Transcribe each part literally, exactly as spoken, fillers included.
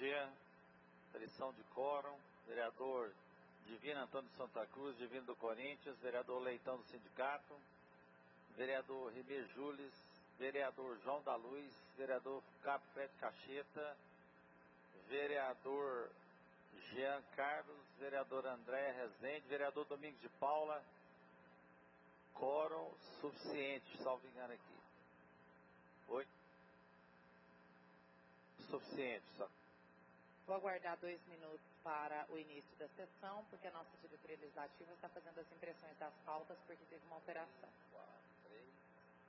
Jean, eleição de quórum, vereador Divino Antônio de Santa Cruz, Divino do Corinthians, vereador Leitão do Sindicato, vereador Ribeiro Jules, vereador João da Luz, vereador Cabo Pet Cacheta, vereador Jean Carlos, vereador André Rezende, vereador Domingos de Paula. Quórum suficiente, salvo engano aqui. Oi? Suficiente, só. Vou aguardar dois minutos para o início da sessão, porque a nossa diretoria legislativa está fazendo as impressões das pautas, porque teve uma alteração. quatro, três.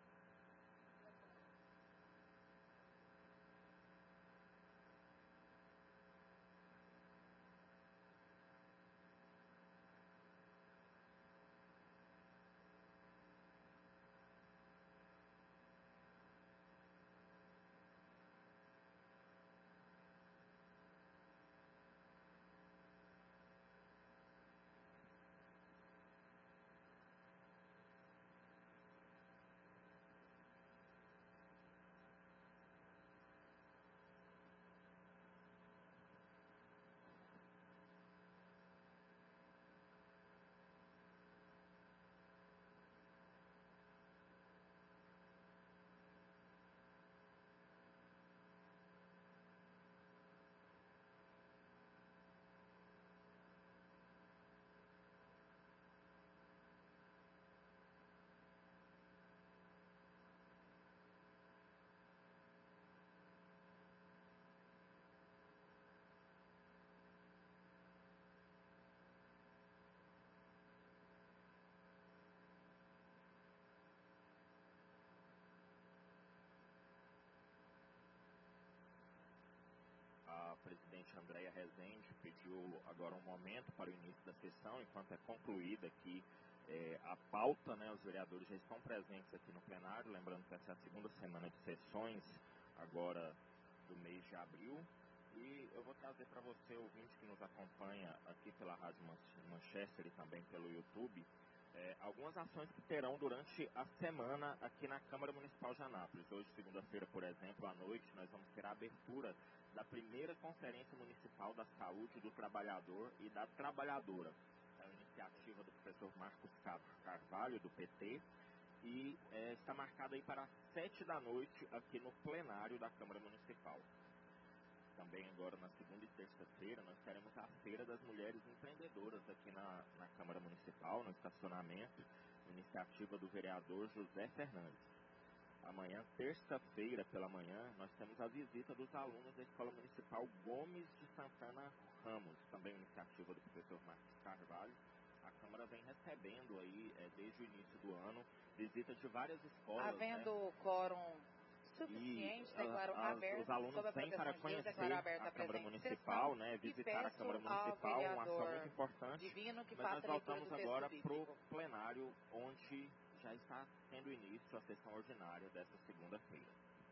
A presidente Andréia Rezende pediu agora um momento para o início da sessão, enquanto é concluída aqui é, a pauta, né? Os vereadores já estão presentes aqui no plenário, lembrando que essa é a segunda semana de sessões, agora do mês de abril. E eu vou trazer para você, ouvinte que nos acompanha aqui pela Rádio Manchester e também pelo YouTube, É, algumas ações que terão durante a semana aqui na Câmara Municipal de Anápolis. Hoje, segunda-feira, por exemplo, à noite, nós vamos ter a abertura da primeira Conferência Municipal da Saúde do Trabalhador e da Trabalhadora. É uma iniciativa do professor Marcos Carvalho, do P T, e é, está marcada aí para as sete da noite aqui no plenário da Câmara Municipal. Também agora na segunda e terça-feira nós teremos a Feira das Mulheres Empreendedoras aqui na, na Câmara Municipal, no estacionamento, iniciativa do vereador José Fernandes. Amanhã, terça-feira pela manhã, nós temos a visita dos alunos da Escola Municipal Gomes de Santana Ramos, também iniciativa do professor Marcos Carvalho. A Câmara vem recebendo aí, é, desde o início do ano, visita de várias escolas. Havendo né? quórum suficiente, declaro as, aberto, os alunos vêm para conhecer a, a Câmara Municipal, né, visitar a Câmara Municipal, uma ação muito importante. Divino que mas nós voltamos agora para o bíblico. plenário, onde já está tendo início a sessão ordinária desta segunda-feira.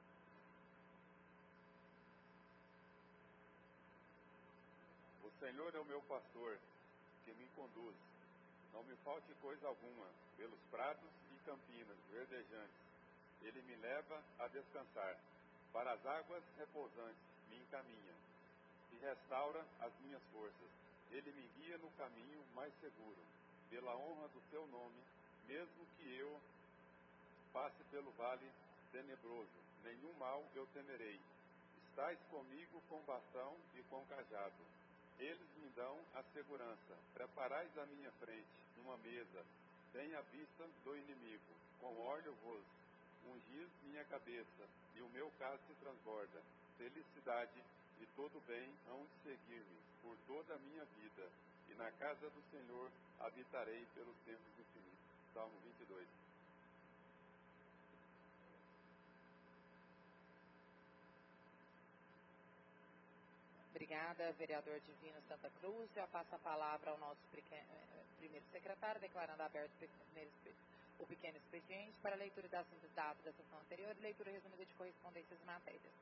O Senhor é o meu pastor, que me conduz. Não me falte coisa alguma, pelos prados e campinas verdejantes. Ele me leva a descansar, para as águas repousantes me encaminha, e restaura as minhas forças. Ele me guia no caminho mais seguro, pela honra do teu nome, mesmo que eu passe pelo vale tenebroso, nenhum mal eu temerei. Estás comigo com bastão e com cajado. Eles me dão a segurança. Preparais à minha frente uma mesa, bem à vista do inimigo. Com óleo vos ungis minha cabeça, e o meu cálice transborda. Felicidade e todo bem hão de seguir-me por toda a minha vida, e na casa do Senhor habitarei pelos tempos infinitos. Salmo vinte e dois. Obrigada, vereador Divino Santa Cruz. Já passo a palavra ao nosso primeiro secretário, declarando aberto o pequeno expediente para leitura das datas da sessão anterior e leitura resumida de correspondências e matérias.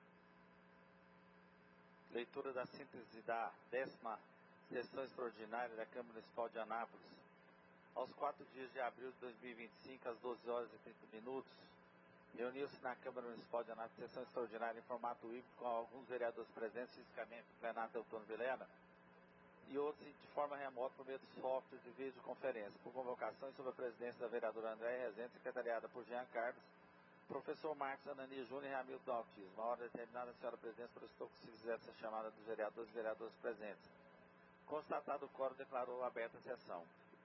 Leitura da síntese da décima sessão extraordinária da Câmara Municipal de Anápolis. Aos quatro dias de abril de dois mil e vinte e cinco, às doze horas e trinta minutos, reuniu-se na Câmara Municipal de Anápolis sessão extraordinária em formato híbrido com alguns vereadores presentes fisicamente no plenário Teutônio Vilhena e outros de forma remota por meio do software de videoconferência, por convocação e sob a presidência da vereadora Andréia Rezende, secretariada por Jean Carlos, professor Marcos Anani Júnior e Hamilton Autismo. Na hora determinada, a senhora presidente solicitou que se fizesse a chamada dos vereadores e vereadoras presentes. Constatado o quórum, declarou aberta a sessão.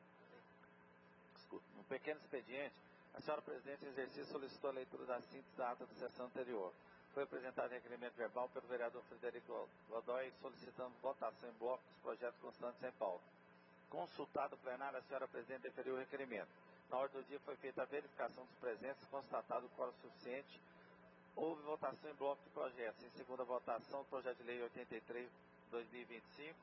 No pequeno expediente, a senhora presidente em exercício solicitou a leitura da síntese da ata da sessão anterior. Foi apresentado requerimento verbal pelo vereador Frederico Godoy, solicitando votação em bloco dos projetos constantes sem pauta. Consultado o plenário, a senhora presidente deferiu o requerimento. Na ordem do dia foi feita a verificação dos presentes, constatado o quórum suficiente. Houve votação em bloco de projetos. Em segunda votação, o projeto de lei oitenta e três de dois mil e vinte e cinco,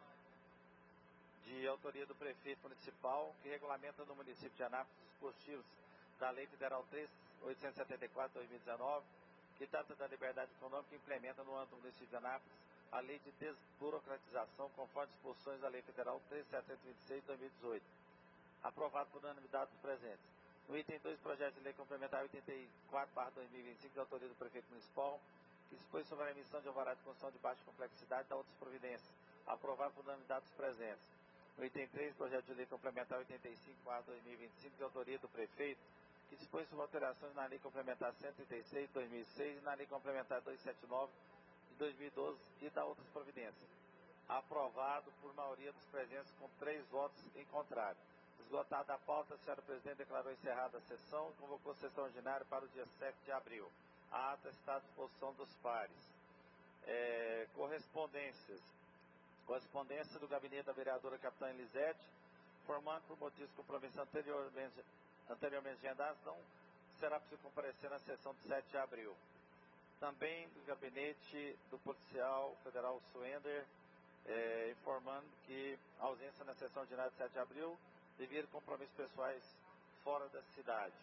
de autoria do prefeito municipal, que regulamenta no município de Anápolis os dispositivos da Lei Federal três mil oitocentos e setenta e quatro de dois mil e dezenove, que trata da liberdade econômica e implementa no âmbito do município de Anápolis a Lei de Desburocratização, conforme disposições da Lei Federal três mil setecentos e vinte e seis de dois mil e dezoito. Aprovado por unanimidade dos presentes. No item dois, projeto de lei complementar oitenta e quatro barra dois mil e vinte e cinco, de autoria do prefeito municipal, que dispõe sobre a emissão de alvará de construção de baixa complexidade da outras providências. Aprovado por unanimidade dos presentes. No item três, projeto de lei complementar oitenta e cinco barra dois mil e vinte e cinco, de autoria do prefeito, que dispõe sobre alterações na lei complementar cento e trinta e seis de dois mil e seis e na lei complementar duzentos e setenta e nove de dois mil e doze e da outras providências. Aprovado por maioria dos presentes com três votos em contrário. Esgotada a pauta, a senhora presidente declarou encerrada a sessão e convocou a sessão ordinária para o dia sete de abril. A ata está à disposição dos pares. É, correspondências. Correspondência do gabinete da vereadora Capitã Elisete, formando por motivos de compromisso anteriormente, anteriormente agendados, não será possível comparecer na sessão de sete de abril. Também do gabinete do policial federal Suender, é, informando que a ausência na sessão ordinária de sete de abril devido a compromissos pessoais fora da cidade.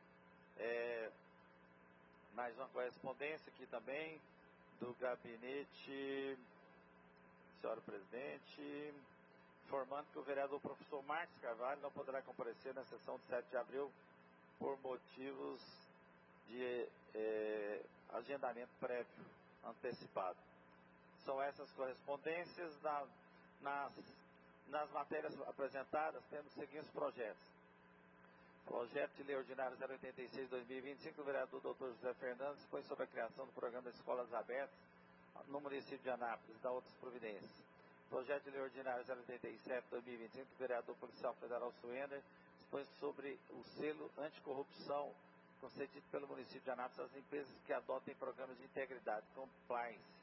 É, mais uma correspondência aqui também do gabinete, senhora presidente, informando que o vereador professor Marcos Carvalho não poderá comparecer na sessão de sete de abril por motivos de é, agendamento prévio antecipado. São essas correspondências. Na, nas, nas matérias apresentadas temos os seguintes projetos. Projeto de lei ordinário zero oitenta e seis de dois mil e vinte e cinco do vereador doutor José Fernandes, foi sobre a criação do programa de escolas abertas no município de Anápolis, da outras providências. Projeto de lei ordinário zero oitenta e sete de dois mil e vinte e cinco do vereador policial federal Suender, dispõe sobre o selo anticorrupção concedido pelo município de Anápolis às empresas que adotem programas de integridade, compliance.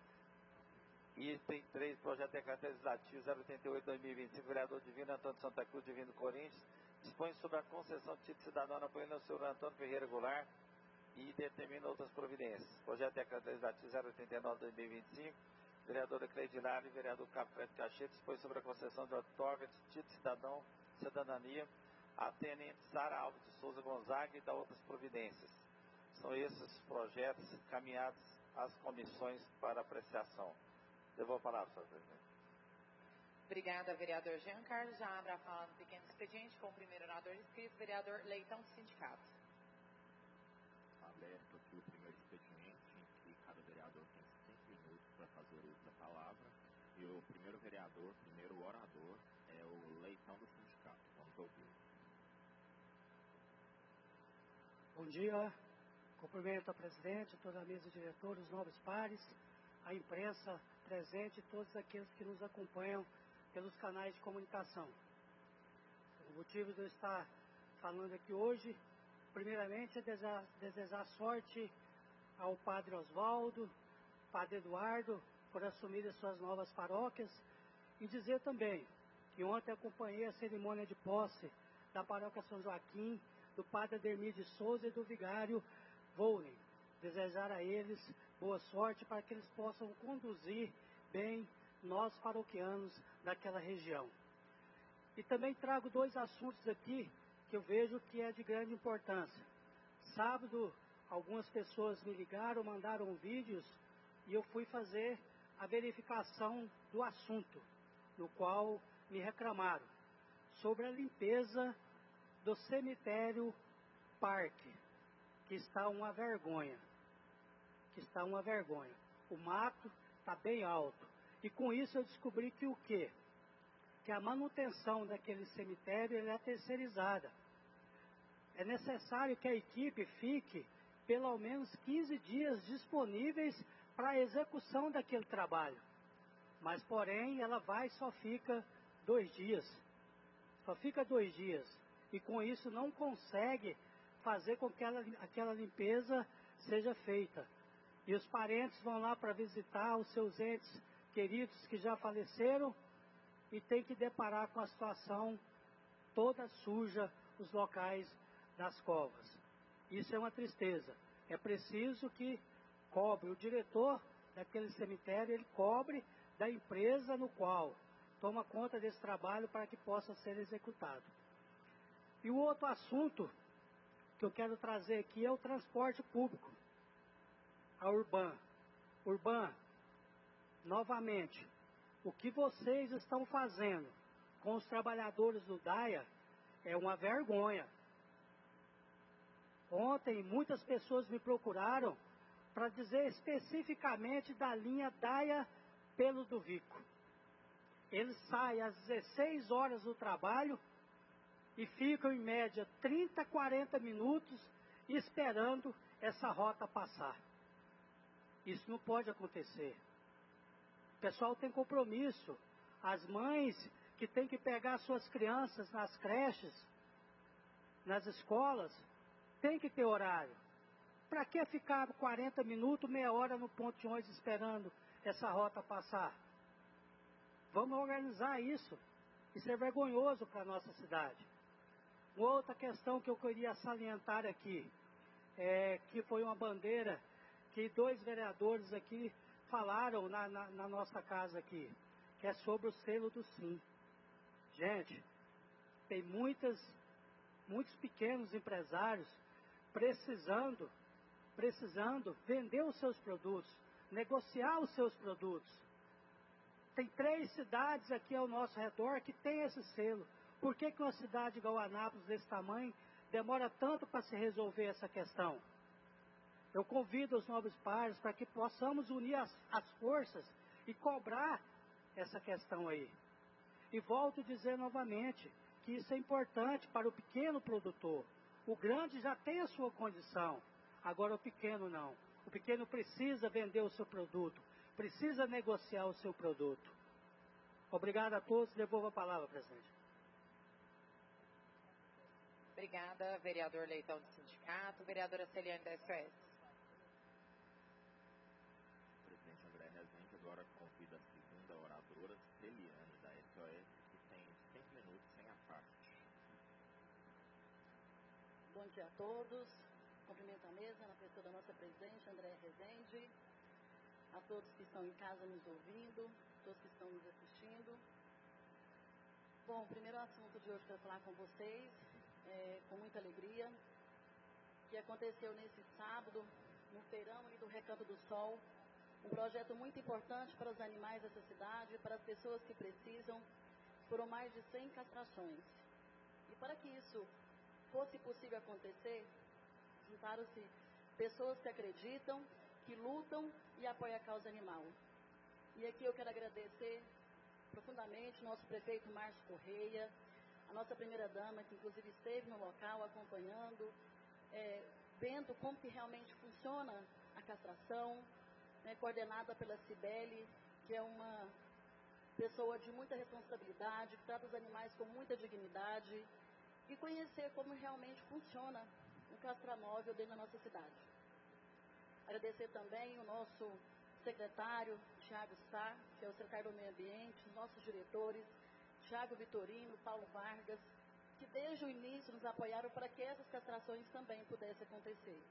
Item três, projeto de decreto legislativo zero oitenta e oito de dois mil e vinte e cinco, vereador Divino Antônio de Santa Cruz, Divino Corinthians, dispõe sobre a concessão de título cidadão na apoio do senhor Antônio Ferreira Goulart e determina outras providências. Projeto de decreto legislativo zero oitenta e nove de dois mil e vinte e cinco, vereadora Cleidilari e vereador Café de Cacheta, dispõe sobre a concessão de outorga de título cidadão cidadania a tenente Sara Alves de Souza Gonzaga e da outras providências. São esses os projetos caminhados às comissões para apreciação. Devolvo a palavra, senhor presidente. Obrigada, vereador Jean Carlos. Já abre a fala no pequeno expediente com o primeiro orador inscrito, vereador Leitão do Sindicato. Aberto aqui o primeiro expediente, em que cada vereador tem cinco minutos para fazer uso da palavra. E o primeiro vereador, primeiro orador, é o Leitão do Sindicato. Vamos ouvir. Bom dia. Cumprimento a presidente, toda a mesa de diretores, os nobres pares, a imprensa presente e todos aqueles que nos acompanham pelos canais de comunicação. O motivo de eu estar falando aqui hoje, primeiramente, é desejar, desejar sorte ao padre Oswaldo, padre Eduardo, por assumir as suas novas paróquias, e dizer também que ontem acompanhei a cerimônia de posse da paróquia São Joaquim, do padre Ademir de Souza e do vigário Volney. Desejar a eles boa sorte para que eles possam conduzir bem nós paroquianos daquela região. E também trago dois assuntos aqui que eu vejo que é de grande importância. Sábado, algumas pessoas me ligaram, mandaram vídeos e eu fui fazer a verificação do assunto, no qual me reclamaram sobre a limpeza do cemitério Parque, que está uma vergonha. Que está uma vergonha. O mato está bem alto. E com isso eu descobri que o quê? Que a manutenção daquele cemitério ela é terceirizada. É necessário que a equipe fique pelo menos quinze dias disponíveis para a execução daquele trabalho. Mas, porém, ela vai e só fica dois dias. Só fica dois dias. E com isso não consegue fazer com que ela, aquela limpeza seja feita. E os parentes vão lá para visitar os seus entes queridos que já faleceram e tem que deparar com a situação toda suja, os locais das covas. Isso é uma tristeza. É preciso que cobre o diretor daquele cemitério, ele cobre da empresa no qual toma conta desse trabalho para que possa ser executado. E o outro assunto que eu quero trazer aqui é o transporte público, a Urban. Urban, novamente, o que vocês estão fazendo com os trabalhadores do DAIA é uma vergonha. Ontem, muitas pessoas me procuraram para dizer especificamente da linha DAIA Pelos do Vico. Eles saem às dezesseis horas do trabalho e ficam em média trinta, quarenta minutos esperando essa rota passar. Isso não pode acontecer. O pessoal tem compromisso. As mães que têm que pegar suas crianças nas creches, nas escolas, tem que ter horário. Para que ficar quarenta minutos, meia hora no ponto de ônibus esperando essa rota passar? Vamos organizar isso. Isso é vergonhoso para a nossa cidade. Uma outra questão que eu queria salientar aqui, é que foi uma bandeira que dois vereadores aqui falaram na, na, na nossa casa aqui, que é sobre o selo do Sim. Gente, tem muitas, muitos pequenos empresários precisando, precisando vender os seus produtos, negociar os seus produtos. Tem três cidades aqui ao nosso redor que tem esse selo. Por que que uma cidade igual a Anápolis, desse tamanho, demora tanto para se resolver essa questão? Eu convido os nobres pares para que possamos unir as, as forças e cobrar essa questão aí. E volto a dizer novamente que isso é importante para o pequeno produtor. O grande já tem a sua condição, agora o pequeno não. O pequeno precisa vender o seu produto, precisa negociar o seu produto. Obrigado a todos, devolvo a palavra, presidente. Obrigada, vereador Leitão do Sindicato. Vereadora Celiane da S O S. O presidente André Rezende agora convida a segunda oradora, Celiane da S O S, que tem cinco minutos sem a parte. Bom dia a todos. Cumprimento a mesa na pessoa da nossa presidente, André Rezende. A todos que estão em casa nos ouvindo, todos que estão nos assistindo. Bom, o primeiro assunto de hoje para falar com vocês, é, com muita alegria, que aconteceu nesse sábado, no feirão e do Recanto do Sol, um projeto muito importante para os animais dessa cidade, para as pessoas que precisam. Foram mais de cem castrações. E para que isso fosse possível acontecer, juntaram-se pessoas que acreditam, que lutam e apoiam a causa animal. E aqui eu quero agradecer profundamente o nosso prefeito Márcio Correia, a nossa primeira-dama, que inclusive esteve no local acompanhando, é, vendo como que realmente funciona a castração, né, coordenada pela Cibele, que é uma pessoa de muita responsabilidade, que trata os animais com muita dignidade, e conhecer como realmente funciona o castramóvel dentro da nossa cidade. Agradecer também o nosso secretário, Tiago Sá, que é o secretário do Meio Ambiente, os nossos diretores, Tiago Vitorino, Paulo Vargas, que desde o início nos apoiaram para que essas castrações também pudessem acontecer.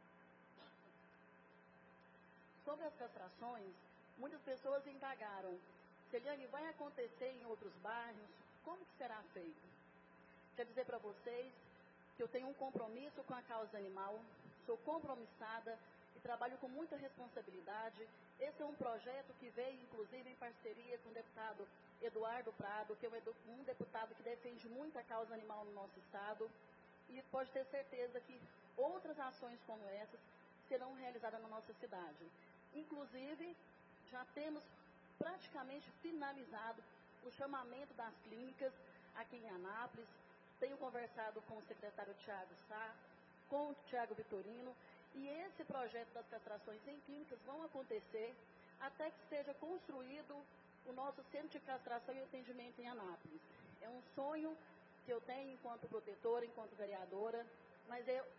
Sobre as castrações, muitas pessoas indagaram: Celiane, vai acontecer em outros bairros? Como que será feito? Quero dizer para vocês que eu tenho um compromisso com a causa animal, sou compromissada e trabalho com muita responsabilidade. Esse é um projeto que veio, inclusive, em parceria com o deputado Eduardo Prado, que é um deputado que defende muito a causa animal no nosso estado. e pode ter certeza que outras ações como essas serão realizadas na nossa cidade. Inclusive, já temos praticamente finalizado o chamamento das clínicas aqui em Anápolis. Tenho conversado com o secretário Tiago Sá, com o Tiago Vitorino, e esse projeto das castrações em clínicas vão acontecer até que seja construído o nosso centro de castração e atendimento em Anápolis. É um sonho que eu tenho enquanto protetora, enquanto vereadora, mas é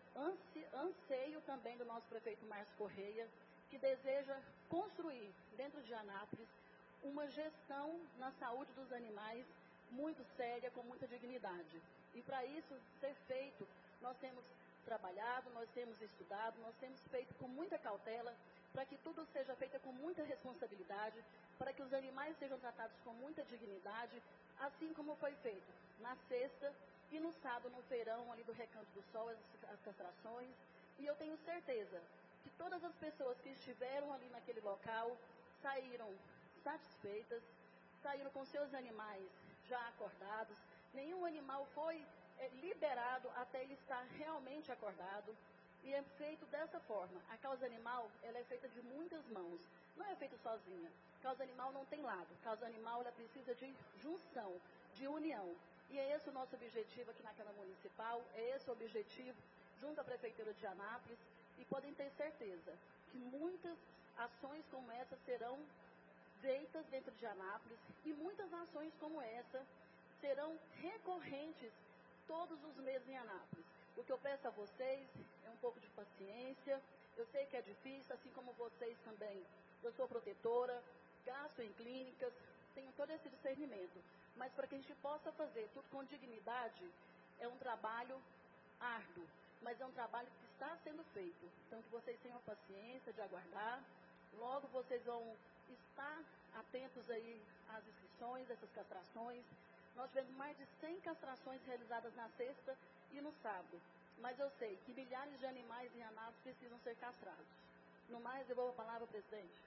anseio também do nosso prefeito Márcio Correia, que deseja construir dentro de Anápolis uma gestão na saúde dos animais muito séria, com muita dignidade. E para isso ser feito, nós temos trabalhado, nós temos estudado, nós temos feito com muita cautela, para que tudo seja feito com muita responsabilidade, para que os animais sejam tratados com muita dignidade, assim como foi feito na sexta e no sábado, no feirão ali do Recanto do Sol, as, as castrações. E eu tenho certeza que todas as pessoas que estiveram ali naquele local saíram satisfeitas, saíram com seus animais já acordados. Nenhum animal foi é, liberado até ele estar realmente acordado. E é feito dessa forma. A causa animal, ela é feita de muitas mãos. Não é feita sozinha. A causa animal não tem lado. A causa animal, ela precisa de junção, de união. E é esse o nosso objetivo aqui na Câmara Municipal. É esse o objetivo junto à Prefeitura de Anápolis. E podem ter certeza que muitas ações como essa serão feitas dentro de Anápolis. E muitas ações como essa serão recorrentes todos os meses em Anápolis. O que eu peço a vocês é um pouco de paciência. Eu sei que é difícil, assim como vocês também. Eu sou protetora, gasto em clínicas, tenho todo esse discernimento. Mas para que a gente possa fazer tudo com dignidade, é um trabalho árduo, mas é um trabalho que está sendo feito. Então, que vocês tenham paciência de aguardar. Logo vocês vão estar atentos aí às inscrições, dessas castrações. Nós tivemos mais de cem castrações realizadas na sexta e no sábado. Mas eu sei que milhares de animais em Anápolis precisam ser castrados. No mais, eu vou a palavra ao presidente.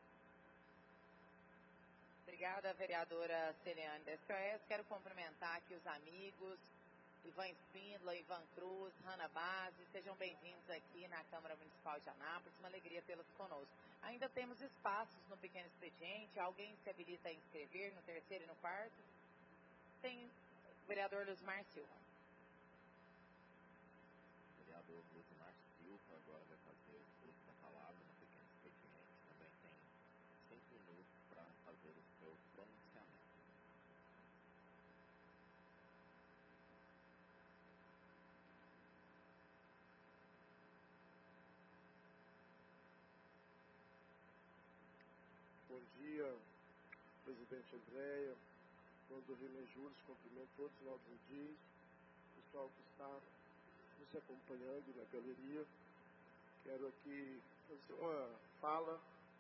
Obrigada, vereadora Celiane da S O S. Quero cumprimentar aqui os amigos, Ivan Espíndola, Ivan Cruz, Hanna Base. Sejam bem-vindos aqui na Câmara Municipal de Anápolis. Uma alegria tê-los conosco. Ainda temos espaços no pequeno expediente. Alguém se habilita a inscrever no terceiro e no quarto? Tem o vereador Luzmar Silva. O vereador Luzmar Silva agora vai fazer o uso da palavra no pequeno expediente. Também tem cinco minutos para fazer o seu pronunciamento. Bom dia, presidente Andréia, doutor René Júlio, cumprimento todos os nossos dias, pessoal que está nos acompanhando na galeria. Quero aqui fazer uma fala,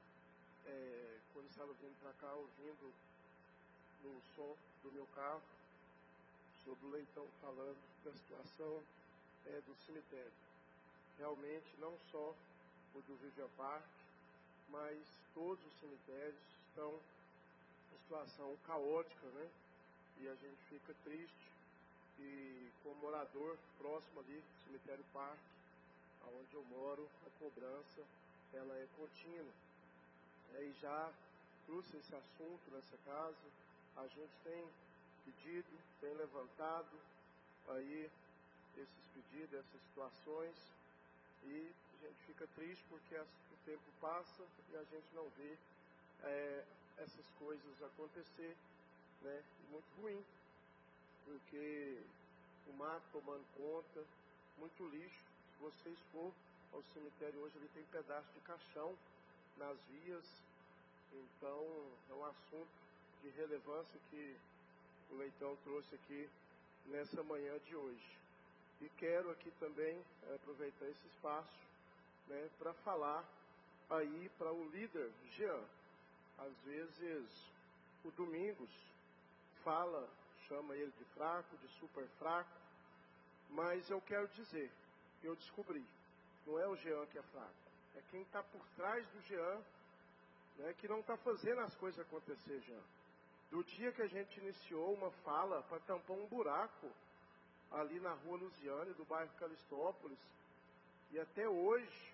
é, quando estava vindo para cá, ouvindo no som do meu carro, sobre o Leitão falando da situação é, do cemitério. Realmente, não só o do Vivian Park, mas todos os cemitérios estão em situação caótica, né? E a gente fica triste. E como morador próximo ali do cemitério Parque, onde eu moro, a cobrança ela é contínua. É, e já trouxe esse assunto nessa casa. A gente tem pedido, tem levantado aí esses pedidos, essas situações. E a gente fica triste porque o tempo passa e a gente não vê é, essas coisas acontecer, né? Muito ruim, porque o mato tomando conta, muito lixo. Se vocês for ao cemitério hoje, ele tem pedaço de caixão nas vias. Então é um assunto de relevância que o Leitão trouxe aqui nessa manhã de hoje. E quero aqui também é, aproveitar esse espaço, né, para falar aí para o líder Jean. Às vezes o Domingos fala, chama ele de fraco, de super fraco, mas eu quero dizer, eu descobri, não é o Jean que é fraco, é quem está por trás do Jean, né, que não está fazendo as coisas acontecer, Jean. Do dia que a gente iniciou uma fala para tampar um buraco ali na rua Luziane, do bairro Calistópolis, e até hoje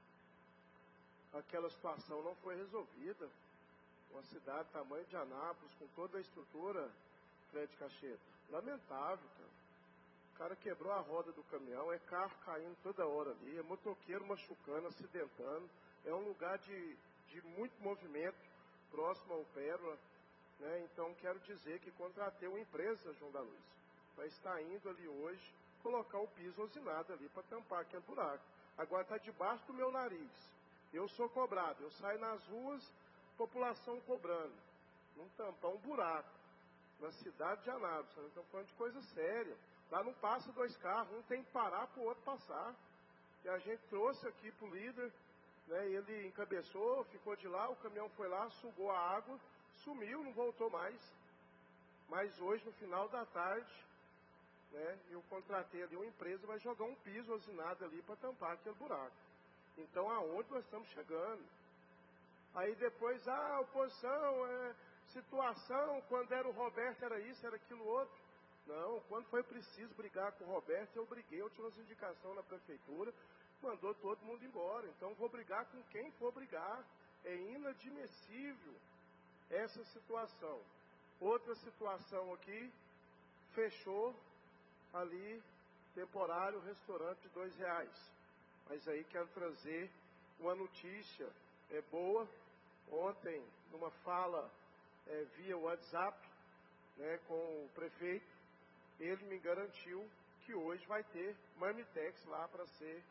aquela situação não foi resolvida. Uma cidade tamanho de Anápolis, com toda a estrutura, Fred Cacheta. Lamentável, cara. O cara quebrou a roda do caminhão, é carro caindo toda hora ali, é motoqueiro machucando, acidentando. É um lugar de, de muito movimento, próximo ao Pérola, né? Então quero dizer que contratei uma empresa, João da Luz, para estar indo ali hoje, colocar o piso usinado ali para tampar aquele buraco. Agora está debaixo do meu nariz. Eu sou cobrado, eu saio nas ruas, população cobrando. Não tampar um buraco na cidade de Anápolis. Nós estamos falando de coisa séria. Lá não passa dois carros, um tem que parar para o outro passar. E a gente trouxe aqui para o líder, né, ele encabeçou, ficou de lá, o caminhão foi lá, sugou a água, sumiu, não voltou mais. Mas hoje, no final da tarde, né, eu contratei ali uma empresa, vai jogar um piso usinado ali para tampar aquele buraco. Então, aonde nós estamos chegando? Aí depois, ah, a oposição, é, situação, quando era o Roberto era isso, era aquilo outro. Não, quando foi preciso brigar com o Roberto, eu briguei, eu tinha umas indicações na prefeitura, mandou todo mundo embora. Então vou brigar com quem for brigar. É inadmissível essa situação. Outra situação aqui, fechou ali, temporário, restaurante de dois reais. Mas aí quero trazer uma notícia é, boa. Ontem, numa fala é, via WhatsApp, né, com o prefeito, ele me garantiu que hoje vai ter marmitex lá para ser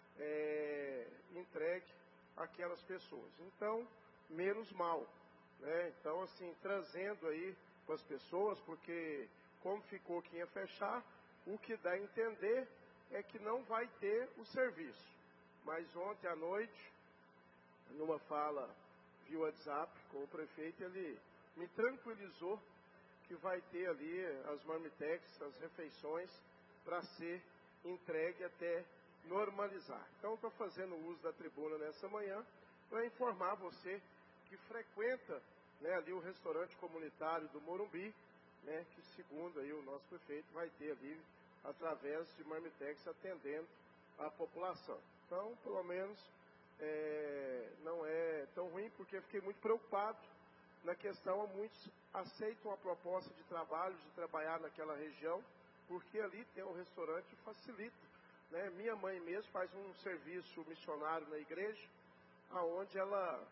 é, entregue àquelas pessoas. Então, menos mal, né? Então, assim, trazendo aí para as pessoas, porque como ficou que ia fechar, o que dá a entender é que não vai ter o serviço. Mas ontem à noite, numa fala via WhatsApp com o prefeito, ele me tranquilizou que vai ter ali as marmitex, as refeições, para ser entregue até normalizar. Então, estou fazendo uso da tribuna nessa manhã para informar você que frequenta, né, ali o restaurante comunitário do Morumbi, né, que segundo aí o nosso prefeito vai ter ali através de marmitex atendendo a população. Então, pelo menos, é, não é tão ruim, porque fiquei muito preocupado na questão, muitos aceitam a proposta de trabalho, de trabalhar naquela região, porque ali tem um restaurante e facilita, né? Minha mãe mesmo faz um serviço missionário na igreja, aonde ela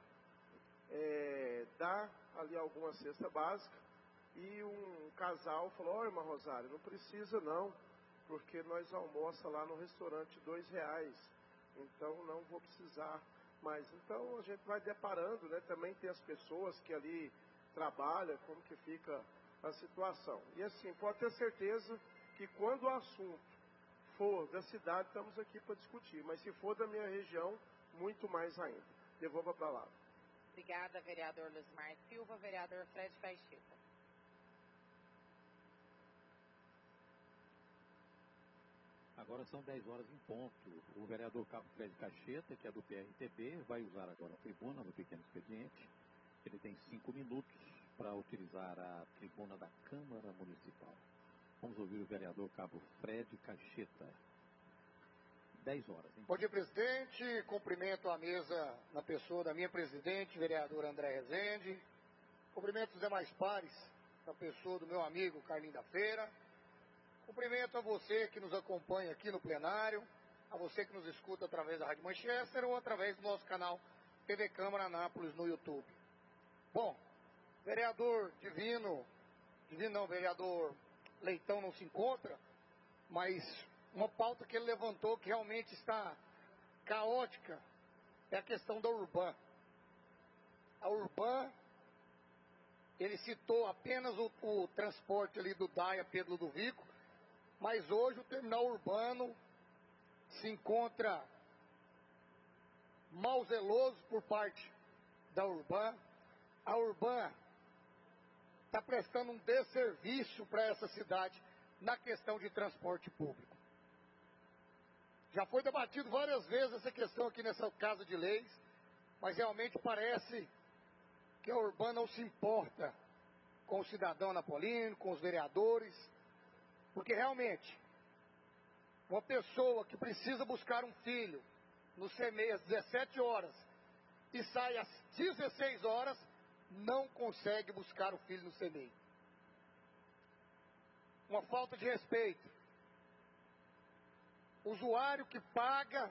é, dá ali alguma cesta básica, e um casal falou, ó, oh, irmã Rosário, não precisa não, porque nós almoça lá no restaurante dois reais, então não vou precisar mais. Então a gente vai deparando, né? Também tem as pessoas que ali trabalham, como que fica a situação. E assim, pode ter certeza que quando o assunto for da cidade, estamos aqui para discutir, mas se for da minha região, muito mais ainda. Devolvo a palavra. Obrigada, vereador Luzmar Silva. Vereador Fred Cacheta. Agora são dez horas em ponto. O vereador Cabo Fred Cacheta, que é do P R T B, vai usar agora a tribuna no pequeno expediente. Ele tem cinco minutos para utilizar a tribuna da Câmara Municipal. Vamos ouvir o vereador Cabo Fred Cacheta. dez horas. Hein? Bom dia, presidente. Cumprimento a mesa na pessoa da minha presidente, vereadora André Rezende. Cumprimento os demais pares, na pessoa do meu amigo Carlinho da Feira. Cumprimento a você que nos acompanha aqui no plenário, a você que nos escuta através da Rádio Manchester ou através do nosso canal T V Câmara Anápolis no YouTube. Bom, vereador Divino, Divino não, vereador Leitão não se encontra, mas uma pauta que ele levantou que realmente está caótica é a questão da Urban. A Urban, ele citou apenas o, o transporte ali do Daia Pedro do Vico, mas hoje o terminal urbano se encontra mal zeloso por parte da Urban. A Urban está prestando um desserviço para essa cidade na questão de transporte público. Já foi debatido várias vezes essa questão aqui nessa Casa de Leis, mas realmente parece que a Urban não se importa com o cidadão anapolino, com os vereadores, porque realmente uma pessoa que precisa buscar um filho no C M E às dezessete horas e sai às dezesseis horas, não consegue buscar o filho no C M E. Uma falta de respeito. Usuário que paga,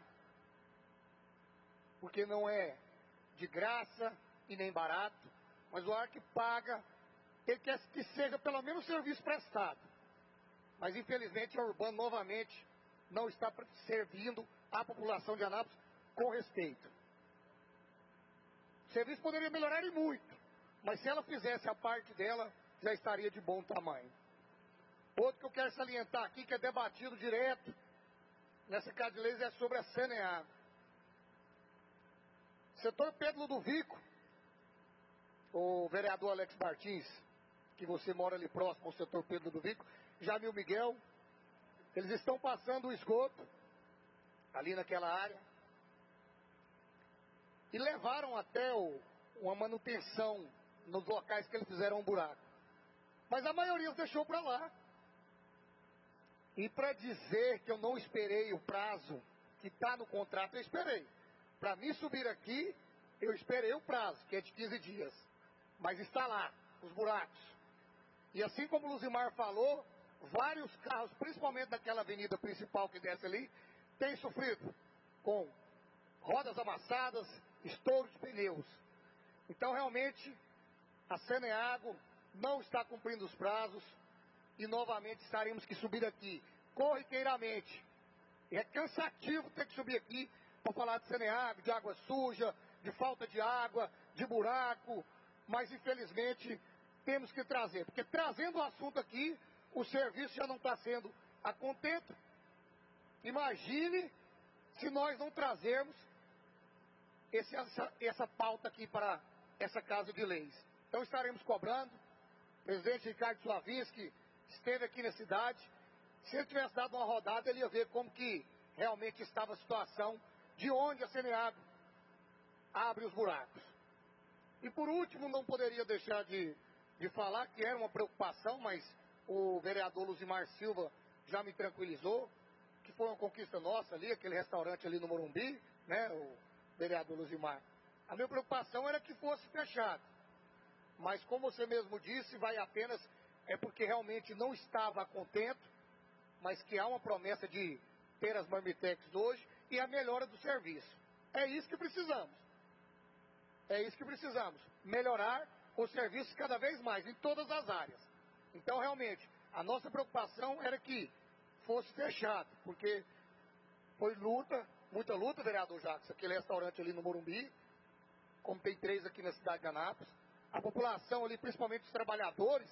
porque não é de graça e nem barato, mas o usuário que paga, ele quer que seja pelo menos serviço prestado. Mas infelizmente a Urbano novamente não está servindo a população de Anápolis com respeito. O serviço poderia melhorar e muito, mas se ela fizesse a parte dela, já estaria de bom tamanho. Outro que eu quero salientar aqui, que é debatido direto nessa Casa de Leis, é sobre a Saneago. Setor Pedro Ludovico, o vereador Alex Martins, que você mora ali próximo ao setor Pedro Ludovico, Jamil Miguel, eles estão passando o esgoto ali naquela área e levaram até o, uma manutenção nos locais que eles fizeram um buraco. Mas a maioria os deixou para lá. E para dizer que eu não esperei o prazo que está no contrato, eu esperei. Para mim subir aqui, eu esperei o prazo, que é de quinze dias. Mas está lá, os buracos. E assim como o Luzimar falou, vários carros, principalmente daquela avenida principal que desce ali, têm sofrido com rodas amassadas, estouro de pneus. Então realmente a Saneago não está cumprindo os prazos e novamente estaremos que subir aqui corriqueiramente. É cansativo ter que subir aqui para falar de Saneago, de água suja, de falta de água, de buraco, mas infelizmente temos que trazer, porque trazendo o assunto aqui, o serviço já não está sendo a contento. Imagine se nós não trazermos esse, essa, essa pauta aqui para essa Casa de Leis. Então estaremos cobrando. O presidente Ricardo Slavinsky esteve aqui na cidade. Se ele tivesse dado uma rodada, ele ia ver como que realmente estava a situação, de onde a Saneago abre os buracos. E por último, não poderia deixar de, de falar que era uma preocupação, mas o vereador Luzimar Silva já me tranquilizou, que foi uma conquista nossa ali, aquele restaurante ali no Morumbi, né, o vereador Luzimar. A minha preocupação era que fosse fechado. Mas como você mesmo disse, vai apenas, é porque realmente não estava contente, mas que há uma promessa de ter as marmitex hoje e a melhora do serviço. É isso que precisamos. É isso que precisamos. Melhorar o serviço cada vez mais, em todas as áreas. Então, realmente, a nossa preocupação era que fosse fechado, porque foi luta, muita luta, vereador Jacques, aquele restaurante ali no Morumbi, como tem três aqui na cidade de Anápolis. A população ali, principalmente os trabalhadores,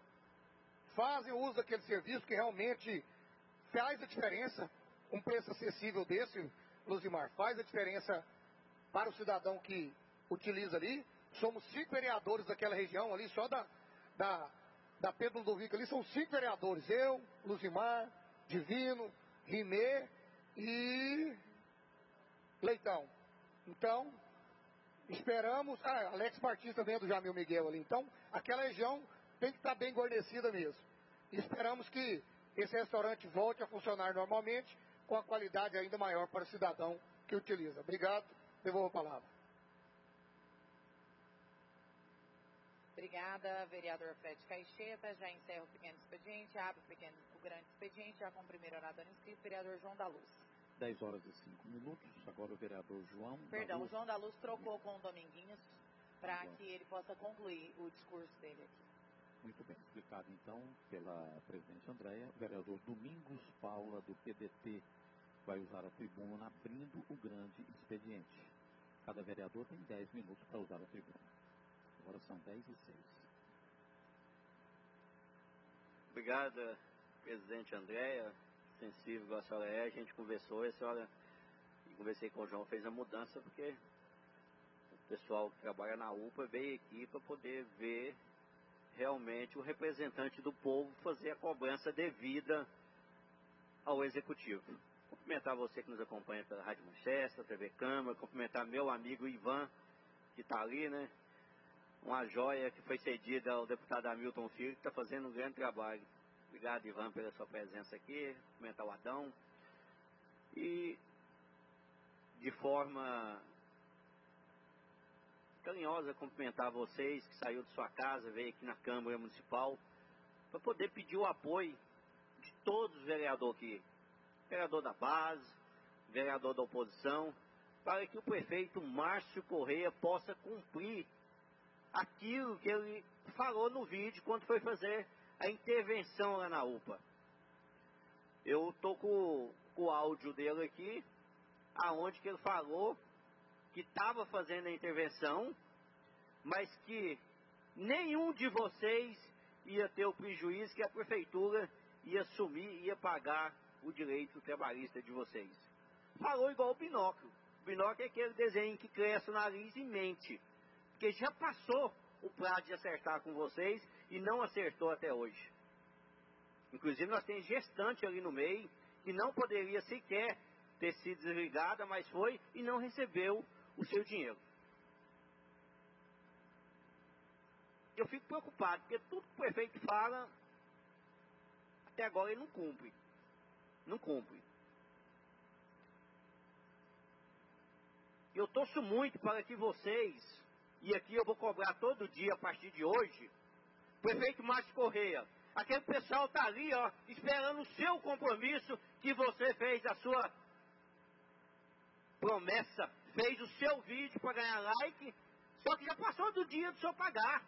fazem uso daquele serviço que realmente faz a diferença. Um preço acessível desse, Luzimar, faz a diferença para o cidadão que utiliza ali. Somos cinco vereadores daquela região ali, só da, da, da Pedro Ludovico ali, são cinco vereadores. Eu, Luzimar, Divino, Rimê e Leitão. Então, esperamos... Ah, Alex Martins também é do Jamil Miguel ali. Então, aquela região tem que estar bem guarnecida mesmo. E esperamos que esse restaurante volte a funcionar normalmente, com a qualidade ainda maior para o cidadão que utiliza. Obrigado. Devolvo a palavra. Obrigada, vereador Fred Caixeta. Já encerro o pequeno expediente, abre o, pequeno, o grande expediente, já com o primeiro orador inscrito, vereador João da Luz. dez horas e cinco minutos, agora o vereador João Perdão, da Luz. o João da Luz trocou com o Dominguinhos para que ele possa concluir o discurso dele aqui. Muito bem, explicado então pela presidente Andréia, o vereador Domingos Paula, do P D T, vai usar a tribuna abrindo o grande expediente. Cada vereador tem dez minutos para usar a tribuna. Agora são dez e seis. Obrigado, presidente Andréia, sensível igual a senhora é, a gente conversou e a senhora, conversei com o João, fez a mudança porque o pessoal que trabalha na U P A veio aqui para poder ver realmente o representante do povo fazer a cobrança devida ao executivo. Cumprimentar você que nos acompanha pela Rádio Manchester, T V Câmara, cumprimentar meu amigo Ivan, que está ali, né? Uma joia que foi cedida ao deputado Hamilton Filho, que está fazendo um grande trabalho. Obrigado, Ivan, pela sua presença aqui. Cumprimentar o Adão. e de forma carinhosa cumprimentar vocês que saiu de sua casa, veio aqui na Câmara Municipal, para poder pedir o apoio de todos os vereadores aqui, vereador da base, vereador da oposição, para que o prefeito Márcio Correia possa cumprir aquilo que ele falou no vídeo quando foi fazer a intervenção lá na U P A. Eu estou com, com o áudio dele aqui, aonde que ele falou que estava fazendo a intervenção, mas que nenhum de vocês ia ter o prejuízo que a prefeitura ia assumir, ia pagar o direito trabalhista de vocês. Falou igual o binóculo. O binóculo é aquele desenho que cresce o nariz e mente. Porque já passou o prazo de acertar com vocês e não acertou até hoje. Inclusive nós temos gestante ali no meio que não poderia sequer ter sido desligada, mas foi e não recebeu o seu dinheiro. Eu fico preocupado, porque tudo que o prefeito fala, até agora ele não cumpre. Não cumpre. Eu torço muito para que vocês, e aqui eu vou cobrar todo dia a partir de hoje, prefeito Márcio Correia, aquele pessoal está ali, ó, esperando o seu compromisso, que você fez a sua promessa, fez o seu vídeo para ganhar like, só que já passou do dia do senhor pagar.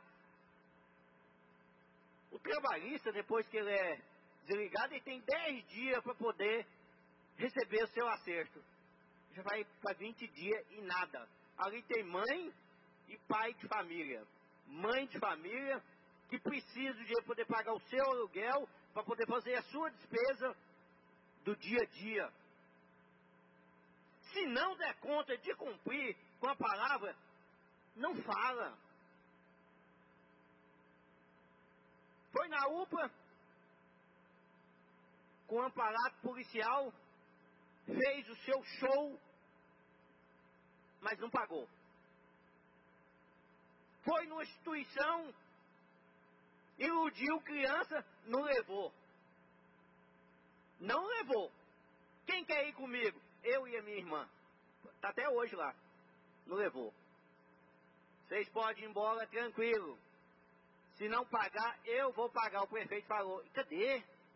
O trabalhista, depois que ele é desligado, ele tem dez dias para poder receber o seu acerto. Já vai para vinte dias e nada. Ali tem mãe e pai de família. Mãe de família que precisa de poder pagar o seu aluguel para poder fazer a sua despesa do dia a dia. Se não der conta de cumprir com a palavra, não fala. Foi na U P A, com o aparato policial, fez o seu show, mas não pagou. Foi numa instituição, iludiu criança, não levou. Não levou. Quem quer ir comigo? Eu e a minha irmã. Está até hoje lá. Não levou. Vocês podem ir embora tranquilo. Se não pagar, eu vou pagar. O prefeito falou. E cadê?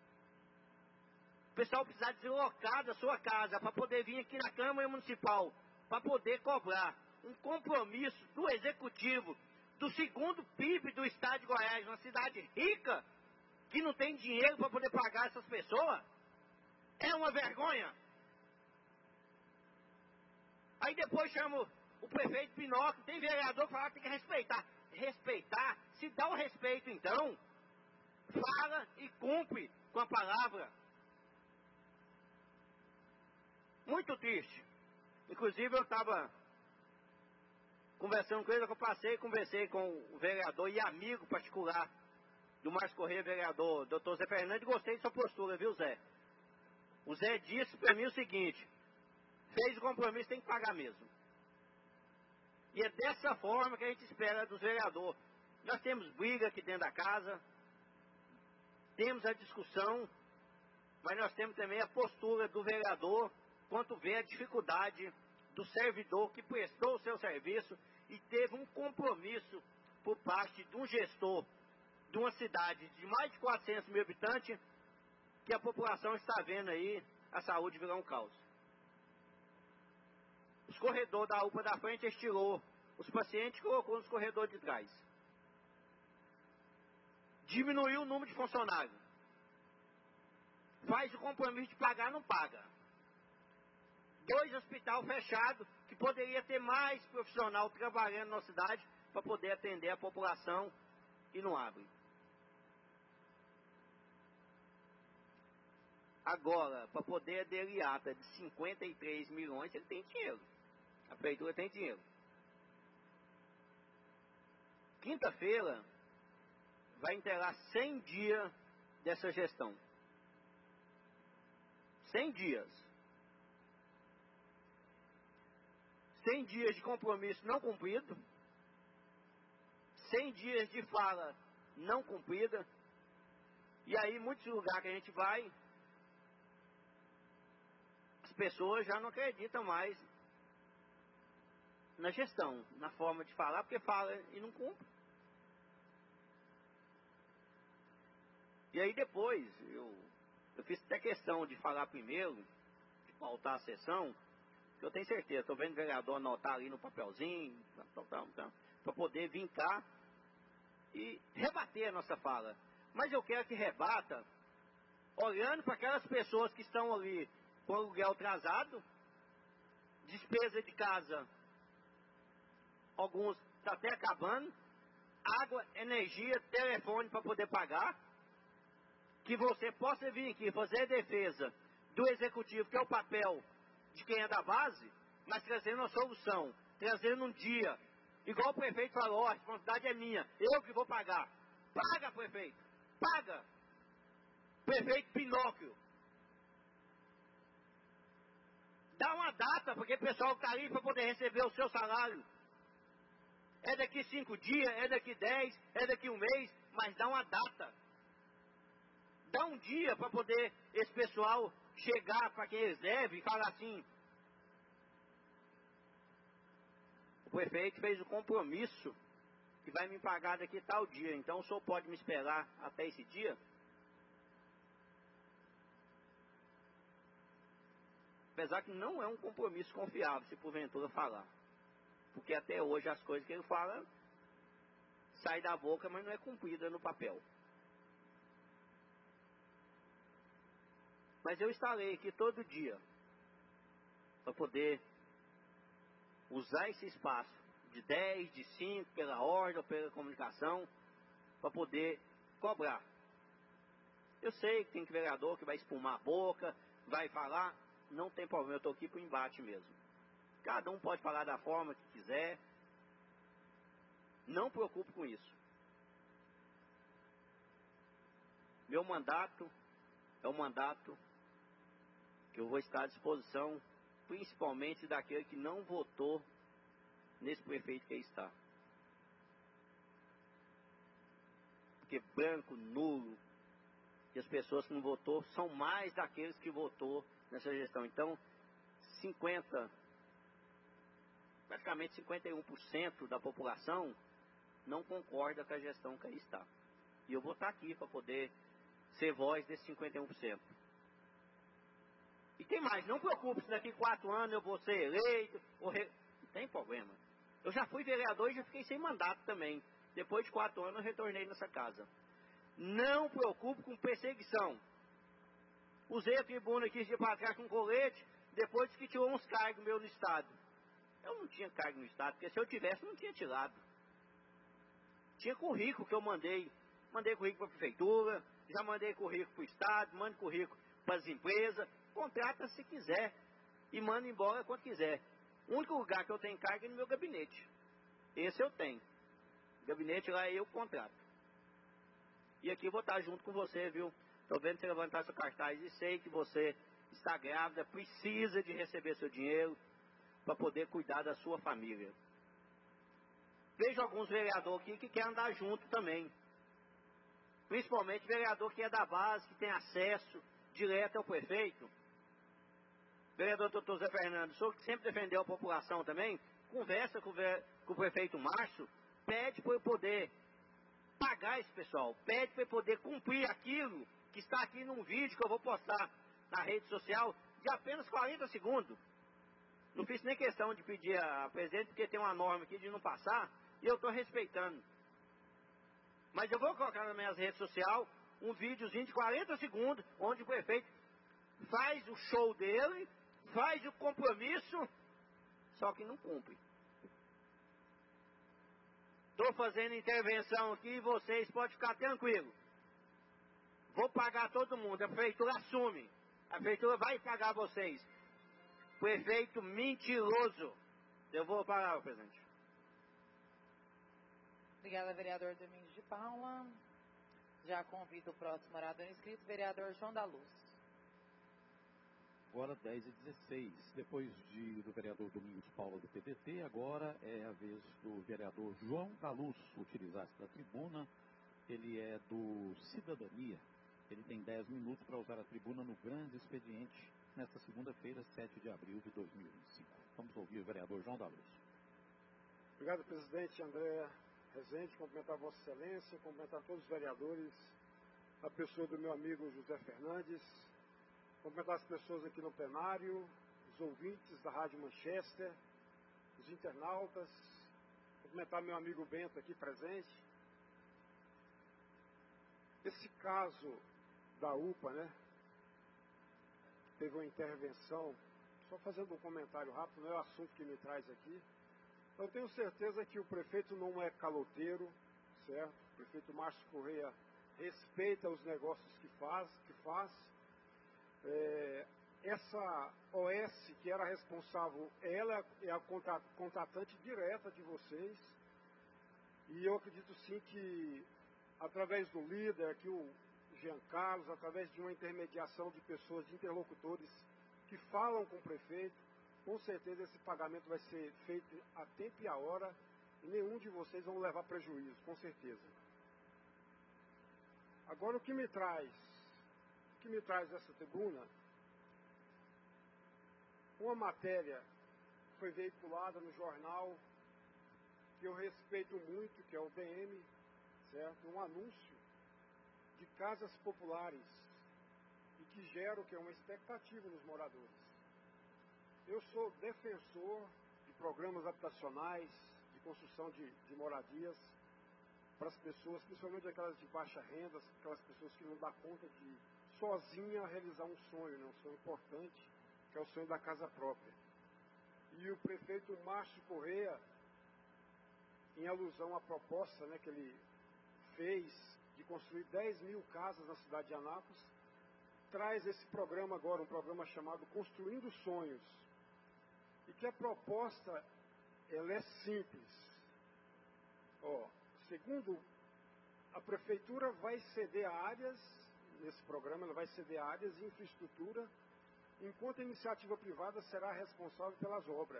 O pessoal precisa deslocar da sua casa para poder vir aqui na Câmara Municipal, para poder cobrar um compromisso do Executivo, do segundo P I B do Estado de Goiás, uma cidade rica, que não tem dinheiro para poder pagar essas pessoas. É uma vergonha. Aí depois chama o prefeito Pinóquio, tem vereador que fala que tem que respeitar. Respeitar? Se dá o respeito então, fala e cumpre com a palavra. Muito triste. Inclusive eu estava conversando com ele, que eu passei, conversei com o vereador e amigo particular do Márcio Correia, vereador doutor Zé Fernandes, e gostei de sua postura, viu, Zé? O Zé disse para mim o seguinte: fez o compromisso, tem que pagar mesmo. E é dessa forma que a gente espera dos vereadores. Nós temos briga aqui dentro da casa, temos a discussão, mas nós temos também a postura do vereador quanto vê a dificuldade do servidor que prestou o seu serviço e teve um compromisso por parte de um gestor de uma cidade de mais de quatrocentos mil habitantes, que a população está vendo aí a saúde virar um caos. Os corredores da U P A da frente estirou, os pacientes colocou nos corredores de trás. Diminuiu o número de funcionários. Faz o compromisso de pagar, não paga. Dois hospitais fechados, que poderia ter mais profissional trabalhando na cidade para poder atender a população, e não abre. Agora, para poder aderir a ata de cinquenta e três milhões, ele tem dinheiro. A prefeitura tem dinheiro. Quinta-feira vai inteirar cem dias dessa gestão. cem dias. cem dias de compromisso não cumprido. cem dias de fala não cumprida. E aí, muitos lugares que a gente vai, as pessoas já não acreditam mais na gestão, na forma de falar, porque fala e não cumpre. E aí depois, eu, eu fiz até questão de falar primeiro, de pautar a sessão, que eu tenho certeza, estou vendo o vereador anotar ali no papelzinho, para poder vir cá e rebater a nossa fala. Mas eu quero que rebata, olhando para aquelas pessoas que estão ali com aluguel atrasado, despesa de casa, alguns está até acabando, água, energia, telefone para poder pagar, que você possa vir aqui fazer a defesa do executivo, que é o papel de quem é da base, mas trazendo uma solução, trazendo um dia, igual o prefeito falou, ó, a responsabilidade é minha, eu que vou pagar. Paga, prefeito, paga. Prefeito Pinóquio. Dá uma data, porque o pessoal está ali para poder receber o seu salário. É daqui cinco dias, é daqui dez, é daqui um mês, mas dá uma data. Dá um dia para poder esse pessoal chegar para quem eles devem e falar assim: o prefeito fez o compromisso que vai me pagar daqui tal dia, então o senhor pode me esperar até esse dia? Apesar que não é um compromisso confiável, se porventura falar. Porque até hoje as coisas que ele fala saem da boca, mas não é cumprida no papel. Mas eu estarei aqui todo dia para poder usar esse espaço de dez, de cinco, pela ordem, pela comunicação, para poder cobrar. Eu sei que tem vereador que vai espumar a boca, vai falar, não tem problema, eu estou aqui para o embate mesmo. Cada um pode falar da forma que quiser, não preocupe com isso. Meu mandato é um mandato que eu vou estar à disposição, principalmente daquele que não votou nesse prefeito que aí está. Porque branco, nulo, e as pessoas que não votou são mais daqueles que votou nessa gestão. Então, cinquenta, praticamente cinquenta e um por cento da população não concorda com a gestão que aí está. E eu vou estar aqui para poder ser voz desses cinquenta e um por cento. E tem mais, não preocupe se daqui quatro anos eu vou ser eleito, ou re... não tem problema. Eu já fui vereador e já fiquei sem mandato também. Depois de quatro anos eu retornei nessa casa. Não preocupe com perseguição. Usei a tribuna aqui de para trás com colete, depois que tirou uns cargos meus no Estado. Eu não tinha cargo no Estado, porque se eu tivesse, eu não tinha tirado. Tinha currículo que eu mandei. Mandei currículo para a prefeitura, já mandei currículo para o Estado, mando currículo para as empresas. Contrata se quiser e manda embora quando quiser. O único lugar que eu tenho carga é no meu gabinete. Esse eu tenho. Gabinete lá eu contrato. E aqui eu vou estar junto com você, viu? Estou vendo você levantar seu cartaz e sei que você está grávida, precisa de receber seu dinheiro para poder cuidar da sua família. Vejo alguns vereadores aqui que querem andar junto também. Principalmente vereador que é da base, que tem acesso direto ao prefeito. Vereador doutor Zé Fernando, o senhor que sempre defendeu a população também, conversa com o, com o prefeito Márcio, pede para eu poder pagar esse pessoal, pede para eu poder cumprir aquilo que está aqui num vídeo que eu vou postar na rede social de apenas quarenta segundos. Não fiz nem questão de pedir a presidente, porque tem uma norma aqui de não passar, e eu estou respeitando. Mas eu vou colocar nas minhas redes sociais um videozinho de quarenta segundos, onde o prefeito faz o show dele, faz o compromisso, só que não cumpre. Estou fazendo intervenção aqui e vocês podem ficar tranquilos. Vou pagar todo mundo, a prefeitura assume. A prefeitura vai pagar vocês. Prefeito mentiroso. Eu vou parar, presidente. Obrigada, vereador Domingos de Paula. Já convido o próximo orador inscrito, vereador João da Luz. Agora dez e dezesseis. Depois de, do vereador Domingos de Paula do P D T, agora é a vez do vereador João da Luz utilizar esta tribuna. Ele é do Cidadania. Ele tem dez minutos para usar a tribuna no grande expediente nesta segunda-feira, sete de abril de dois mil e vinte e cinco. Vamos ouvir o vereador João da Luz. Obrigado, presidente André Rezende, cumprimentar Vossa Excelência, cumprimentar todos os vereadores, a pessoa do meu amigo José Fernandes, cumprimentar as pessoas aqui no plenário, os ouvintes da Rádio Manchester, os internautas, cumprimentar meu amigo Bento aqui presente. Esse caso da U P A, né, teve uma intervenção, só fazendo um comentário rápido, não é o assunto que me traz aqui. Eu tenho certeza que o prefeito não é caloteiro, certo? O prefeito Márcio Correia respeita os negócios que faz. Que faz. É, essa O S que era responsável, ela é a contratante direta de vocês. E eu acredito sim que, através do líder, aqui o Jean Carlos, através de uma intermediação de pessoas, de interlocutores que falam com o prefeito, com certeza esse pagamento vai ser feito a tempo e a hora e nenhum de vocês vão levar prejuízo, com certeza. Agora o que me traz, o que me traz essa tribuna, uma matéria foi veiculada no jornal que eu respeito muito, que é o D M, certo? Um anúncio de casas populares e que gera o que é uma expectativa nos moradores. Eu sou defensor de programas habitacionais, de construção de, de moradias para as pessoas, principalmente aquelas de baixa renda, aquelas pessoas que não dão conta de sozinha realizar um sonho, né? Um sonho importante, que é o sonho da casa própria. E o prefeito Márcio Correia, em alusão à proposta, né, que ele fez de construir dez mil casas na cidade de Anápolis, traz esse programa agora, um programa chamado Construindo Sonhos. E que a proposta, ela é simples. Ó, segundo, a prefeitura vai ceder áreas, nesse programa, ela vai ceder áreas e infraestrutura, enquanto a iniciativa privada será responsável pelas obras.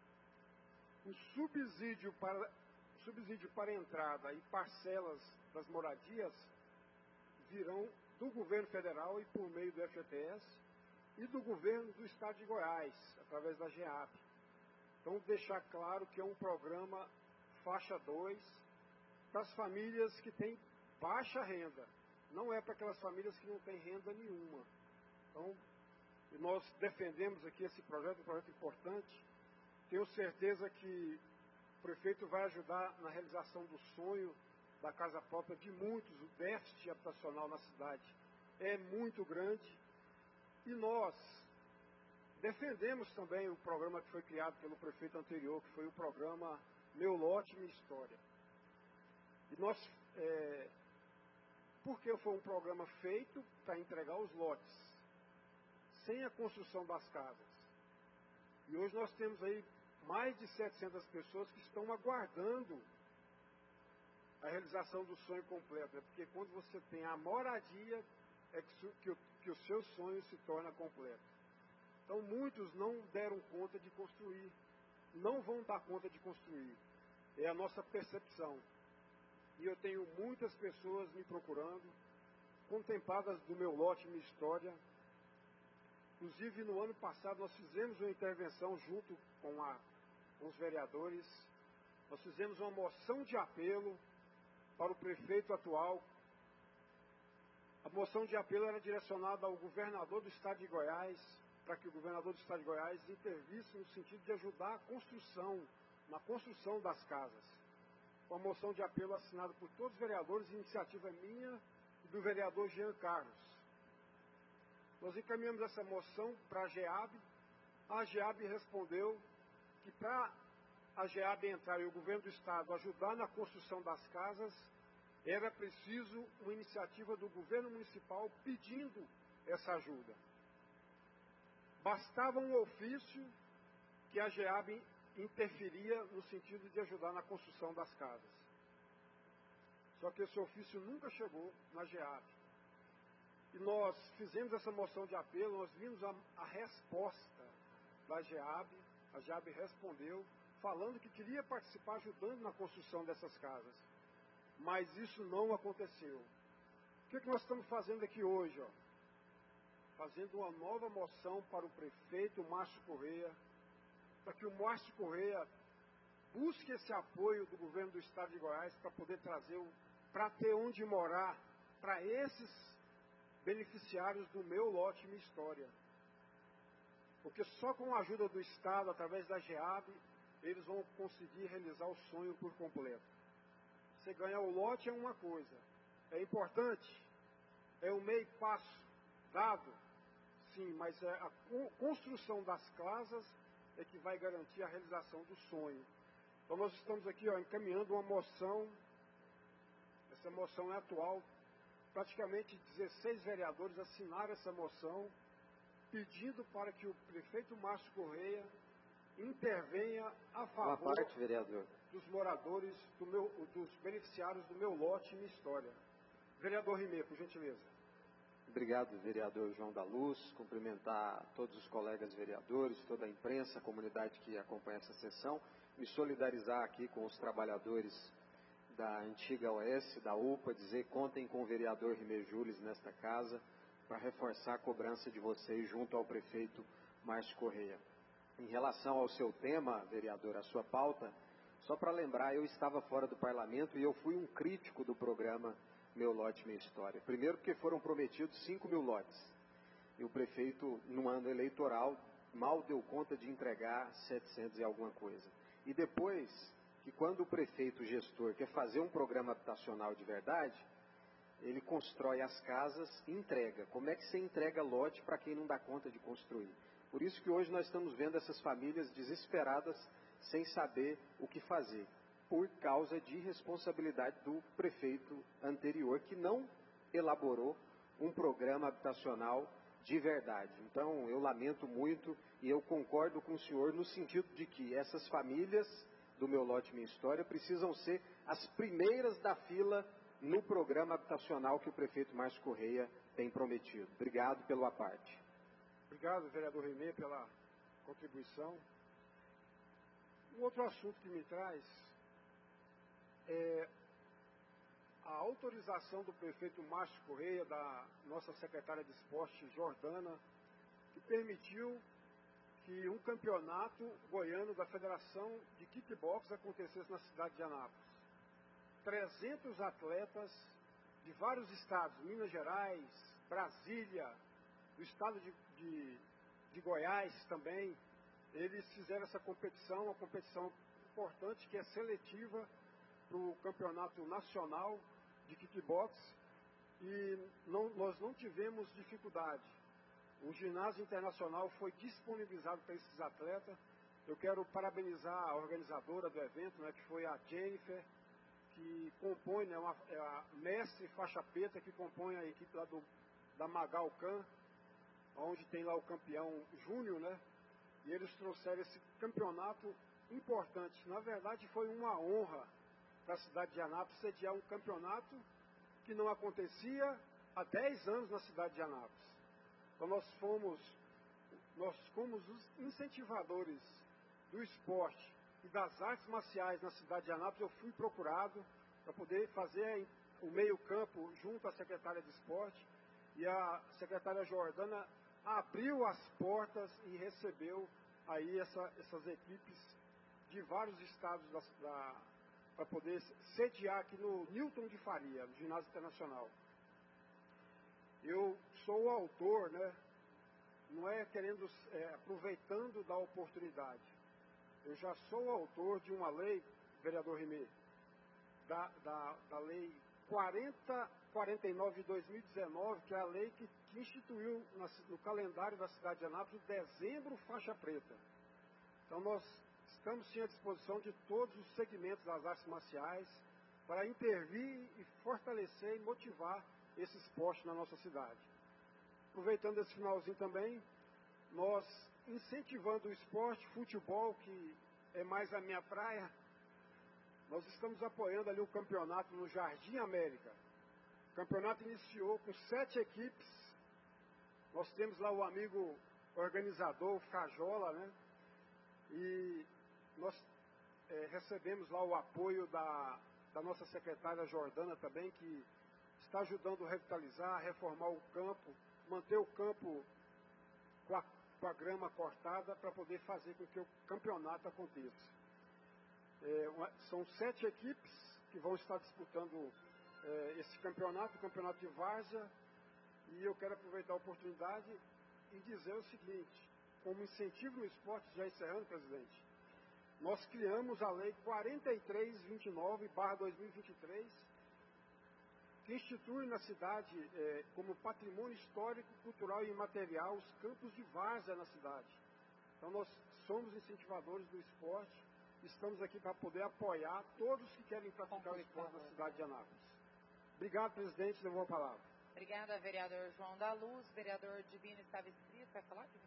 O subsídio para, subsídio para entrada e parcelas das moradias virão do governo federal e por meio do F G T S, e do governo do estado de Goiás, através da GEAP. Então, deixar claro que é um programa faixa dois para as famílias que têm baixa renda. Não é para aquelas famílias que não têm renda nenhuma. Então, nós defendemos aqui esse projeto, um projeto importante. Tenho certeza que o prefeito vai ajudar na realização do sonho da casa própria de muitos. O déficit habitacional na cidade é muito grande. E nós defendemos também o programa que foi criado pelo prefeito anterior, que foi o programa Meu Lote, Minha História. E nós, é, porque foi um programa feito para entregar os lotes, sem a construção das casas. E hoje nós temos aí mais de setecentas pessoas que estão aguardando a realização do sonho completo. Né? Porque quando você tem a moradia, é que, que, o, que o seu sonho se torna completo. Então muitos não deram conta de construir, não vão dar conta de construir. É a nossa percepção. E eu tenho muitas pessoas me procurando, contempladas do meu lote, minha história. Inclusive no ano passado nós fizemos uma intervenção junto com, a, com os vereadores. Nós fizemos uma moção de apelo para o prefeito atual. A moção de apelo era direcionada ao governador do estado de Goiás, para que o governador do estado de Goiás intervisse no sentido de ajudar a construção, na construção das casas. Uma moção de apelo assinada por todos os vereadores, iniciativa minha e do vereador Jean Carlos. Nós encaminhamos essa moção para a GEAB. A GEAB respondeu que para a GEAB entrar e o governo do estado ajudar na construção das casas, era preciso uma iniciativa do governo municipal pedindo essa ajuda. Bastava um ofício que a GEAB interferia no sentido de ajudar na construção das casas. Só que esse ofício nunca chegou na GEAB. E nós fizemos essa moção de apelo, nós vimos a, a resposta da GEAB. A GEAB respondeu, falando que queria participar ajudando na construção dessas casas. Mas isso não aconteceu. O que, que nós estamos fazendo aqui hoje? Ó? fazendo uma nova moção para o prefeito Márcio Correia, para que o Márcio Correia busque esse apoio do governo do estado de Goiás para poder trazer, para ter onde morar para esses beneficiários do meu lote Minha História. Porque só com a ajuda do estado, através da GEAB, eles vão conseguir realizar o sonho por completo. Você ganhar o lote é uma coisa, é importante, é um meio passo dado, sim, mas é a construção das casas é que vai garantir a realização do sonho. Então nós estamos aqui ó, encaminhando uma moção, essa moção é atual, praticamente dezesseis vereadores assinaram essa moção, pedindo para que o prefeito Márcio Correia intervenha a favor parte, vereador. dos moradores, do meu, dos beneficiários do meu lote Minha História. Vereador Rimê, por gentileza. Obrigado, vereador João da Luz. Cumprimentar todos os colegas vereadores, toda a imprensa, a comunidade que acompanha essa sessão. Me solidarizar aqui com os trabalhadores da antiga O S, da U P A, dizer contem com o vereador Rimê Jules nesta casa para reforçar a cobrança de vocês junto ao prefeito Márcio Correia. Em relação ao seu tema, vereador, a sua pauta, só para lembrar, eu estava fora do parlamento e eu fui um crítico do programa Meu Lote, Minha História. Primeiro porque foram prometidos cinco mil lotes. E o prefeito, no ano eleitoral, mal deu conta de entregar setecentos e alguma coisa. E depois, que quando o prefeito, o gestor, quer fazer um programa habitacional de verdade, ele constrói as casas e entrega. Como é que você entrega lote para quem não dá conta de construir? Por isso que hoje nós estamos vendo essas famílias desesperadas, sem saber o que fazer, por causa de responsabilidade do prefeito anterior, que não elaborou um programa habitacional de verdade. Então, eu lamento muito e eu concordo com o senhor no sentido de que essas famílias do Meu Lote Minha História precisam ser as primeiras da fila no programa habitacional que o prefeito Márcio Correia tem prometido. Obrigado pelo aparte. Obrigado, vereador Rimê, pela contribuição. Um outro assunto que me traz é a autorização do prefeito Márcio Correia, da nossa secretária de esporte, Jordana, que permitiu que um campeonato goiano da Federação de Kickbox acontecesse na cidade de Anápolis. trezentos atletas de vários estados, Minas Gerais, Brasília, do estado de, de, de Goiás também, eles fizeram essa competição, uma competição importante que é seletiva para o campeonato nacional de kickbox e não, nós não tivemos dificuldade. O ginásio internacional foi disponibilizado para esses atletas. Eu quero parabenizar a organizadora do evento, né, que foi a Jennifer, que compõe, né, uma, é a mestre faixa preta que compõe a equipe lá do, da Magal Khan, onde tem lá o campeão júnior, né? E eles trouxeram esse campeonato importante. Na verdade, foi uma honra para a cidade de Anápolis sediar um campeonato que não acontecia há dez anos na cidade de Anápolis. Então nós fomos, nós fomos os incentivadores do esporte e das artes marciais na cidade de Anápolis. Eu fui procurado para poder fazer o meio-campo junto à secretária de esporte, e a secretária Jordana abriu as portas e recebeu aí essa, essas equipes de vários estados da, da, para poder sediar aqui no Newton de Faria, no Ginásio Internacional. Eu sou o autor, né, não é querendo, é, aproveitando da oportunidade, eu já sou o autor de uma lei, vereador Rimê, da, da, da lei quarenta, quarenta e nove de dois mil e dezenove, que é a lei que, que instituiu na, no calendário da cidade de Anápolis o dezembro faixa preta. Então nós estamos sim à disposição de todos os segmentos das artes marciais para intervir e fortalecer e motivar esse esporte na nossa cidade. Aproveitando esse finalzinho também, nós incentivando o esporte, futebol, que é mais a minha praia, nós estamos apoiando ali o campeonato no Jardim América. O campeonato iniciou com sete equipes. Nós temos lá o amigo organizador, o Frajola, né? E nós é, recebemos lá o apoio da, da nossa secretária Jordana também, que está ajudando a revitalizar, a reformar o campo manter o campo com a, com a grama cortada para poder fazer com que o campeonato aconteça. É, uma, são sete equipes que vão estar disputando é, esse campeonato, o campeonato de várzea, e eu quero aproveitar a oportunidade e dizer o seguinte, como incentivo no esporte, já encerrando, presidente, nós criamos a Lei quarenta e três vinte e nove barra dois mil e vinte e três, que institui na cidade é, como patrimônio histórico, cultural e imaterial os campos de várzea na cidade. Então nós somos incentivadores do esporte, estamos aqui para poder apoiar todos que querem praticar o esporte na cidade de Anápolis. Obrigado, presidente, levou a palavra. Obrigada, vereador João da Luz. Vereador Divino estava inscrito, vai falar, Divino?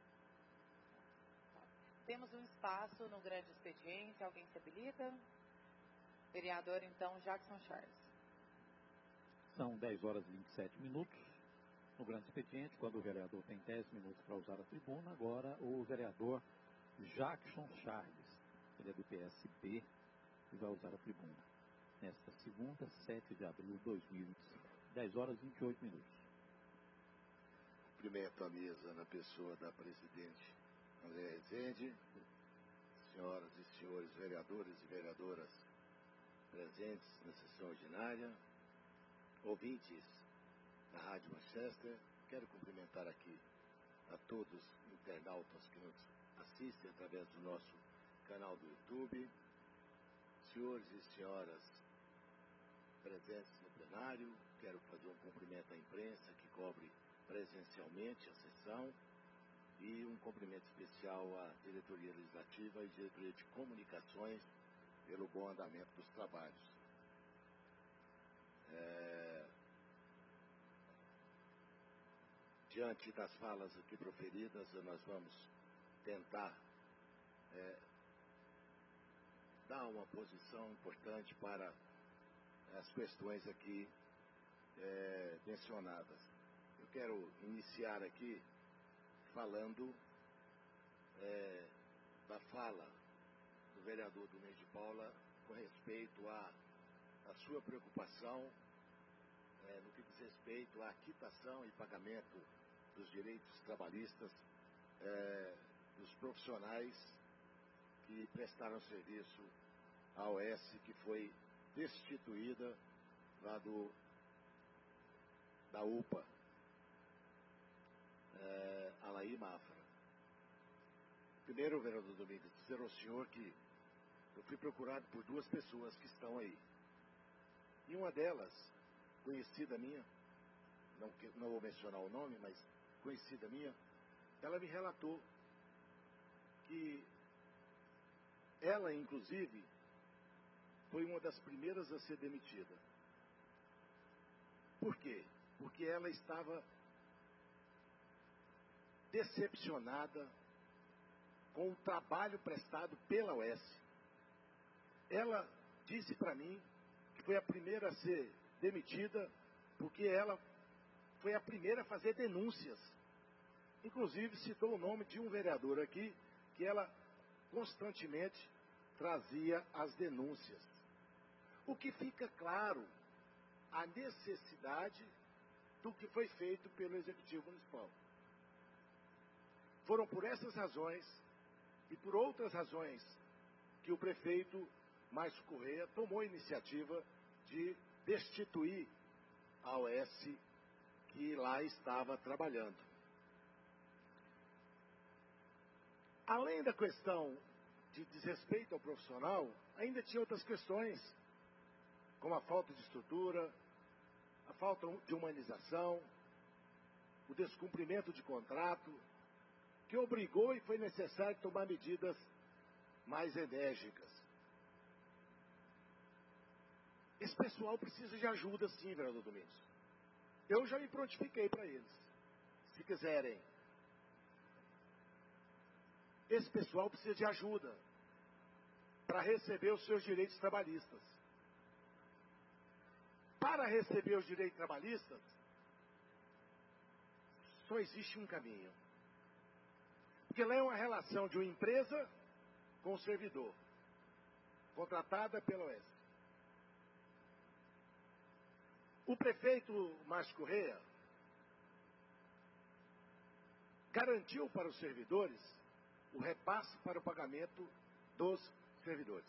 Temos um espaço no grande expediente, alguém se habilita? Vereador, então, Jackson Charles. São dez horas e vinte e sete minutos. No grande expediente, quando o vereador tem dez minutos para usar a tribuna, agora o vereador Jackson Charles, ele é do P S B, e vai usar a tribuna. Nesta segunda, sete de abril de dois mil e vinte e cinco. dez horas e vinte e oito minutos. Cumprimento a mesa na pessoa da presidente André Rezende, senhoras e senhores vereadores e vereadoras presentes na sessão ordinária, ouvintes da Rádio Manchester, quero cumprimentar aqui a todos os internautas que nos assistem através do nosso canal do YouTube, senhores e senhoras presentes no plenário, quero fazer um cumprimento à imprensa que cobre presencialmente a sessão e um cumprimento especial à diretoria legislativa e diretoria de comunicações pelo bom andamento dos trabalhos. É... Diante das falas aqui proferidas, nós vamos tentar é, dar uma posição importante para as questões aqui é, mencionadas. Eu quero iniciar aqui falando é, da fala do vereador Domingos de Paula com respeito à, à sua preocupação é, no que diz respeito à quitação e pagamento dos direitos trabalhistas é, dos profissionais que prestaram serviço à O S, que foi destituída lá do, da U P A, é, Alaí Mafra. Primeiro, vereador Domingos, dizer ao senhor que eu fui procurado por duas pessoas que estão aí. E uma delas, conhecida minha, não, não vou mencionar o nome, mas conhecida minha, ela me relatou que ela, inclusive, foi uma das primeiras a ser demitida. Por quê? Porque ela estava decepcionada com o trabalho prestado pela O S. Ela disse para mim que foi a primeira a ser demitida porque ela foi a primeira a fazer denúncias. Inclusive citou o nome de um vereador aqui que ela constantemente trazia as denúncias. O que fica claro a necessidade do que foi feito pelo Executivo Municipal. Foram por essas razões e por outras razões que o prefeito Márcio Correia tomou a iniciativa de destituir a O S que lá estava trabalhando. Além da questão de desrespeito ao profissional, ainda tinha outras questões, como a falta de estrutura, a falta de humanização, o descumprimento de contrato, que obrigou e foi necessário tomar medidas mais enérgicas. Esse pessoal precisa de ajuda, sim, vereador Domingos. Eu já me prontifiquei para eles. Se quiserem. Esse pessoal precisa de ajuda para receber os seus direitos trabalhistas. Para receber os direitos trabalhistas, só existe um caminho. Porque lá é uma relação de uma empresa com o servidor, contratada pela O S. O prefeito Márcio Correia garantiu para os servidores o repasse para o pagamento dos servidores.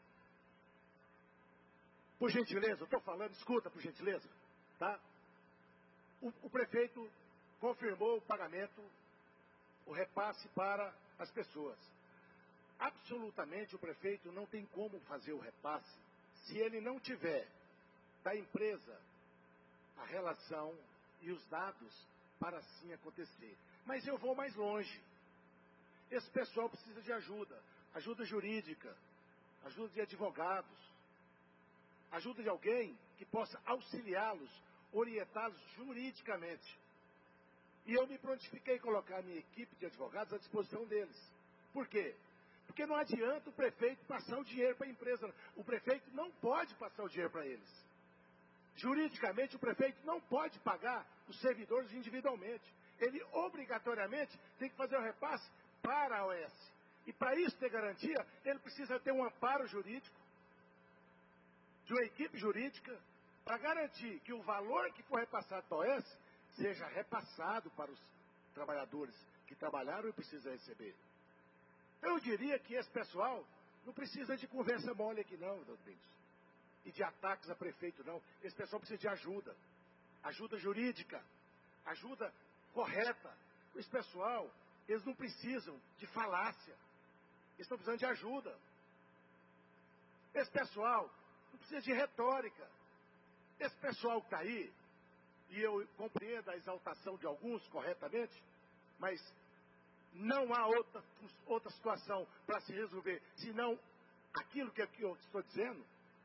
Por gentileza, eu estou falando, escuta por gentileza, tá? O, o prefeito confirmou o pagamento, o repasse para as pessoas. Absolutamente o prefeito não tem como fazer o repasse se ele não tiver da empresa a relação e os dados para assim acontecer. Mas eu vou mais longe. Esse pessoal precisa de ajuda, ajuda jurídica, ajuda de advogados, ajuda de alguém que possa auxiliá-los, orientá-los juridicamente. E eu me prontifiquei a colocar a minha equipe de advogados à disposição deles. Por quê? Porque não adianta o prefeito passar o dinheiro para a empresa. O prefeito não pode passar o dinheiro para eles. Juridicamente, o prefeito não pode pagar os servidores individualmente. Ele obrigatoriamente tem que fazer o repasse para a O S. E para isso ter garantia, ele precisa ter um amparo jurídico, de uma equipe jurídica, para garantir que o valor que for repassado para a O S seja repassado para os trabalhadores que trabalharam e precisam receber. Eu diria que esse pessoal não precisa de conversa mole aqui não, doutor Pintos, e de ataques a prefeito não. Esse pessoal precisa de ajuda, ajuda jurídica, ajuda correta. Esse pessoal, eles não precisam de falácia, eles estão precisando de ajuda. Esse pessoal não precisa de retórica. Esse pessoal que está aí, e eu compreendo a exaltação de alguns corretamente, mas não há outra, outra situação para se resolver, senão aquilo que eu estou dizendo.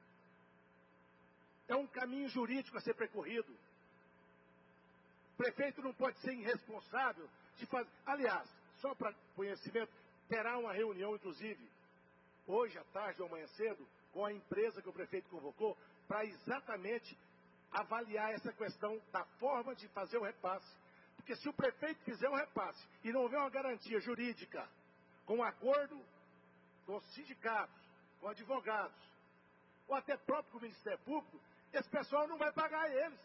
É um caminho jurídico a ser percorrido. O prefeito não pode ser irresponsável de fazer. Aliás, só para conhecimento, terá uma reunião, inclusive, hoje à tarde ou amanhã cedo, com a empresa que o prefeito convocou, para exatamente avaliar essa questão da forma de fazer o repasse. Porque se o prefeito fizer um repasse e não houver uma garantia jurídica, com um acordo com os sindicatos, com advogados, ou até próprio com o Ministério Público, esse pessoal não vai pagar eles.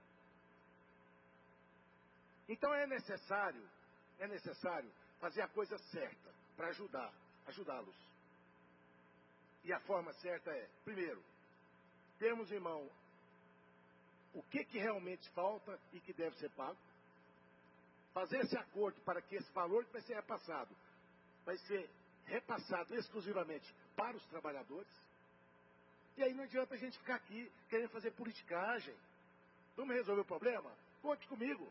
Então é necessário, é necessário fazer a coisa certa para ajudar, ajudá-los. E a forma certa é, primeiro, termos em mão o que, que realmente falta e que deve ser pago, fazer esse acordo para que esse valor que vai ser repassado, vai ser repassado exclusivamente para os trabalhadores. E aí não adianta a gente ficar aqui querendo fazer politicagem. Vamos resolver o problema? Conte comigo.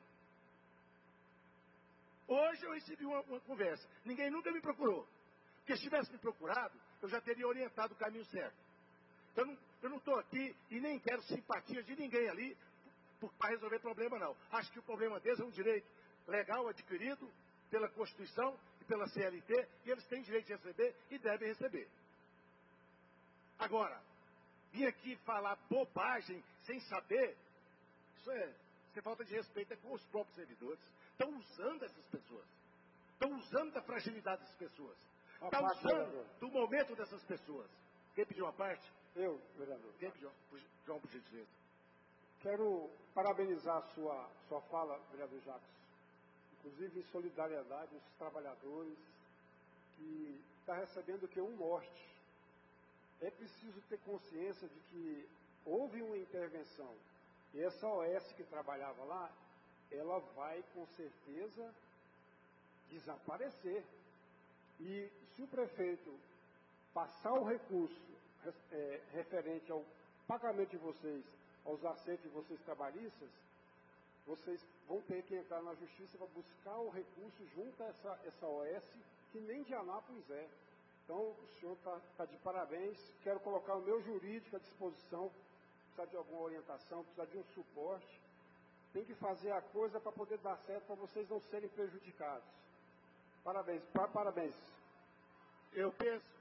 Hoje eu recebi uma, uma conversa. Ninguém nunca me procurou. Porque se tivesse me procurado, eu já teria orientado o caminho certo. Eu não eu não estou aqui e nem quero simpatia de ninguém ali para resolver problema, não. Acho que o problema deles é um direito legal adquirido pela Constituição e pela C L T, e eles têm direito de receber e devem receber. Agora, vir aqui falar bobagem sem saber, isso é, isso é falta de respeito é com os próprios servidores. Estão usando essas pessoas. Estão usando da fragilidade dessas pessoas. Estão usando do momento dessas pessoas. Quem pediu uma parte? Eu, vereador. Quem pediu? João, por gentileza. Quero parabenizar a sua, sua fala, vereador Jacques. Inclusive em solidariedade aos trabalhadores que estão recebendo o que um morte. É preciso ter consciência de que houve uma intervenção. E essa O S que trabalhava lá, ela vai com certeza desaparecer. E se o prefeito passar o recurso é, referente ao pagamento de vocês, aos acertos de vocês trabalhistas, vocês vão ter que entrar na justiça para buscar o recurso junto a essa, essa O S, que nem de Anápolis é. Então, o senhor está tá de parabéns. Quero colocar o meu jurídico à disposição. Precisa de alguma orientação, precisa de um suporte. Tem que fazer a coisa para poder dar certo, para vocês não serem prejudicados. Parabéns, parabéns. Eu penso,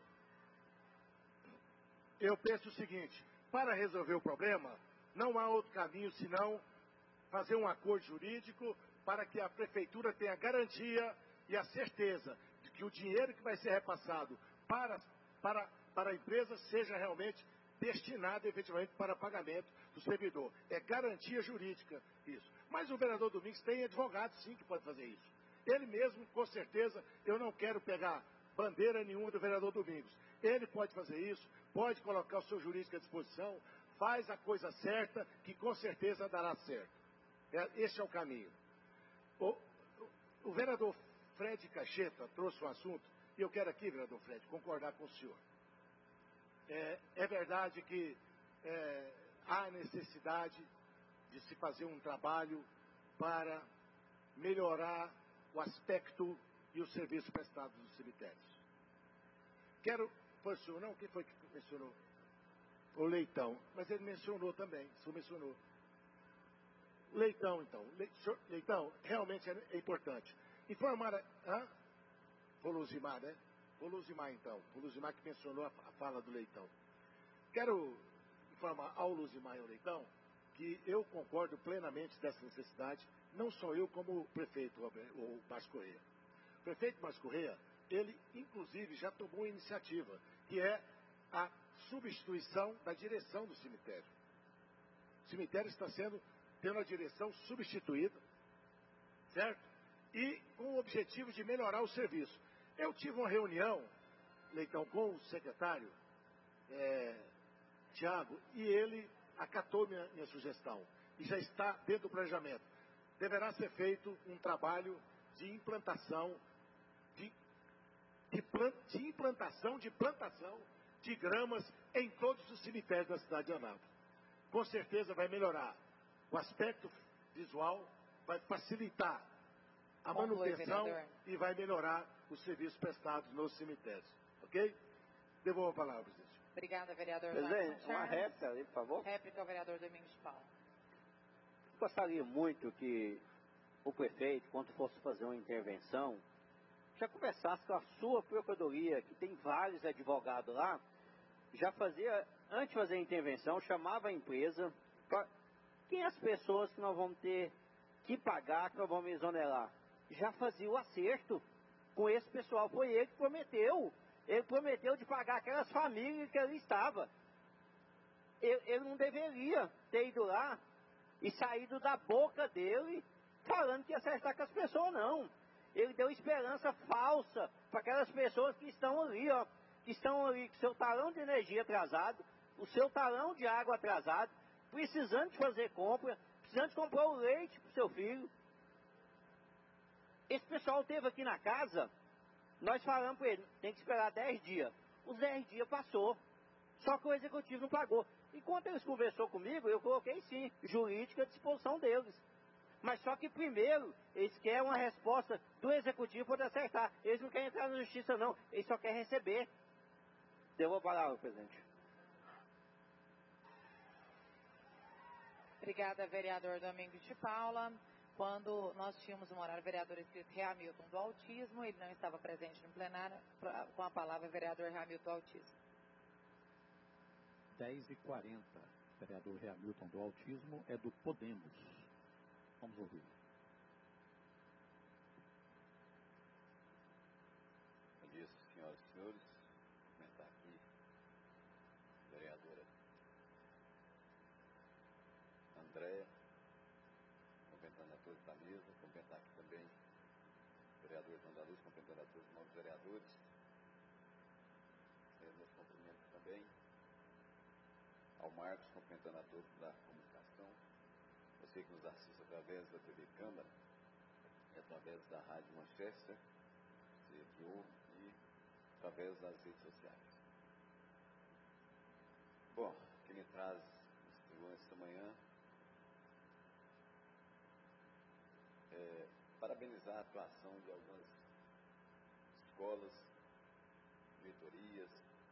eu penso o seguinte, para resolver o problema, não há outro caminho senão fazer um acordo jurídico para que a prefeitura tenha garantia e a certeza de que o dinheiro que vai ser repassado para, para, para a empresa seja realmente destinado efetivamente para pagamento do servidor. É garantia jurídica isso. Mas o vereador Domingos tem advogado sim que pode fazer isso. Ele mesmo, com certeza, eu não quero pegar bandeira nenhuma do vereador Domingos. Ele pode fazer isso, pode colocar o seu jurídico à disposição, faz a coisa certa, que com certeza dará certo. É, esse é o caminho. O, o, o vereador Fred Cacheta trouxe um assunto, e eu quero aqui, vereador Fred, concordar com o senhor. É, é verdade que é, há necessidade de se fazer um trabalho para melhorar o aspecto e o serviço prestado nos cemitérios. Quero, foi o senhor não? Quem foi que mencionou? O Leitão, mas ele mencionou também, o senhor mencionou. Leitão, então. Leitão, realmente é importante. Informar, hã? Foi o Luzimar, né? Foi o Luzimar, então. O Luzimar que mencionou a fala do Leitão. Quero informar ao Luzimar e ao Leitão que eu concordo plenamente dessa necessidade, não só eu, como o prefeito, o Márcio Correia. O prefeito Márcio Correia, ele, inclusive, já tomou uma iniciativa, que é a substituição da direção do cemitério. O cemitério está sendo, tendo a direção substituída, certo? E com o objetivo de melhorar o serviço. Eu tive uma reunião, Leitão, com o secretário, é, Tiago, e ele acatou minha, minha sugestão. E já está dentro do planejamento. Deverá ser feito um trabalho de implantação, de, de, plant, de implantação, de plantação de gramas em todos os cemitérios da cidade de Anápolis. Com certeza vai melhorar o aspecto visual, vai facilitar a manutenção e vai melhorar os serviços prestados nos cemitérios. Ok? Devolvo a palavra, presidente. Obrigada, vereador. Presidente, uma réplica ali, por favor. Réplica ao vereador Domingos de Paula. Gostaria muito que o prefeito, quando fosse fazer uma intervenção, já conversasse com a sua procuradoria, que tem vários advogados lá, já fazia, antes de fazer a intervenção, chamava a empresa, pra, quem é as pessoas que nós vamos ter que pagar, que nós vamos exonerar? Já fazia o acerto com esse pessoal, foi ele que prometeu. Ele prometeu de pagar aquelas famílias que ali estavam. Ele, ele não deveria ter ido lá e saído da boca dele falando que ia acertar com as pessoas, não. Ele deu esperança falsa para aquelas pessoas que estão ali, ó, que estão ali com seu talão de energia atrasado, o seu talão de água atrasado, precisando de fazer compra, precisando de comprar o leite para o seu filho. Esse pessoal esteve aqui na casa, nós falamos para ele, tem que esperar dez dias. Os dez dias passou, só que o executivo não pagou. Enquanto eles conversou comigo, eu coloquei sim, jurídica à disposição deles. Mas só que primeiro, eles querem uma resposta do executivo para acertar. Eles não querem entrar na justiça não, eles só querem receber. Deu a palavra, presidente. Obrigada, vereador Domingos de Paula. Quando nós tínhamos um horário, vereador escrito Hamilton do Autismo, ele não estava presente no plenário, com a palavra vereador Hamilton do Autismo. dez e quarenta, vereador Hamilton do Autismo é do Podemos. Vamos ouvir. Bom dia, senhoras e senhores. Vou comentar aqui, vereadora Andréia, cumprimentando a todos da mesa, cumprimentar aqui também o vereador João da Luz, cumprimentando a todos os novos vereadores. É, meus cumprimentos também ao Marcos, cumprimentando a todos da comunicação. Você que nos assiste através da T V Câmara e através da Rádio Manchester, você que ouve, e através das redes sociais. Bom, o que me traz esta manhã é parabenizar a atuação de algumas escolas, diretorias,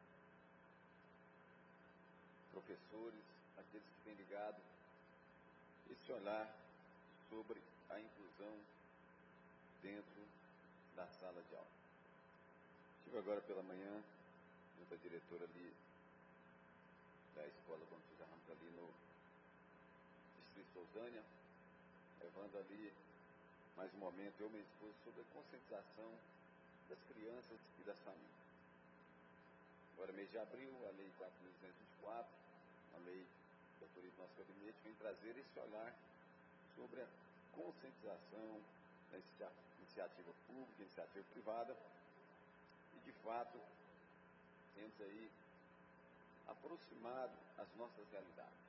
professores, aqueles que têm ligado esse olhar sobre a inclusão dentro da sala de aula. Estive agora pela manhã junto à diretora ali da escola Bonfim Ramos ali no Distrito Sousânia, levando ali mais um momento, eu e minha esposa, sobre a conscientização das crianças e das famílias. Agora, mês de abril, a Lei quatro mil duzentos e vinte e quatro, a lei que autoriza o nosso gabinete, vem trazer esse olhar sobre a conscientização na iniciativa pública, iniciativa privada, e de fato temos aí aproximado as nossas realidades.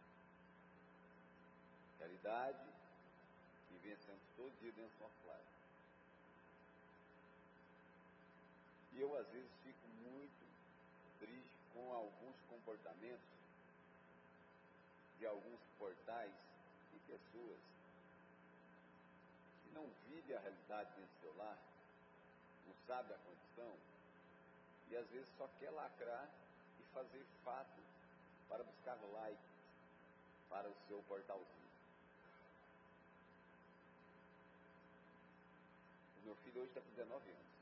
Realidade que vivenciamos todo dia dentro do nosso lar. E eu às vezes fico muito triste com alguns comportamentos de alguns portais e pessoas que não vivem a realidade dentro do seu lar, não sabem a condição, e às vezes só quer lacrar e fazer fato para buscar likes para o seu portalzinho. O meu filho hoje está com dezenove anos.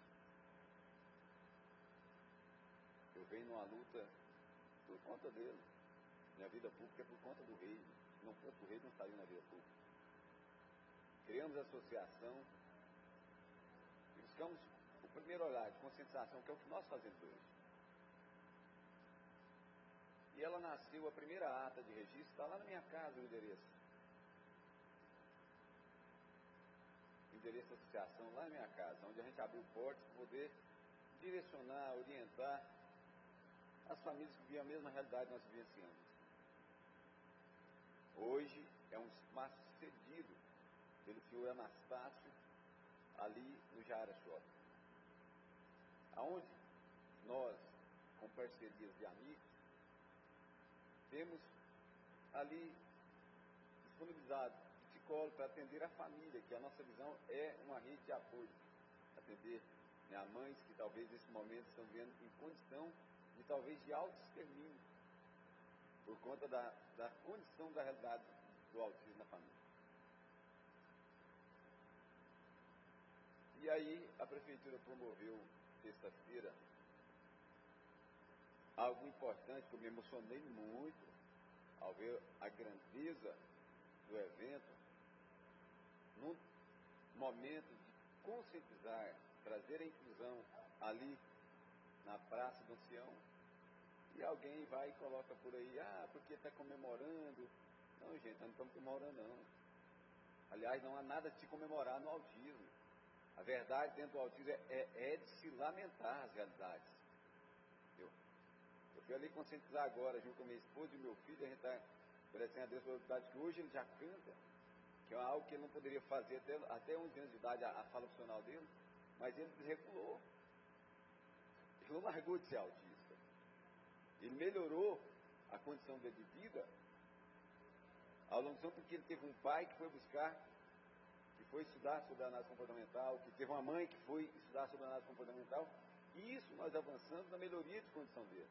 Eu venho numa luta por conta dele. Minha vida pública é por conta do rei. Se não fosse o rei, não estaria na vida pública. Criamos a associação e buscamos o primeiro olhar de conscientização, que é o que nós fazemos hoje. E ela nasceu, a primeira ata de registro está lá na minha casa, o endereço. O endereço da associação lá na minha casa, onde a gente abriu portas para poder direcionar, orientar as famílias que vivem a mesma realidade que nós vivenciamos. Hoje é um espaço cedido pelo senhor Anastácio, ali no Jara Shopping, aonde nós, com parcerias de amigos, temos ali disponibilizado psicólogo para atender a família, que a nossa visão é uma rede de apoio, atender, né, mães que talvez nesse momento estão vendo em condição de talvez de autoextermínio, por conta da, da condição da realidade do autismo na família. E aí a prefeitura promoveu, sexta-feira, algo importante, que eu me emocionei muito ao ver a grandeza do evento, num momento de conscientizar, trazer a inclusão ali na Praça do Ancião. E alguém vai e coloca por aí, ah, porque está comemorando. Não, gente, nós não estamos comemorando, não. Aliás, não há nada de se comemorar no autismo. A verdade dentro do autismo é, é, é de se lamentar as realidades. Eu, eu fui ali conscientizar agora, junto com a minha esposa e meu filho, a gente está agradecendo a Deus pela oportunidade que hoje ele já canta, que é algo que ele não poderia fazer até, até onze anos de idade, a, a fala profissional dele, mas ele reculou. Ele não largou de ser autista. Ele melhorou a condição dele de vida ao longo do tempo, porque ele teve um pai que foi buscar, que foi estudar sobre a análise comportamental, que teve uma mãe que foi estudar sobre a análise comportamental, e isso nós avançamos na melhoria de condição dele.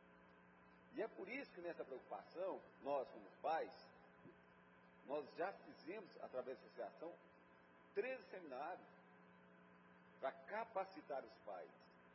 E é por isso que nessa preocupação, nós como pais, nós já fizemos, através da associação, treze seminários para capacitar os pais.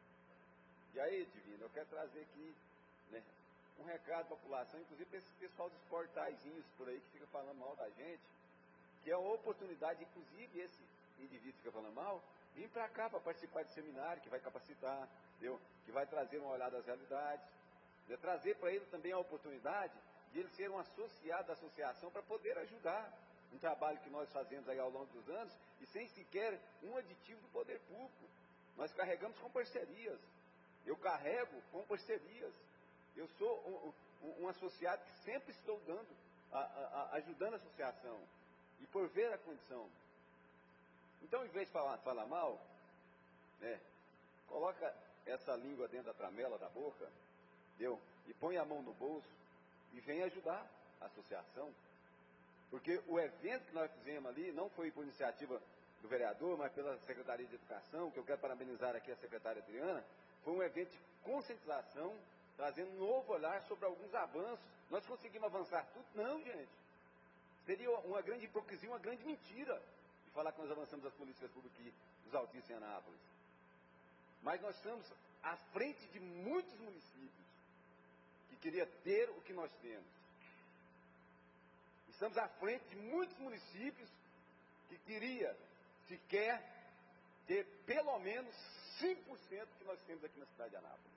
E aí, Divino, eu quero trazer aqui, né, um recado para a população, inclusive para esse pessoal dos portaizinhos por aí que fica falando mal da gente, que é uma oportunidade, inclusive esse indivíduo que fica falando mal, vir para cá para participar de seminário que vai capacitar, entendeu? Que vai trazer uma olhada às realidades, né? Trazer para ele também a oportunidade de ele ser um associado da associação para poder ajudar um trabalho que nós fazemos aí ao longo dos anos e sem sequer um aditivo do poder público. Nós carregamos com parcerias. Eu carrego com parcerias. Eu sou um, um, um associado que sempre estou dando, a, a, a, ajudando a associação. E por ver a condição. Então, em vez de falar, falar mal, né, coloca essa língua dentro da tramela da boca, entendeu? E põe a mão no bolso e vem ajudar a associação. Porque o evento que nós fizemos ali não foi por iniciativa do vereador, mas pela Secretaria de Educação, que eu quero parabenizar aqui a secretária Adriana, foi um evento de conscientização, trazendo um novo olhar sobre alguns avanços. Nós conseguimos avançar tudo? Não, gente. Seria uma grande hipocrisia, uma grande mentira de falar que nós avançamos as políticas públicas dos autistas em Anápolis. Mas nós estamos à frente de muitos municípios que queriam ter o que nós temos. Estamos à frente de muitos municípios que queria sequer ter pelo menos cinco por cento que nós temos aqui na cidade de Anápolis.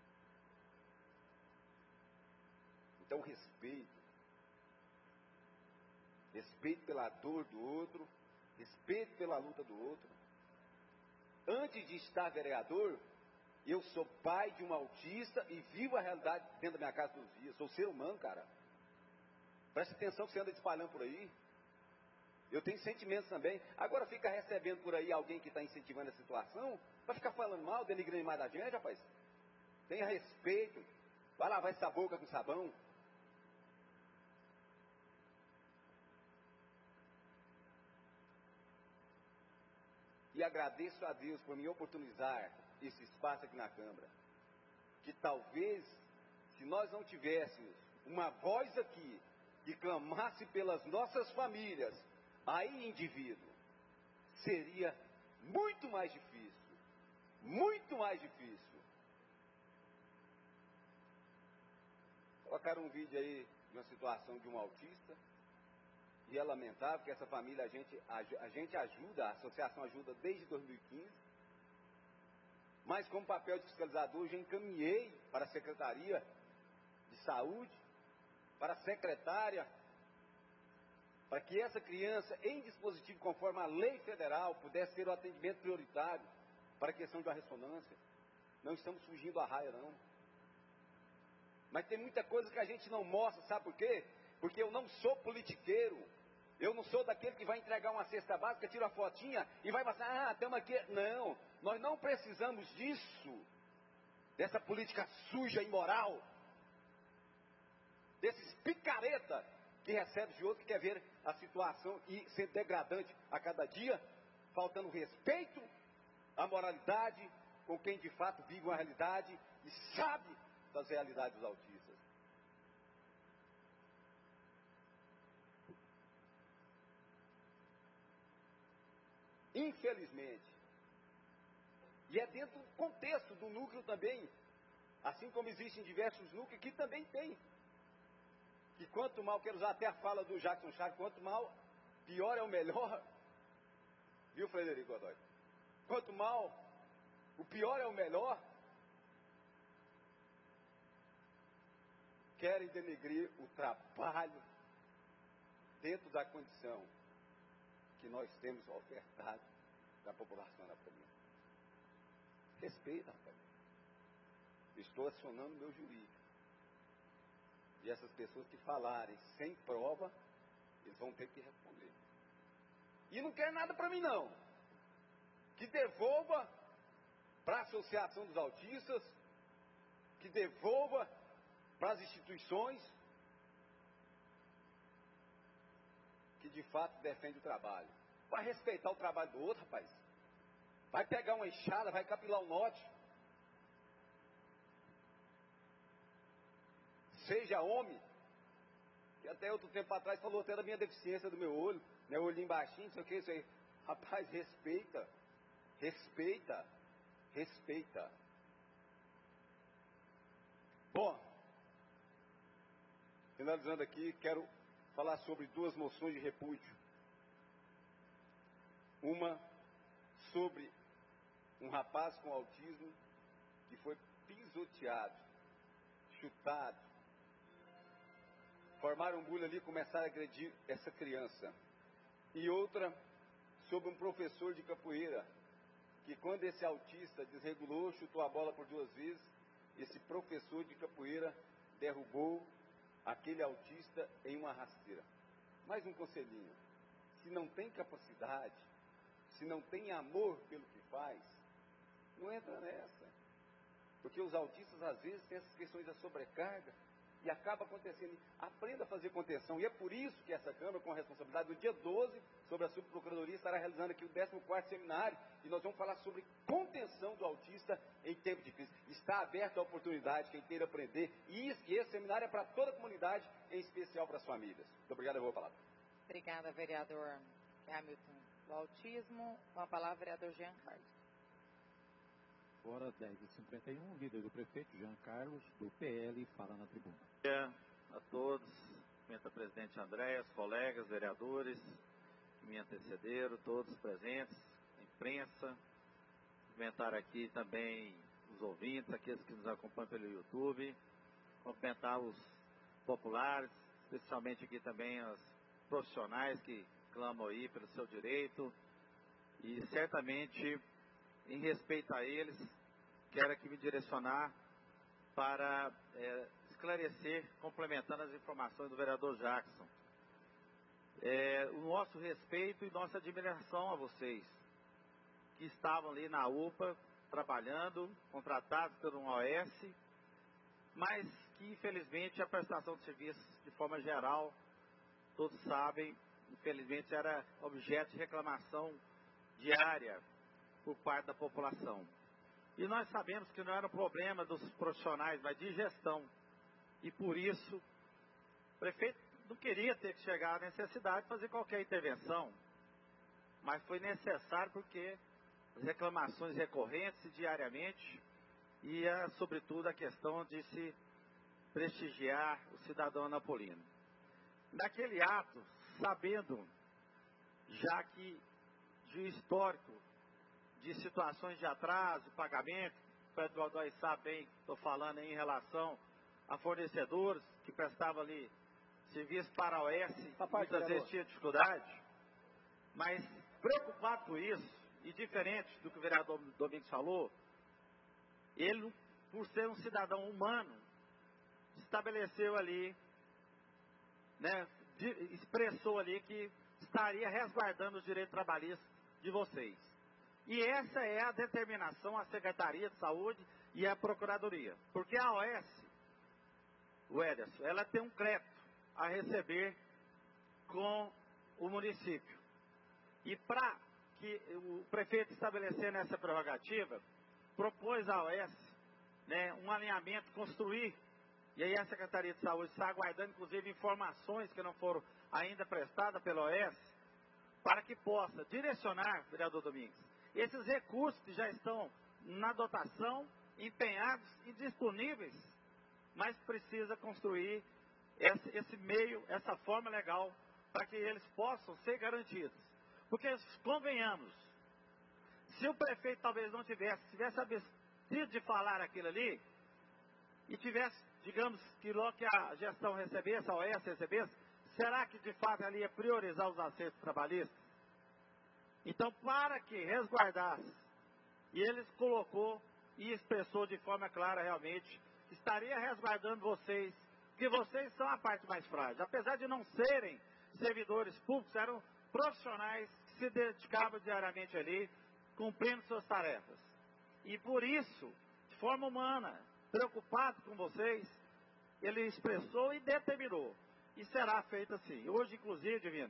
Então, respeito. Respeito pela dor do outro, respeito pela luta do outro. Antes de estar vereador, eu sou pai de um autista e vivo a realidade dentro da minha casa todos os dias. Sou ser humano, cara. Preste atenção que você anda espalhando por aí. Eu tenho sentimentos também. Agora fica recebendo por aí alguém que está incentivando a situação, vai ficar falando mal, denigrando mais da gente, rapaz. Tenha respeito. Vai lavar essa boca com sabão. E agradeço a Deus por me oportunizar esse espaço aqui na Câmara. Que talvez, se nós não tivéssemos uma voz aqui que clamasse pelas nossas famílias, aí, indivíduo, seria muito mais difícil. Muito mais difícil. Colocaram um vídeo aí de uma situação de um autista. E é lamentável que essa família, a gente, a, a gente ajuda, a associação ajuda desde dois mil e quinze. Mas como papel de fiscalizador, já encaminhei para a Secretaria de Saúde, para a secretária, para que essa criança, em dispositivo conforme a lei federal, pudesse ter o atendimento prioritário para a questão de uma ressonância. Não estamos fugindo à raia, não. Mas tem muita coisa que a gente não mostra, sabe por quê? Porque eu não sou politiqueiro. Eu não sou daquele que vai entregar uma cesta básica, tira a fotinha e vai passar, ah, estamos aqui. Não, nós não precisamos disso. Dessa política suja e imoral. Desses picareta que recebe de outro, que quer ver a situação e ser degradante a cada dia, faltando respeito à moralidade com quem de fato vive uma realidade e sabe das realidades dos autistas. Infelizmente, e é dentro do contexto do núcleo também, assim como existem diversos núcleos que também tem, que quanto mal, quero usar até a fala do Jackson Chaves, quanto mal, pior é o melhor, viu, Frederico Godoy? Quanto mal, o pior é o melhor, querem denegrir o trabalho dentro da condição que nós temos ofertado da população da família. Respeita, rapaz. Estou acionando o meu jurídico. E essas pessoas que falarem sem prova, eles vão ter que responder. E não quer nada para mim, não. Que devolva para a Associação dos Autistas, que devolva para as instituições que de fato defende o trabalho. Vai respeitar o trabalho do outro, rapaz. Vai pegar uma enxada, vai capilar o norte. Seja homem, que até outro tempo atrás falou até da minha deficiência do meu olho, meu olhinho baixinho, não sei o que, isso aí. Rapaz, respeita, respeita, respeita. Bom, finalizando aqui, quero falar sobre duas moções de repúdio. Uma sobre um rapaz com autismo que foi pisoteado, chutado, formaram um bullying ali e começaram a agredir essa criança. E outra sobre um professor de capoeira, que quando esse autista desregulou, chutou a bola por duas vezes, esse professor de capoeira derrubou aquele autista em uma rasteira. Mais um conselhinho: se não tem capacidade, se não tem amor pelo que faz, não entra nessa. Porque os autistas às vezes têm essas questões da sobrecarga e acaba acontecendo. Aprenda a fazer contenção. E é por isso que essa Câmara, com a responsabilidade do dia doze, sobre a Subprocuradoria, estará realizando aqui o décimo quarto seminário, e nós vamos falar sobre contenção do autista em tempo de crise. Está aberta a oportunidade, quem queira aprender, e esse seminário é para toda a comunidade, em especial para as famílias. Muito obrigado, eu vou falar. Obrigada, vereador Hamilton. O autismo, com a palavra, vereador Jean Carlos. Agora, dez e cinquenta e um, o líder do prefeito, Jean Carlos, do P L, fala na tribuna. Bom dia a todos, cumprimento a presidente Andréia, os colegas, vereadores que me antecederam, todos presentes, a imprensa, cumprimentar aqui também os ouvintes, aqueles que nos acompanham pelo YouTube, cumprimentar os populares, especialmente aqui também os profissionais que reclamam aí pelo seu direito. E certamente, em respeito a eles, quero aqui me direcionar para é, esclarecer, complementando as informações do vereador Jackson. É, o nosso respeito e nossa admiração a vocês, que estavam ali na U P A, trabalhando, contratados por um O S, mas que infelizmente a prestação de serviços, de forma geral, todos sabem, infelizmente era objeto de reclamação diária por parte da população. E nós sabemos que não era um problema dos profissionais, mas de gestão. E por isso, o prefeito não queria ter que chegar à necessidade de fazer qualquer intervenção, mas foi necessário porque as reclamações recorrentes diariamente e, a, sobretudo, a questão de se prestigiar o cidadão anapolino. Naquele ato, sabendo já que de histórico de situações de atraso, pagamento, o Pedro Godoy sabe bem, estou falando aí em relação a fornecedores que prestavam ali serviço para a O S, muitas vezes tinha dificuldade, mas preocupado com isso, e diferente do que o vereador Domingos falou, ele, por ser um cidadão humano, estabeleceu ali, né, de, expressou ali que estaria resguardando os direitos trabalhistas de vocês. E essa é a determinação, a Secretaria de Saúde e a Procuradoria. Porque a O S, o Ederson, ela tem um crédito a receber com o município. E para que o prefeito estabelecendo essa prerrogativa, propôs à O S, né, um alinhamento, construir, e aí a Secretaria de Saúde está aguardando, inclusive, informações que não foram ainda prestadas pela O S, para que possa direcionar, vereador Domingos, esses recursos que já estão na dotação, empenhados e disponíveis, mas precisa construir esse, esse meio, essa forma legal, para que eles possam ser garantidos. Porque, convenhamos, se o prefeito talvez não tivesse, tivesse abstido de falar aquilo ali, e tivesse, digamos, que logo que a gestão recebesse, a O S recebesse, será que de fato ela ia priorizar os acertos trabalhistas? Então, para que resguardasse, e eles colocou e expressou de forma clara realmente, que estaria resguardando vocês, que vocês são a parte mais frágil. Apesar de não serem servidores públicos, eram profissionais que se dedicavam diariamente ali, cumprindo suas tarefas. E por isso, de forma humana, preocupado com vocês, ele expressou e determinou. E será feito assim. Hoje, inclusive, Divino,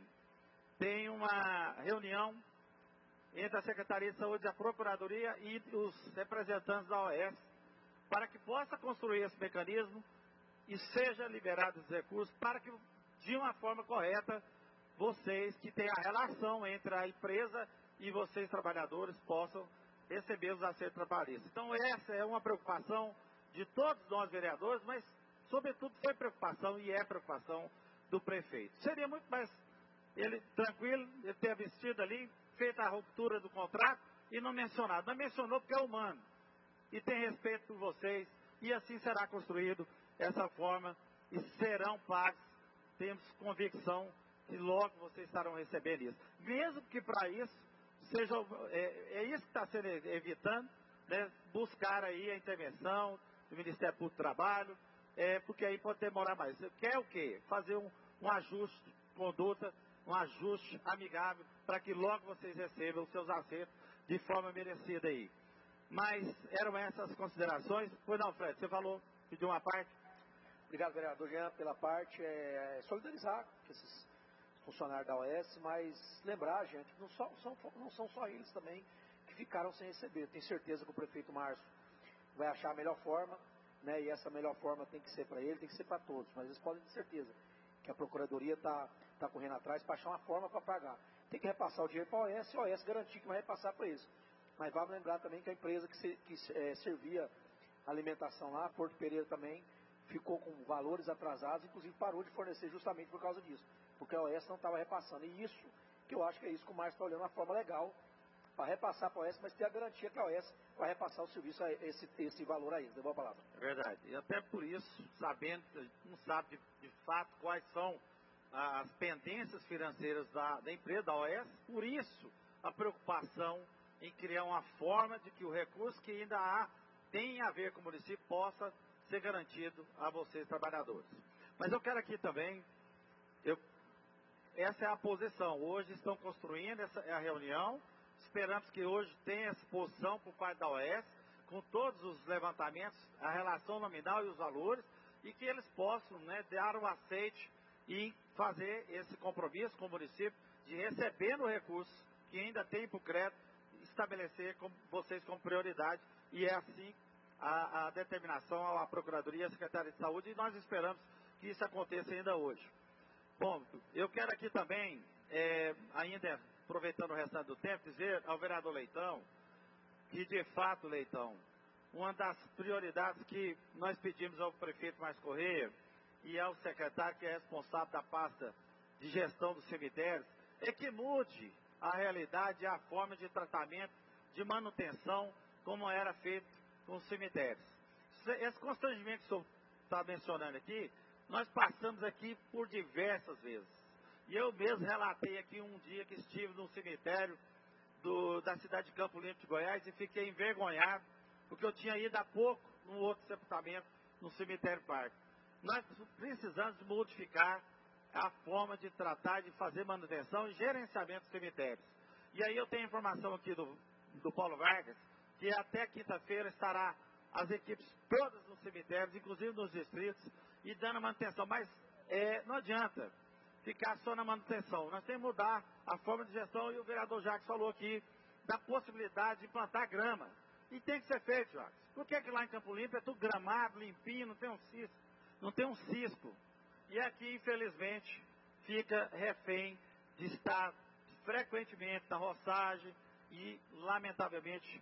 tem uma reunião entre a Secretaria de Saúde e a Procuradoria e os representantes da O S, para que possa construir esse mecanismo e seja liberados os recursos para que, de uma forma correta, vocês que têm a relação entre a empresa e vocês, trabalhadores, possam receber os acertos trabalhistas. Então, essa é uma preocupação de todos nós, vereadores, mas, sobretudo, foi preocupação e é preocupação do prefeito. Seria muito mais ele tranquilo, ele ter vestido ali, feita a ruptura do contrato e não mencionado. Não mencionou porque é humano e tem respeito por vocês, e assim será construído essa forma e serão pagos. Temos convicção que logo vocês estarão recebendo isso. Mesmo que para isso, seja, é, é isso que está sendo evitando, né, buscar aí a intervenção do Ministério Público do Trabalho, é, porque aí pode demorar mais. Quer o quê? Fazer um, um ajuste de conduta, um ajuste amigável, para que logo vocês recebam os seus acertos de forma merecida aí. Mas eram essas considerações. Pois não, Fred, você falou, pediu uma parte? Obrigado, vereador Jean, pela parte. É, solidarizar com esses funcionários da O S, mas lembrar, gente, que não, só, são, não são só eles também que ficaram sem receber. Tenho certeza que o prefeito Márcio vai achar a melhor forma, né, e essa melhor forma tem que ser para ele, tem que ser para todos. Mas eles podem ter certeza que a Procuradoria está tá correndo atrás para achar uma forma para pagar. Tem que repassar o dinheiro para a O S e a O S garantir que vai repassar para eles. Mas vamos lembrar também que a empresa que, se, que é, servia alimentação lá, Porto Pereira também, ficou com valores atrasados, inclusive parou de fornecer justamente por causa disso, porque a O S não estava repassando. E isso, que eu acho que é isso que o Márcio está olhando, uma forma legal para repassar para a O S, mas ter a garantia que a O S vai repassar o serviço, a esse, esse valor a eles. Devolvo a palavra. É verdade. E até por isso, sabendo que a gente não sabe de, de fato quais são as pendências financeiras da, da empresa, da O S, por isso a preocupação em criar uma forma de que o recurso que ainda há, tem a ver com o município, possa ser garantido a vocês, trabalhadores. Mas eu quero aqui também, eu, essa é a posição, hoje estão construindo, essa é a reunião, esperamos que hoje tenha essa posição por parte da O S, com todos os levantamentos, a relação nominal e os valores, e que eles possam, né, dar o aceite e fazer esse compromisso com o município de receber o recurso que ainda tem para o crédito, estabelecer com vocês como prioridade, e é assim a, a determinação à Procuradoria e à Secretaria de Saúde, e nós esperamos que isso aconteça ainda hoje. Bom, eu quero aqui também, é, ainda aproveitando o restante do tempo, dizer ao vereador Leitão, que de fato, Leitão, uma das prioridades que nós pedimos ao prefeito Márcio Correia e ao secretário que é responsável da pasta de gestão dos cemitérios, é que mude a realidade e a forma de tratamento, de manutenção, como era feito com os cemitérios. Esse constrangimento que o senhor está mencionando aqui, nós passamos aqui por diversas vezes. E eu mesmo relatei aqui um dia que estive num cemitério do, da cidade de Campo Limpo de Goiás e fiquei envergonhado, porque eu tinha ido há pouco num outro sepultamento, no cemitério Parque. Nós precisamos modificar a forma de tratar, de fazer manutenção e gerenciamento dos cemitérios. E aí eu tenho informação aqui do, do Paulo Vargas, que até quinta-feira estará as equipes todas nos cemitérios, inclusive nos distritos, e dando manutenção. Mas é, não adianta ficar só na manutenção. Nós temos que mudar a forma de gestão, e o vereador Jacques falou aqui da possibilidade de plantar grama. E tem que ser feito, Jacques. Por que que lá em Campo Limpo é tudo gramado, limpinho, não tem um cisco? Não tem um cisco. E aqui, infelizmente, fica refém de estar frequentemente na roçagem e, lamentavelmente,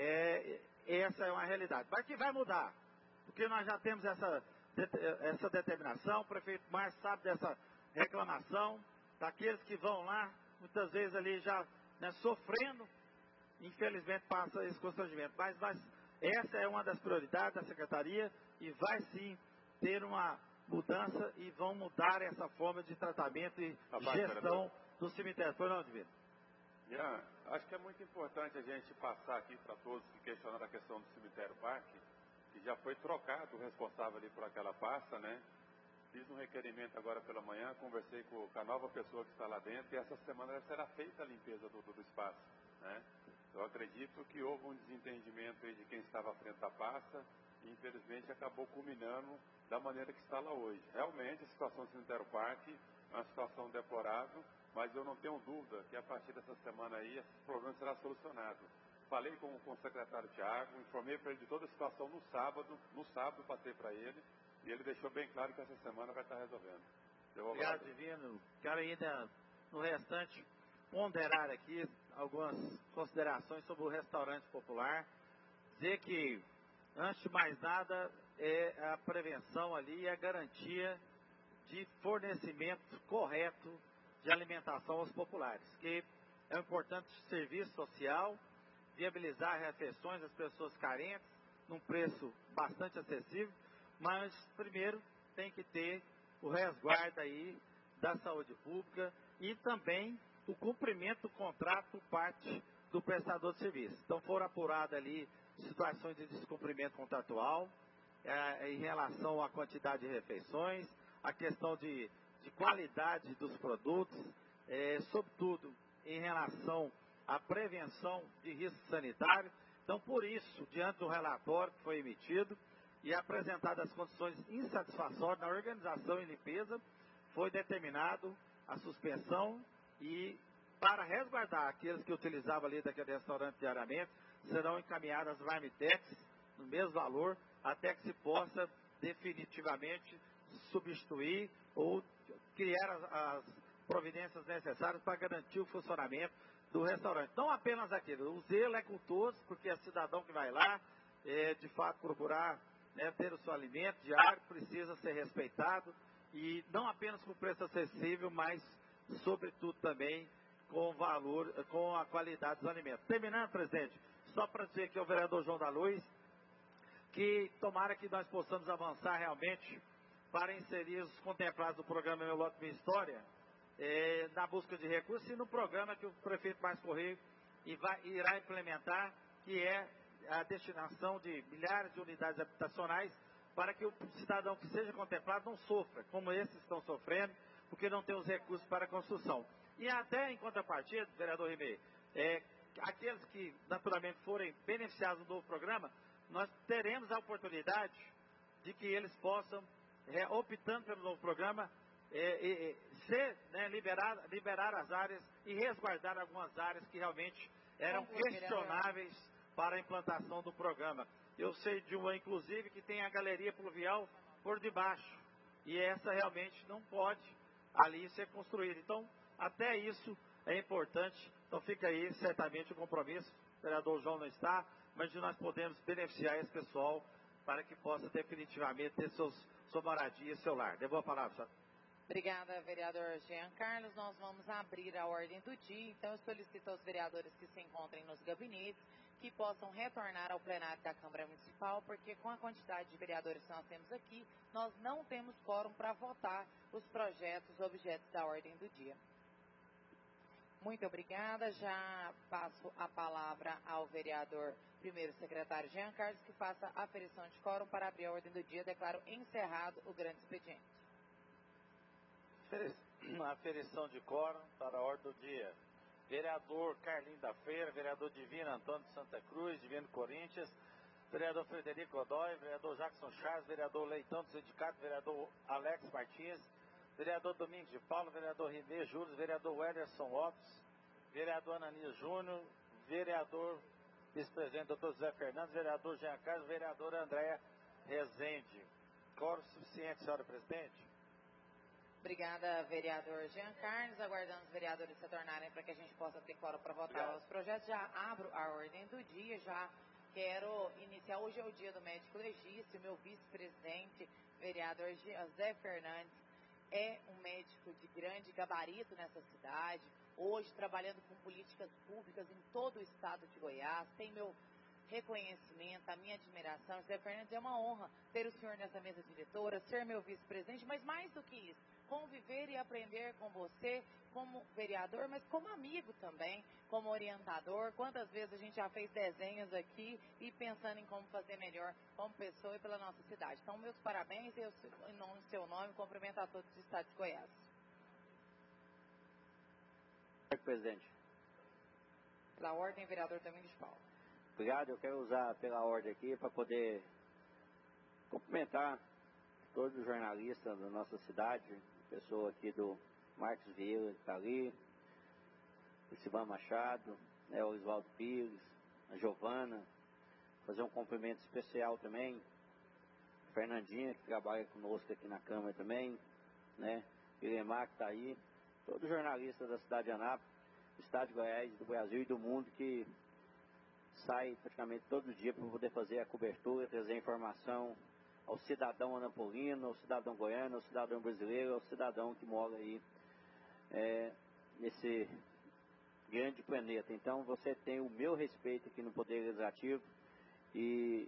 é, essa é uma realidade. Mas que vai mudar, porque nós já temos essa, essa determinação, o prefeito Márcio sabe dessa reclamação, daqueles que vão lá, muitas vezes ali já, né, sofrendo, infelizmente passa esse constrangimento. Mas, mas essa é uma das prioridades da Secretaria e vai sim ter uma mudança e vão mudar essa forma de tratamento e Rapaz, gestão do cemitério. Foi não, Divino? Yeah, acho que é muito importante a gente passar aqui para todos que questionaram a questão do cemitério Parque, que já foi trocado o responsável ali por aquela pasta, né? Fiz um requerimento agora pela manhã, conversei com, com a nova pessoa que está lá dentro, e essa semana será feita a limpeza do, do, do espaço, né? Eu acredito que houve um desentendimento aí de quem estava à frente da pasta, e infelizmente acabou culminando da maneira que está lá hoje. Realmente a situação do cemitério Parque é uma situação deplorável, mas eu não tenho dúvida que a partir dessa semana aí esse problema será solucionado. Falei com, com o secretário Tiago, informei para ele de toda a situação no sábado, no sábado passei para ele, e ele deixou bem claro que essa semana vai estar resolvendo. Eu Obrigado, Divino. Quero ainda, no restante, ponderar aqui algumas considerações sobre o restaurante popular. Dizer que, antes de mais nada, é a prevenção ali e a garantia de fornecimento correto de alimentação aos populares, que é um importante serviço social, viabilizar refeições às pessoas carentes, num preço bastante acessível, mas primeiro tem que ter o resguardo aí da saúde pública e também o cumprimento do contrato por parte do prestador de serviço. Então foram apuradas ali situações de descumprimento contratual, é, em relação à quantidade de refeições, a questão de, de qualidade dos produtos, é, sobretudo em relação à prevenção de risco sanitário. Então, por isso, diante do relatório que foi emitido e apresentadas as condições insatisfatórias na organização e limpeza, foi determinado a suspensão e, para resguardar aqueles que utilizavam ali daquele restaurante diariamente, serão encaminhadas as marmitex no mesmo valor, até que se possa definitivamente substituir ou criar as, as providências necessárias para garantir o funcionamento do restaurante. Não apenas aquele, o zelo é com todos, porque é cidadão que vai lá, é, de fato procurar, né, ter o seu alimento diário, precisa ser respeitado, e não apenas com preço acessível, mas sobretudo também com valor, com a qualidade dos alimentos. Terminando, presidente, só para dizer que o vereador João da Luz, que tomara que nós possamos avançar realmente para inserir os contemplados do programa Meu Lote Minha História é, na busca de recursos e no programa que o prefeito Márcio Correia irá implementar, que é a destinação de milhares de unidades habitacionais para que o cidadão que seja contemplado não sofra, como esses estão sofrendo, porque não tem os recursos para a construção. E até em contrapartida, vereador Ribeiro, é, aqueles que naturalmente forem beneficiados do novo programa, nós teremos a oportunidade de que eles possam, é, optando pelo novo programa, é, é, ser, né, liberar, liberar as áreas e resguardar algumas áreas que realmente eram questionáveis para a implantação do programa. Eu sei de uma, inclusive, que tem a galeria pluvial por debaixo, e essa realmente não pode ali ser construída. Então, até isso é importante. Então, fica aí certamente o compromisso. O vereador João não está, mas de nós podemos beneficiar esse pessoal para que possa definitivamente ter seus, sua moradia e seu lar. Devolvo a palavra, senhor. Obrigada, vereador Jean Carlos. Nós vamos abrir a ordem do dia. Então, eu solicito aos vereadores que se encontrem nos gabinetes que possam retornar ao plenário da Câmara Municipal, porque com a quantidade de vereadores que nós temos aqui, nós não temos quórum para votar os projetos objetos da ordem do dia. Muito obrigada. Já passo a palavra ao vereador primeiro secretário Jean Carlos, que faça a aferição de quórum para abrir a ordem do dia. Declaro encerrado o grande expediente. A aferição de quórum para a ordem do dia. Vereador Carlinho da Feira, vereador Divino Antônio de Santa Cruz, Divino Corinthians, vereador Frederico Godoy, vereador Jackson Chaves, vereador Leitão do Sindicato, vereador Alex Martins, vereador Domingos de Paulo, vereador Rinê Júlio, vereador Wederson Lopes, vereador Ananias Júnior, vereador vice-presidente doutor José Fernandes, vereador Jean Carlos, vereadora Andréa Rezende. Quórum suficiente, senhora presidente? Obrigada, vereador Jean Carlos. Aguardando os vereadores se tornarem para que a gente possa ter quórum para votar Obrigado. Os projetos. Já abro a ordem do dia, já quero iniciar. Hoje é o dia do médico legista, meu vice-presidente, vereador José Fernandes, é um médico de grande gabarito nessa cidade, hoje trabalhando com políticas públicas em todo o estado de Goiás, tem meu reconhecimento, a minha admiração. José Fernandes, é uma honra ter o senhor nessa mesa diretora, ser meu vice-presidente, mas mais do que isso, conviver e aprender com você como vereador, mas como amigo também, como orientador. Quantas vezes a gente já fez desenhos aqui e pensando em como fazer melhor como pessoa e pela nossa cidade. Então, meus parabéns e eu, em nome do seu nome, cumprimento a todos os estados de Goiás. Presidente. Pela ordem, vereador Domingos de Paulo. Obrigado, eu quero usar pela ordem aqui para poder cumprimentar todos os jornalistas da nossa cidade, pessoa aqui do Marcos Vieira, que está ali, o Sivan Machado, né, o Oswaldo Pires, a Giovana, fazer um cumprimento especial também, a Fernandinha, que trabalha conosco aqui na Câmara também, né, Iremar, que está aí, todos os jornalistas da cidade de Anápolis, do estado de Goiás, do Brasil e do mundo, que sai praticamente todo dia para poder fazer a cobertura, trazer informação ao cidadão anapolino, ao cidadão goiano, ao cidadão brasileiro, ao cidadão que mora aí é, nesse grande planeta. Então você tem o meu respeito aqui no Poder Legislativo e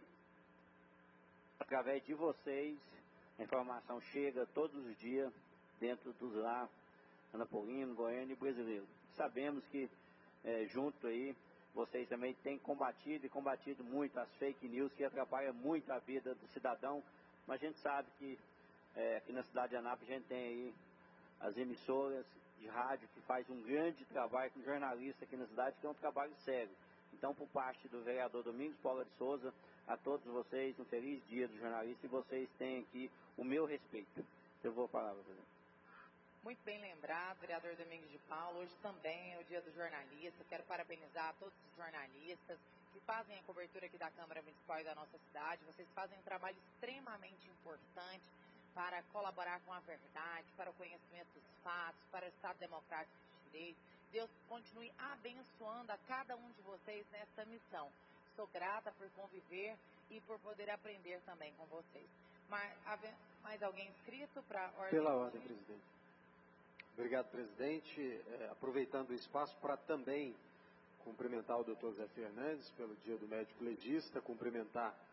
através de vocês a informação chega todos os dias dentro dos lá anapolino, goiano e brasileiro. Sabemos que é, junto aí vocês também têm combatido e combatido muito as fake news que atrapalham muito a vida do cidadão, mas a gente sabe que é, aqui na cidade de Anápolis a gente tem aí as emissoras de rádio que faz um grande trabalho com jornalista aqui na cidade, que é um trabalho sério. Então, por parte do vereador Domingos Paula de Souza, a todos vocês, um feliz dia do jornalista, e vocês têm aqui o meu respeito. Eu vou falar, presidente. Muito bem lembrado, vereador Domingos de Paulo. Hoje também é o dia do jornalista. Quero parabenizar todos os jornalistas que fazem a cobertura aqui da Câmara Municipal e da nossa cidade. Vocês fazem um trabalho extremamente importante para colaborar com a verdade, para o conhecimento dos fatos, para o Estado Democrático de Direito. Deus continue abençoando a cada um de vocês nessa missão. Sou grata por conviver e por poder aprender também com vocês. Mais, mais alguém inscrito para a ordem? Pela ordem, presidente. Obrigado, presidente. É, aproveitando o espaço para também cumprimentar o doutor Zé Fernandes pelo dia do médico legista, cumprimentar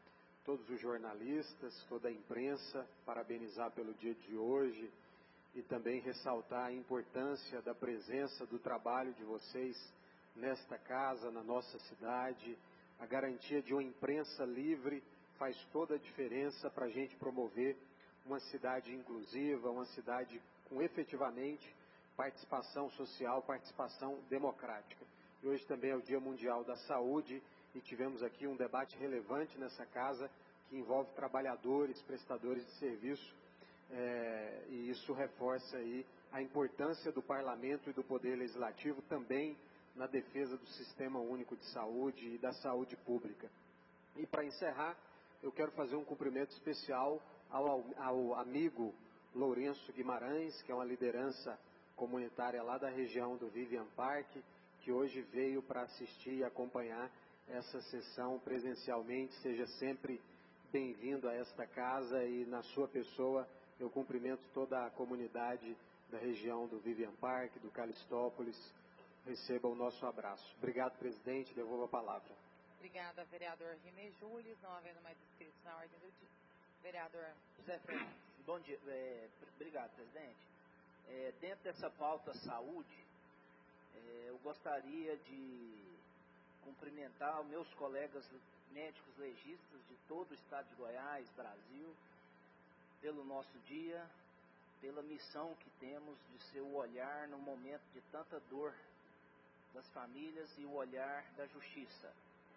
todos os jornalistas, toda a imprensa, parabenizar pelo dia de hoje e também ressaltar a importância da presença, do trabalho de vocês nesta casa, na nossa cidade. A garantia de uma imprensa livre faz toda a diferença para a gente promover uma cidade inclusiva, uma cidade com efetivamente participação social, participação democrática. E hoje também é o Dia Mundial da Saúde e tivemos aqui um debate relevante nessa casa que envolve trabalhadores, prestadores de serviço, é, e isso reforça aí a importância do Parlamento e do Poder Legislativo também na defesa do Sistema Único de Saúde e da saúde pública. E para encerrar, eu quero fazer um cumprimento especial ao, ao amigo Lourenço Guimarães, que é uma liderança comunitária lá da região do Vivian Park, que hoje veio para assistir e acompanhar essa sessão presencialmente. Seja sempre bem-vindo a esta casa e, na sua pessoa, eu cumprimento toda a comunidade da região do Vivian Park, do Calistópolis. Receba o nosso abraço. Obrigado, presidente. Devolvo a palavra. Obrigada, vereador Rimé Júlio. Não havendo mais inscritos na ordem do dia. Vereador José Fernandes. Bom dia. É, obrigado, presidente. É, dentro dessa pauta saúde, é, eu gostaria de cumprimentar os meus colegas médicos legistas de todo o estado de Goiás, Brasil, pelo nosso dia, pela missão que temos de ser o olhar no momento de tanta dor das famílias e o olhar da justiça.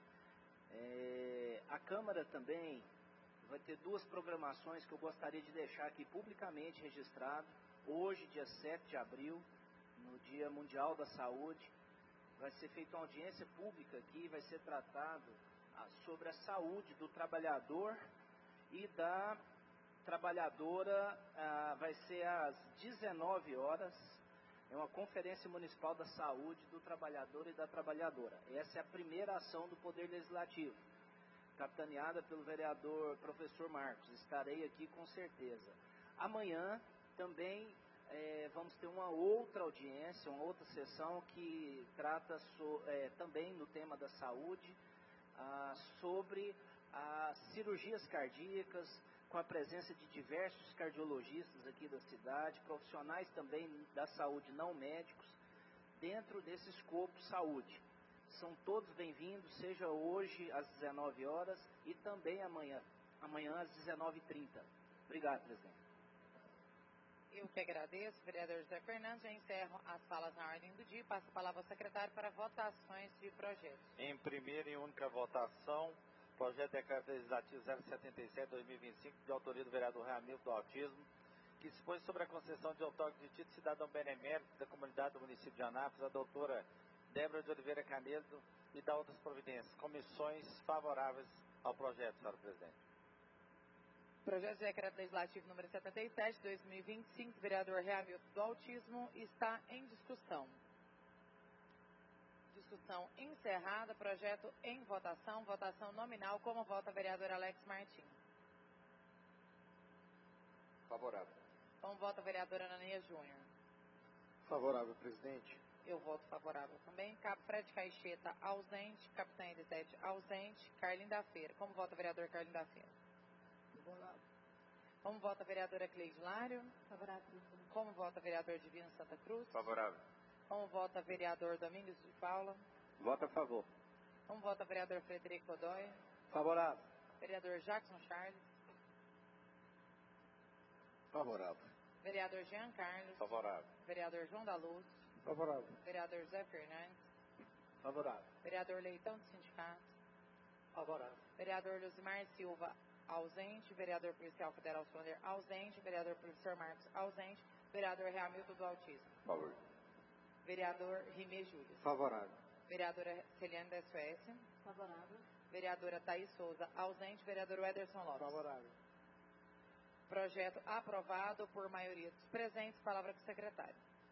É, a Câmara também vai ter duas programações que eu gostaria de deixar aqui publicamente registrado. Hoje, dia sete de abril, no Dia Mundial da Saúde, vai ser feita uma audiência pública aqui, vai ser tratado ah, sobre a saúde do trabalhador e da trabalhadora. Ah, vai ser às dezenove horas, é uma conferência municipal da saúde do trabalhador e da trabalhadora. Essa é a primeira ação do Poder Legislativo, capitaneada pelo vereador professor Marcos. Estarei aqui com certeza. Amanhã também é, vamos ter uma outra audiência, uma outra sessão que trata so, é, também no tema da saúde, ah, sobre as cirurgias cardíacas, com a presença de diversos cardiologistas aqui da cidade, profissionais também da saúde não médicos, dentro desse escopo saúde. São todos bem-vindos, seja hoje às dezenove horas e também amanhã, amanhã às dezenove e trinta. Obrigado, presidente. Eu que agradeço, vereador José Fernandes. Já encerro as falas na ordem do dia e passo a palavra ao secretário para votações de projetos. Em primeira e única votação, projeto de decreto legislativo zero setenta e sete barra dois mil e vinte e cinco, de autoria do vereador Ramiro do Autismo, que dispõe sobre a concessão de outorga de título de cidadão benemérito da comunidade do município de Anápolis, a doutora Débora de Oliveira Canedo, e da outras providências. Comissões favoráveis ao projeto, senhora presidente. Projeto de decreto legislativo número setenta e sete, dois mil e vinte e cinco, vereador Hamilton do Autismo, está em discussão. Discussão encerrada, projeto em votação, votação nominal. Como vota a vereadora Alex Martins? Favorável. Como vota a vereadora Anania Júnior? Favorável, presidente. Eu voto favorável também. Cabo Fred Caixeta, ausente. Capitã Elisete, ausente. Carlinho da Feira. Como vota a vereadora Carlinho da Feira? Favorável. Como vota a vereadora Cleide Lário? Favorável. Como vota a vereador Divino Santa Cruz? Favorável. Como vota a vereador Domingos de Paula? Voto a favor. Como vota a vereador Frederico Godoy? Favorável. Vereador Jackson Charles? Favorável. Vereador Jean Carlos? Favorável. Vereador João da Luz? Favorável. Vereador José Fernandes? Favorável. Vereador Leitão do Sindicato? Favorável. Vereador Luzimar Silva, ausente. Vereador Policial Federal Sonder, ausente. Vereador Professor Marcos, ausente. Vereador Hamilton do Autismo. Favor. Vereador Rimé Júlio. Favorável. Vereadora Celiane da Suécia. Favorável. Vereadora Thaís Souza, ausente. Vereador Ederson Lopes. Favorável. Projeto aprovado por maioria dos presentes. Palavra com o secretário.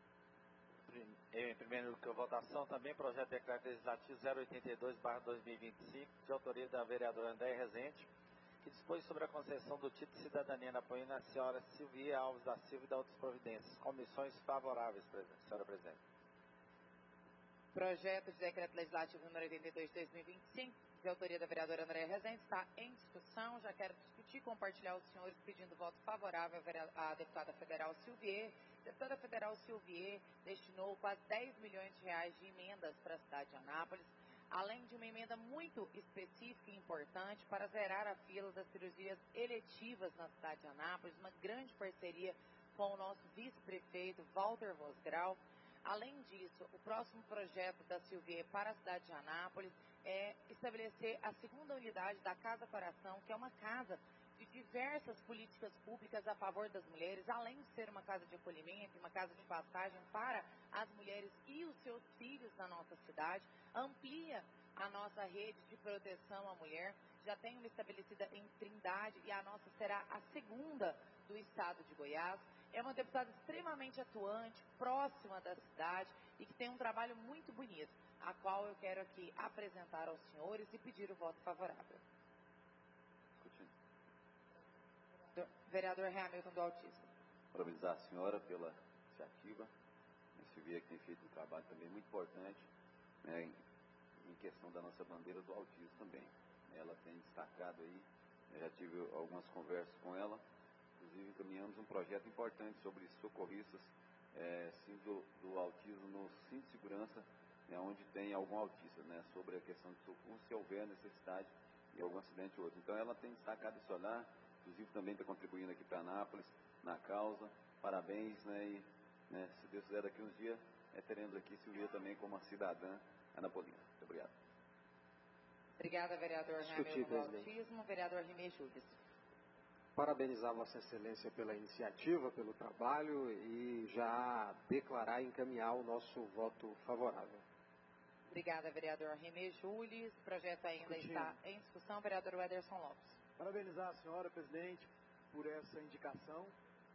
Em primeira votação também, projeto de decreto legislativo zero oitenta e dois barra dois mil e vinte e cinco, de autoria da vereadora Andréia Rezende, que dispõe sobre a concessão do título de cidadania na apoio à senhora Silvia Alves da Silva e da outras providências. Comissões favoráveis, senhora presidente. Projeto de decreto legislativo número oitenta e dois de dois mil e vinte e cinco, de autoria da vereadora Andréia Rezende, está em discussão. Já quero discutir e compartilhar os senhores pedindo voto favorável à deputada federal Silvier. A deputada federal Silvier destinou quase dez milhões de reais de emendas para a cidade de Anápolis, além de uma emenda muito específica e importante para zerar a fila das cirurgias eletivas na cidade de Anápolis, uma grande parceria com o nosso vice-prefeito Walter Vosgrau. Além disso, o próximo projeto da Silvier para a cidade de Anápolis é estabelecer a segunda unidade da Casa Coração, que é uma casa de diversas políticas públicas a favor das mulheres, além de ser uma casa de acolhimento, uma casa de passagem para as mulheres e os seus filhos na nossa cidade, amplia a nossa rede de proteção à mulher, já tem uma estabelecida em Trindade e a nossa será a segunda do estado de Goiás. É uma deputada extremamente atuante, próxima da cidade e que tem um trabalho muito bonito, a qual eu quero aqui apresentar aos senhores e pedir o voto favorável. Vereador Hamilton do Autismo. Parabenizar a senhora pela iniciativa. A Silvia que tem feito um trabalho também muito importante, né, em, em questão da nossa bandeira do autismo também. Ela tem destacado aí, eu já tive algumas conversas com ela, inclusive encaminhamos um projeto importante sobre socorristas é, do, do autismo no Cinto de Segurança, né, onde tem algum autista, né, sobre a questão de socorro, se houver necessidade de algum acidente ou outro. Então ela tem destacado esse olhar, inclusive também está contribuindo aqui para Anápolis, na causa. Parabéns, né, e né, se Deus quiser daqui uns dias, é, teremos aqui Silvia também como uma cidadã anapolina. Muito obrigado. Obrigada, vereador Hamilton do Autismo. Vereador Rimei Július. Parabenizar Vossa Excelência pela iniciativa, pelo trabalho e já declarar e encaminhar o nosso voto favorável. Obrigada, vereador Rimei Július. O projeto ainda Discutindo. está em discussão. Vereador Wederson Lopes. Parabenizar a senhora, presidente, por essa indicação.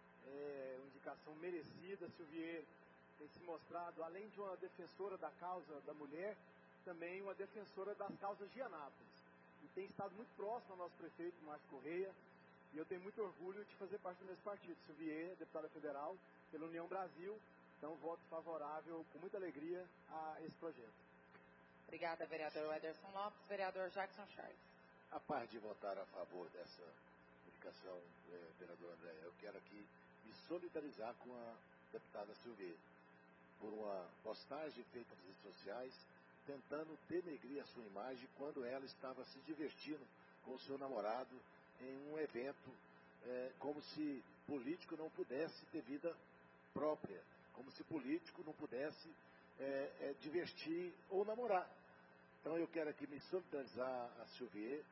É uma indicação merecida. A Silvier tem se mostrado, além de uma defensora da causa da mulher, também uma defensora das causas de Anápolis. E tem estado muito próximo ao nosso prefeito, Márcio Correia, e eu tenho muito orgulho de fazer parte desse partido. Silvier, deputada federal, pela União Brasil, então voto favorável, com muita alegria, a esse projeto. Obrigada, vereador Wederson Lopes. Vereador Jackson Charles. A parte de votar a favor dessa indicação, eh, vereador André, eu quero aqui me solidarizar com a deputada Silvier por uma postagem feita nas redes sociais tentando denegrir a sua imagem quando ela estava se divertindo com o seu namorado em um evento, eh, como se político não pudesse ter vida própria, como se político não pudesse eh, eh, divertir ou namorar. Então eu quero aqui me solidarizar a Silvier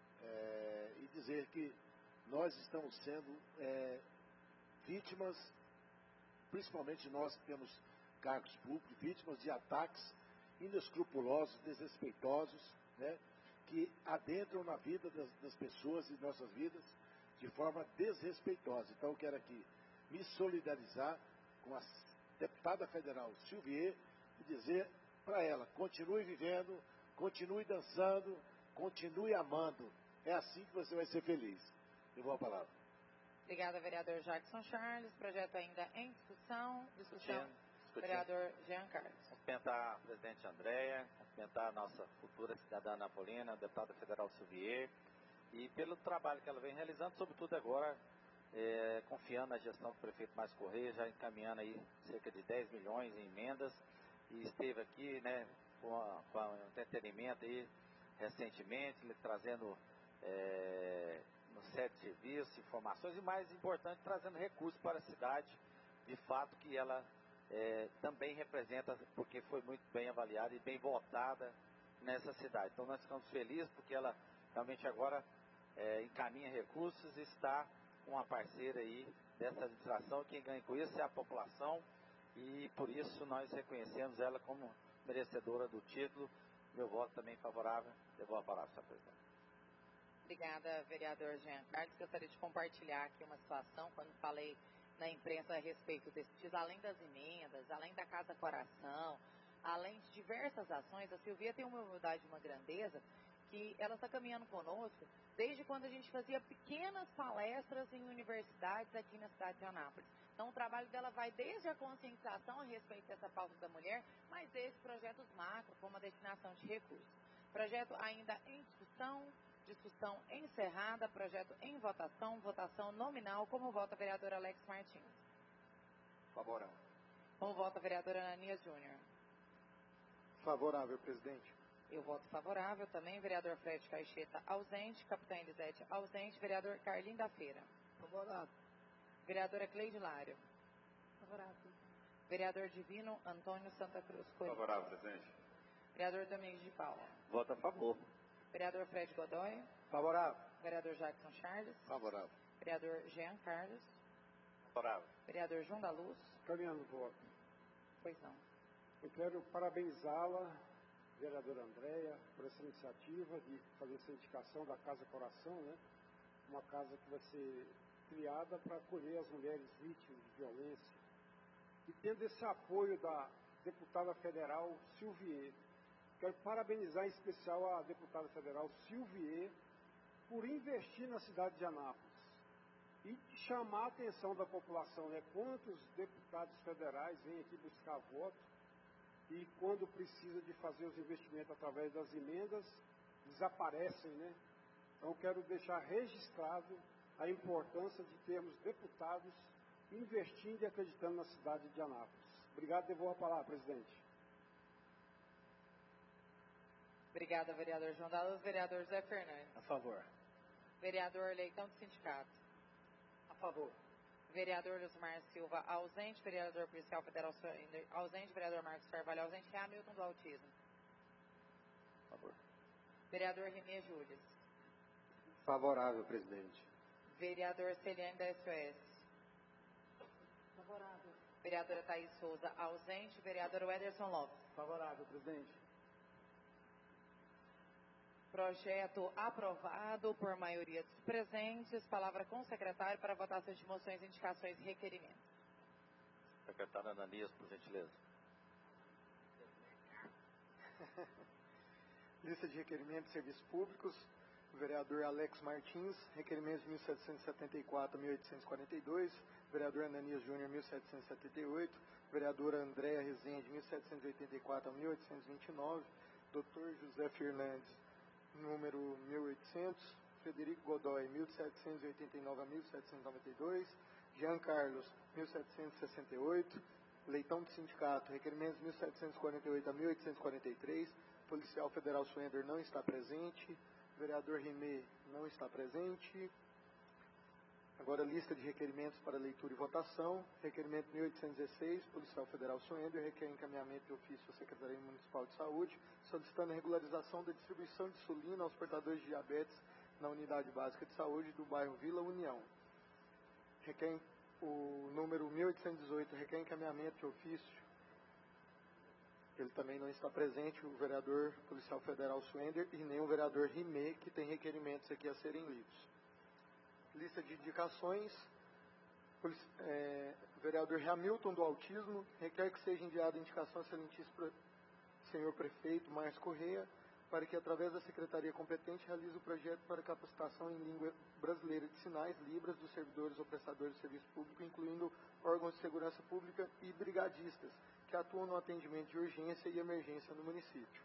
é, e dizer que nós estamos sendo é, vítimas, principalmente nós que temos cargos públicos, vítimas de ataques inescrupulosos, desrespeitosos, né, que adentram na vida das, das pessoas e nossas vidas de forma desrespeitosa. Então eu quero aqui me solidarizar com a deputada federal Silvier e dizer para ela, continue vivendo, continue dançando, continue amando. É assim que você vai ser feliz. Eu vou a palavra. Obrigada, vereador Jackson Charles. Projeto ainda em discussão. Discussão. Discutindo. Vereador Jean Carlos. Cumprimentar a presidente Andréia, cumprimentar a nossa futura cidadã anapolina, a deputada federal Silvier, e pelo trabalho que ela vem realizando, sobretudo agora, é, confiando na gestão do prefeito Márcio Correia, já encaminhando aí cerca de dez milhões em emendas, e esteve aqui, né, com, a, com a, um entretenimento aí recentemente, trazendo é, no sete de serviços, informações, e mais importante, trazendo recursos para a cidade, de fato que ela é, também representa, porque foi muito bem avaliada e bem votada nessa cidade. Então nós ficamos felizes porque ela realmente agora é, encaminha recursos e está com uma parceira aí dessa administração. Quem ganha com isso é a população, e por isso nós reconhecemos ela como merecedora do título. Meu voto também favorável. Devolvo a palavra, senhor presidente. Obrigada, vereador Jean Carlos. Gostaria de compartilhar aqui uma situação, quando falei na imprensa a respeito desse título, além das emendas, além da Casa Coração, além de diversas ações, a Silvia tem uma humildade e uma grandeza que ela está caminhando conosco desde quando a gente fazia pequenas palestras em universidades aqui na cidade de Anápolis. Então o trabalho dela vai desde a conscientização a respeito dessa pauta da mulher, mas desde projetos macro, como a destinação de recursos. Projeto ainda em discussão, discussão encerrada, projeto em votação, votação nominal. Como vota a vereadora Alex Martins? Favorável. Como vota a vereadora Ananias Júnior? Favorável, presidente. Eu voto favorável também. Vereador Fred Caixeta, ausente. Capitã Elisete, ausente. Vereador Carlinho da Feira. Favorável. Vereadora Cleide Lário. Favorável. Vereador Divino Antônio Santa Cruz Coelho. Favorável, presidente. Vereador Domingos de Paula. Voto a favor. Vereador Fred Godoy. Favorável. Vereador Jackson Charles. Favorável. Vereador Jean Carlos. Favorável. Vereador João da Luz. Caminhando o voto. Pois não. Eu quero parabenizá-la, vereadora Andréia, por essa iniciativa de fazer essa indicação da Casa Coração, né? Uma casa que vai ser criada para acolher as mulheres vítimas de violência. E tendo esse apoio da deputada federal Silvier, quero parabenizar em especial a deputada federal Silvier por investir na cidade de Anápolis e chamar a atenção da população, né? Quantos deputados federais vêm aqui buscar voto e quando precisa de fazer os investimentos através das emendas, desaparecem, né? Então quero deixar registrado a importância de termos deputados investindo e acreditando na cidade de Anápolis. Obrigado, devolvo a palavra, presidente. Obrigada, vereador João da Luz. Vereador José Fernandes. A favor. Vereador Leitão do Sindicato. A favor. Vereador Luzmar Silva, ausente. Vereador Policial Federal Suender, ausente. Vereador Marcos Carvalho, ausente. Hamilton do Autismo. A favor. Vereador Renê Júlias. Favorável, presidente. Vereador Celiane da S O S. Favorável. Vereadora Thaís Souza, ausente. Vereador Wederson Lopes. Favorável, presidente. Projeto aprovado por maioria dos presentes. Palavra com o secretário para votação de moções, indicações e requerimentos. Secretário Ananias, por gentileza. Lista de requerimentos de serviços públicos. Vereador Alex Martins, requerimentos mil setecentos e setenta e quatro a mil oitocentos e quarenta e dois. Vereador Ananias Júnior, mil setecentos e setenta e oito. Vereadora Andréia Rezende, mil setecentos e oitenta e quatro a mil oitocentos e vinte e nove. Doutor José Fernandes, número mil e oitocentos. Frederico Godoy, mil setecentos e oitenta e nove a mil setecentos e noventa e dois. Jean Carlos, mil setecentos e sessenta e oito. Leitão do Sindicato, requerimentos mil setecentos e quarenta e oito a mil oitocentos e quarenta e três. Policial Federal Suender não está presente. Vereador Rimé não está presente. Agora, lista de requerimentos para leitura e votação. Requerimento mil oitocentos e dezesseis, Policial Federal Suender, requer encaminhamento de ofício à Secretaria Municipal de Saúde, solicitando a regularização da distribuição de insulina aos portadores de diabetes na Unidade Básica de Saúde do bairro Vila União. Requer o número mil oitocentos e dezoito, requer encaminhamento de ofício. Ele também não está presente, o vereador Policial Federal Suender e nem o vereador Rimé, que tem requerimentos aqui a serem lidos. Lista de indicações. Polici é, vereador Hamilton do Autismo, requer que seja enviada a indicação ao excelentíssimo senhor prefeito Márcio Correia, para que, através da secretaria competente, realize o projeto para capacitação em língua brasileira de sinais, libras, dos servidores ou prestadores de serviço público, incluindo órgãos de segurança pública e brigadistas, que atuam no atendimento de urgência e emergência no município.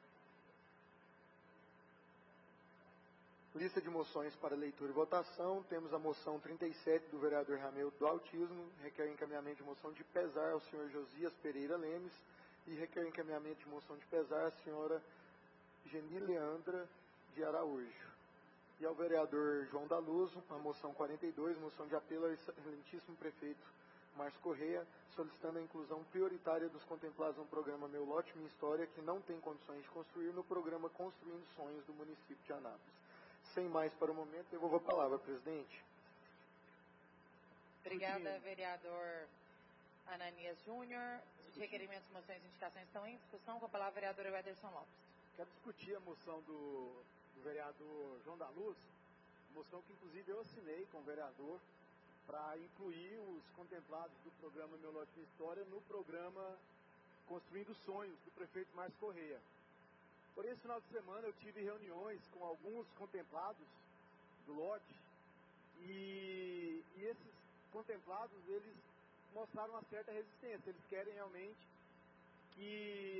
Lista de moções para leitura e votação. Temos a moção trinta e sete do vereador Hamilton do Autismo, requer encaminhamento de moção de pesar ao senhor Josias Pereira Lemes e requer encaminhamento de moção de pesar à senhora Geni Leandra de Araújo. E ao vereador João da Luz, a moção quarenta e dois, moção de apelo ao excelentíssimo prefeito Márcio Correia, solicitando a inclusão prioritária dos contemplados no programa Meu Lote Minha História, que não tem condições de construir, no programa Construindo Sonhos do município de Anápolis. Sem mais para o momento, devolvo a palavra, presidente. Obrigada, vereador Ananias Júnior. Os requerimentos, moções e indicações estão em discussão. Com a palavra, vereador Wederson Lopes. Quero discutir a moção do, do vereador João da Luz, moção que inclusive eu assinei com o vereador, para incluir os contemplados do programa Meu Lote Minha História no programa Construindo Sonhos, do prefeito Márcio Correia. Por esse final de semana eu tive reuniões com alguns contemplados do lote e, e esses contemplados, eles mostraram uma certa resistência. Eles querem realmente que eles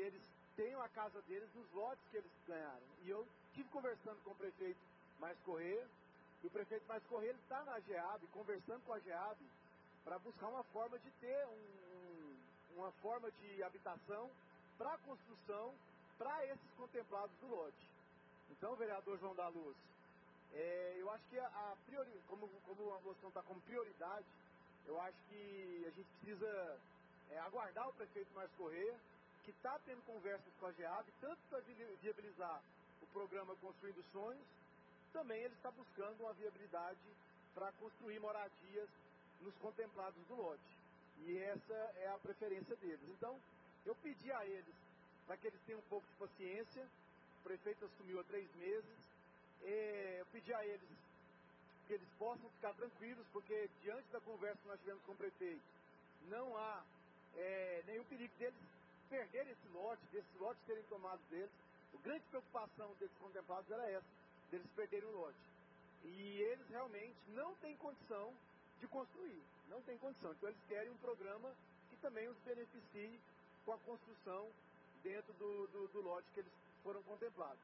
tenham a casa deles nos lotes que eles ganharam. E eu estive conversando com o prefeito Márcio Corrêa, e o prefeito Márcio Corrêa está na GEAB, conversando com a GEAB, para buscar uma forma de ter um, um, uma forma de habitação para a construção para esses contemplados do lote. Então, vereador João da Luz, é, eu acho que a, a priori, como, como a moção está como prioridade, eu acho que a gente precisa é, aguardar o prefeito Márcio Corrêa, que está tendo conversas com a GEAB, tanto para viabilizar o programa Construindo Sonhos, também ele está buscando uma viabilidade para construir moradias nos contemplados do lote. E essa é a preferência deles. Então, eu pedi a eles, para que eles tenham um pouco de paciência, o prefeito assumiu há três meses, eu pedi a eles que eles possam ficar tranquilos, porque diante da conversa que nós tivemos com o prefeito, não há é, nenhum perigo deles perderem esse lote, desses lotes serem tomados deles. A grande preocupação desses contemplados era essa, deles perderem o lote. E eles realmente não têm condição de construir, não têm condição. Então eles querem um programa que também os beneficie com a construção dentro do, do, do lote que eles foram contemplados.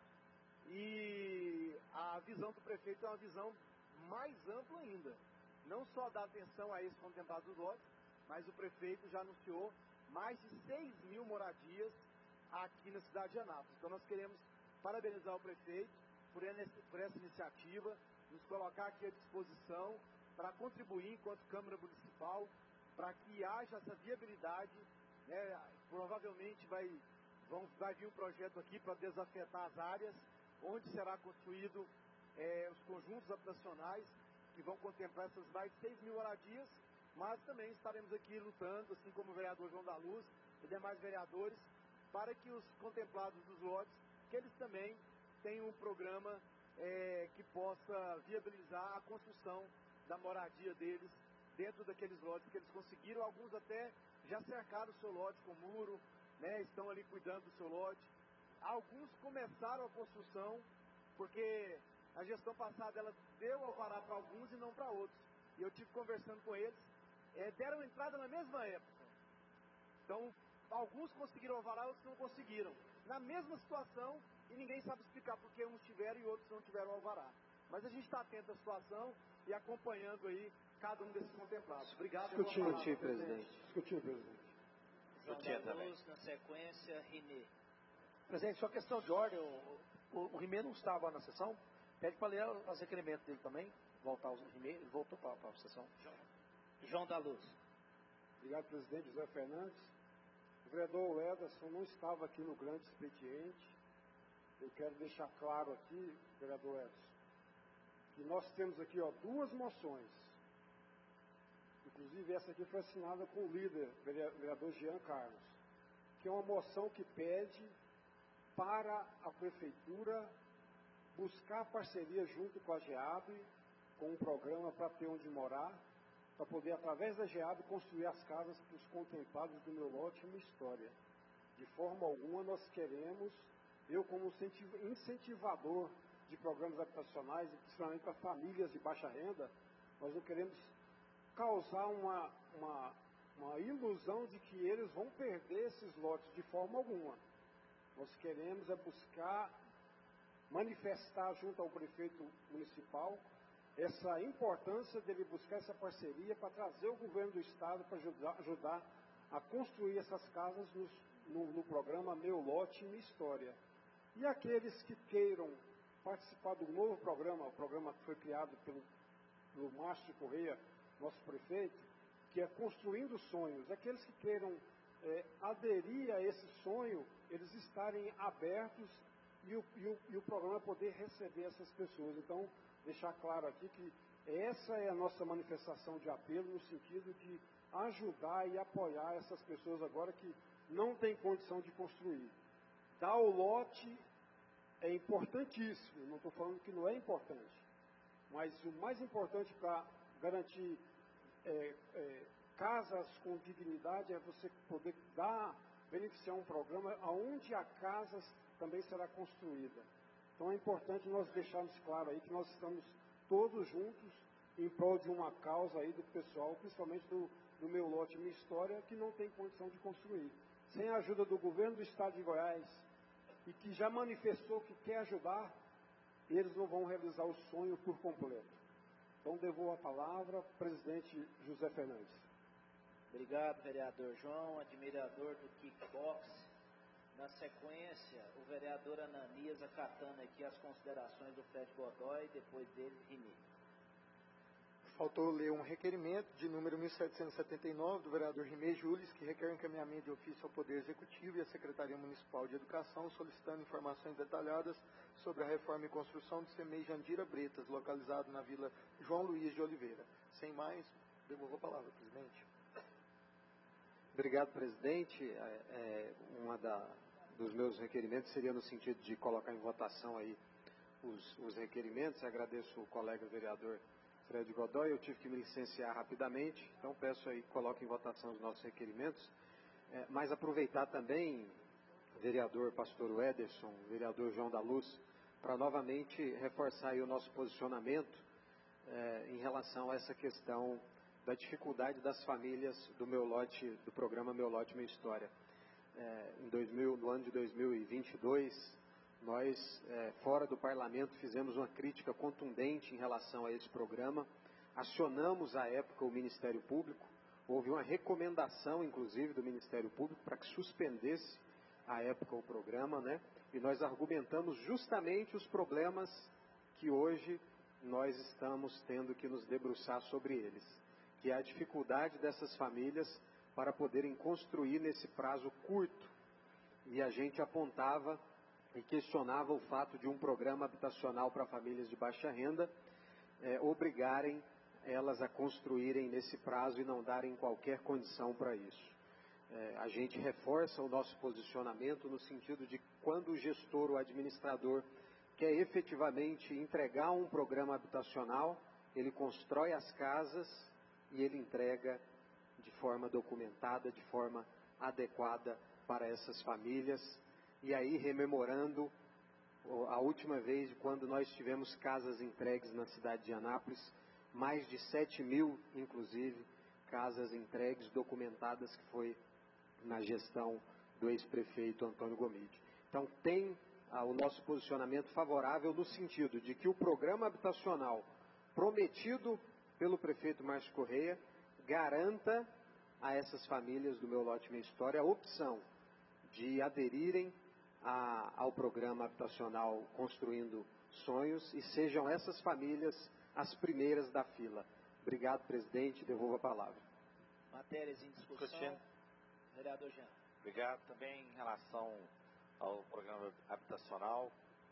E a visão do prefeito é uma visão mais ampla ainda. Não só dá atenção a esses contemplados do lote, mas o prefeito já anunciou mais de seis mil moradias aqui na cidade de Anápolis. Então nós queremos parabenizar o prefeito por essa iniciativa, nos colocar aqui à disposição para contribuir enquanto Câmara Municipal, para que haja essa viabilidade, né? Provavelmente vai, vão, vai vir um projeto aqui para desafetar as áreas, onde será construído é, os conjuntos habitacionais, que vão contemplar essas mais de seis mil moradias, mas também estaremos aqui lutando, assim como o vereador João da Luz e demais vereadores, para que os contemplados dos lotes, que eles também tenham um programa é, que possa viabilizar a construção da moradia deles dentro daqueles lotes que eles conseguiram. Alguns até já cercaram o seu lote com muro, né, estão ali cuidando do seu lote. Alguns começaram a construção, porque a gestão passada ela deu alvará para alguns e não para outros. E eu tive conversando com eles, é, deram entrada na mesma época. Então, alguns conseguiram alvará, outros não conseguiram. Na mesma situação, e ninguém sabe explicar por que uns tiveram e outros não tiveram alvará. Mas a gente está atento à situação e acompanhando aí cada um desses contemplados. Obrigado. Discutir, discutir, presidente. Discutir, presidente. João da Luz, na sequência, Rinê. Presidente, só questão de ordem, o, o, o Rimê não estava na sessão, pede para ler os requerimentos dele também, voltar os Rimê, ele voltou para a sessão. João da Luz. Obrigado, presidente José Fernandes. O vereador Ederson não estava aqui no grande expediente. Eu quero deixar claro aqui, vereador Ederson, que nós temos aqui ó, duas moções. Inclusive essa aqui foi assinada com o líder, vereador Jean Carlos, que é uma moção que pede para a prefeitura buscar parceria junto com a GEAB, com um programa para ter onde morar, para poder, através da GEAB, construir as casas para os contemplados do meu lote e minha história. De forma alguma nós queremos, eu como incentivador de programas habitacionais, e principalmente para famílias de baixa renda, nós não queremos causar uma, uma, uma ilusão de que eles vão perder esses lotes de forma alguma. Nós queremos é buscar manifestar junto ao prefeito municipal essa importância dele buscar essa parceria para trazer o governo do estado para ajudar, ajudar a construir essas casas nos, no, no programa Meu Lote e Minha História. E aqueles que queiram participar do novo programa, o programa que foi criado pelo, pelo Márcio Corrêa, nosso prefeito, que é Construindo Sonhos, aqueles que queiram é, aderir a esse sonho, eles estarem abertos e o, e, o, e o programa poder receber essas pessoas. Então, deixar claro aqui que essa é a nossa manifestação de apelo no sentido de ajudar e apoiar essas pessoas agora que não têm condição de construir. Dar o lote é importantíssimo, não estou falando que não é importante, mas o mais importante para garantir é, é, casas com dignidade é você poder dar, beneficiar um programa onde a casa também será construída. Então é importante nós deixarmos claro aí que nós estamos todos juntos em prol de uma causa aí do pessoal, principalmente do, do meu lote, minha história, que não tem condição de construir. sem a ajuda do governo do estado de Goiás, e que já manifestou que quer ajudar, eles não vão realizar o sonho por completo. Então, devolvo a palavra ao presidente José Fernandes. Obrigado, vereador João, admirador do kickbox. Na sequência, o vereador Ananias acatando aqui as considerações do Fred Godoy, depois dele, Rimi. Faltou ler um requerimento de número mil setecentos e setenta e nove do vereador Rimei Jules, que requer o encaminhamento de ofício ao Poder Executivo e à Secretaria Municipal de Educação, solicitando informações detalhadas sobre a reforma e construção do C M E I Jandira Bretas, localizado na Vila João Luiz de Oliveira. Sem mais, devolvo a palavra, presidente. Obrigado, presidente. É, é, uma da, dos meus requerimentos seria no sentido de colocar em votação aí os, os requerimentos. Agradeço o colega vereador Fred Godoy. Eu tive que me licenciar rapidamente, então peço aí que coloque em votação os nossos requerimentos. É, mas aproveitar também, vereador Pastor Ederson, vereador João da Luz, para novamente reforçar aí o nosso posicionamento é, em relação a essa questão da dificuldade das famílias do meu lote, do programa Meu Lote, Minha História. É, em dois mil, no ano de dois mil e vinte e dois, nós, é, fora do parlamento, fizemos uma crítica contundente em relação a esse programa, acionamos à época o Ministério Público, houve uma recomendação, inclusive, do Ministério Público para que suspendesse à época o programa, né? E nós argumentamos justamente os problemas que hoje nós estamos tendo que nos debruçar sobre eles, que é a dificuldade dessas famílias para poderem construir nesse prazo curto. E a gente apontava e questionava o fato de um programa habitacional para famílias de baixa renda é, obrigarem elas a construírem nesse prazo e não darem qualquer condição para isso. É, a gente reforça o nosso posicionamento no sentido de quando o gestor, o administrador, quer efetivamente entregar um programa habitacional, ele constrói as casas e ele entrega de forma documentada, de forma adequada para essas famílias. E aí, rememorando a última vez quando nós tivemos casas entregues na cidade de Anápolis, mais de sete mil, inclusive, casas entregues, documentadas, que foi na gestão do ex-prefeito Antônio Gomide. Então, tem ah, o nosso posicionamento favorável no sentido de que o programa habitacional prometido pelo prefeito Márcio Correia garanta a essas famílias do Meu Lote, Minha História a opção de aderirem a, ao programa habitacional Construindo Sonhos e sejam essas famílias as primeiras da fila. Obrigado, presidente. Devolvo a palavra. Matérias em discussão. Vereador Jean. Obrigado. Também em relação ao programa habitacional,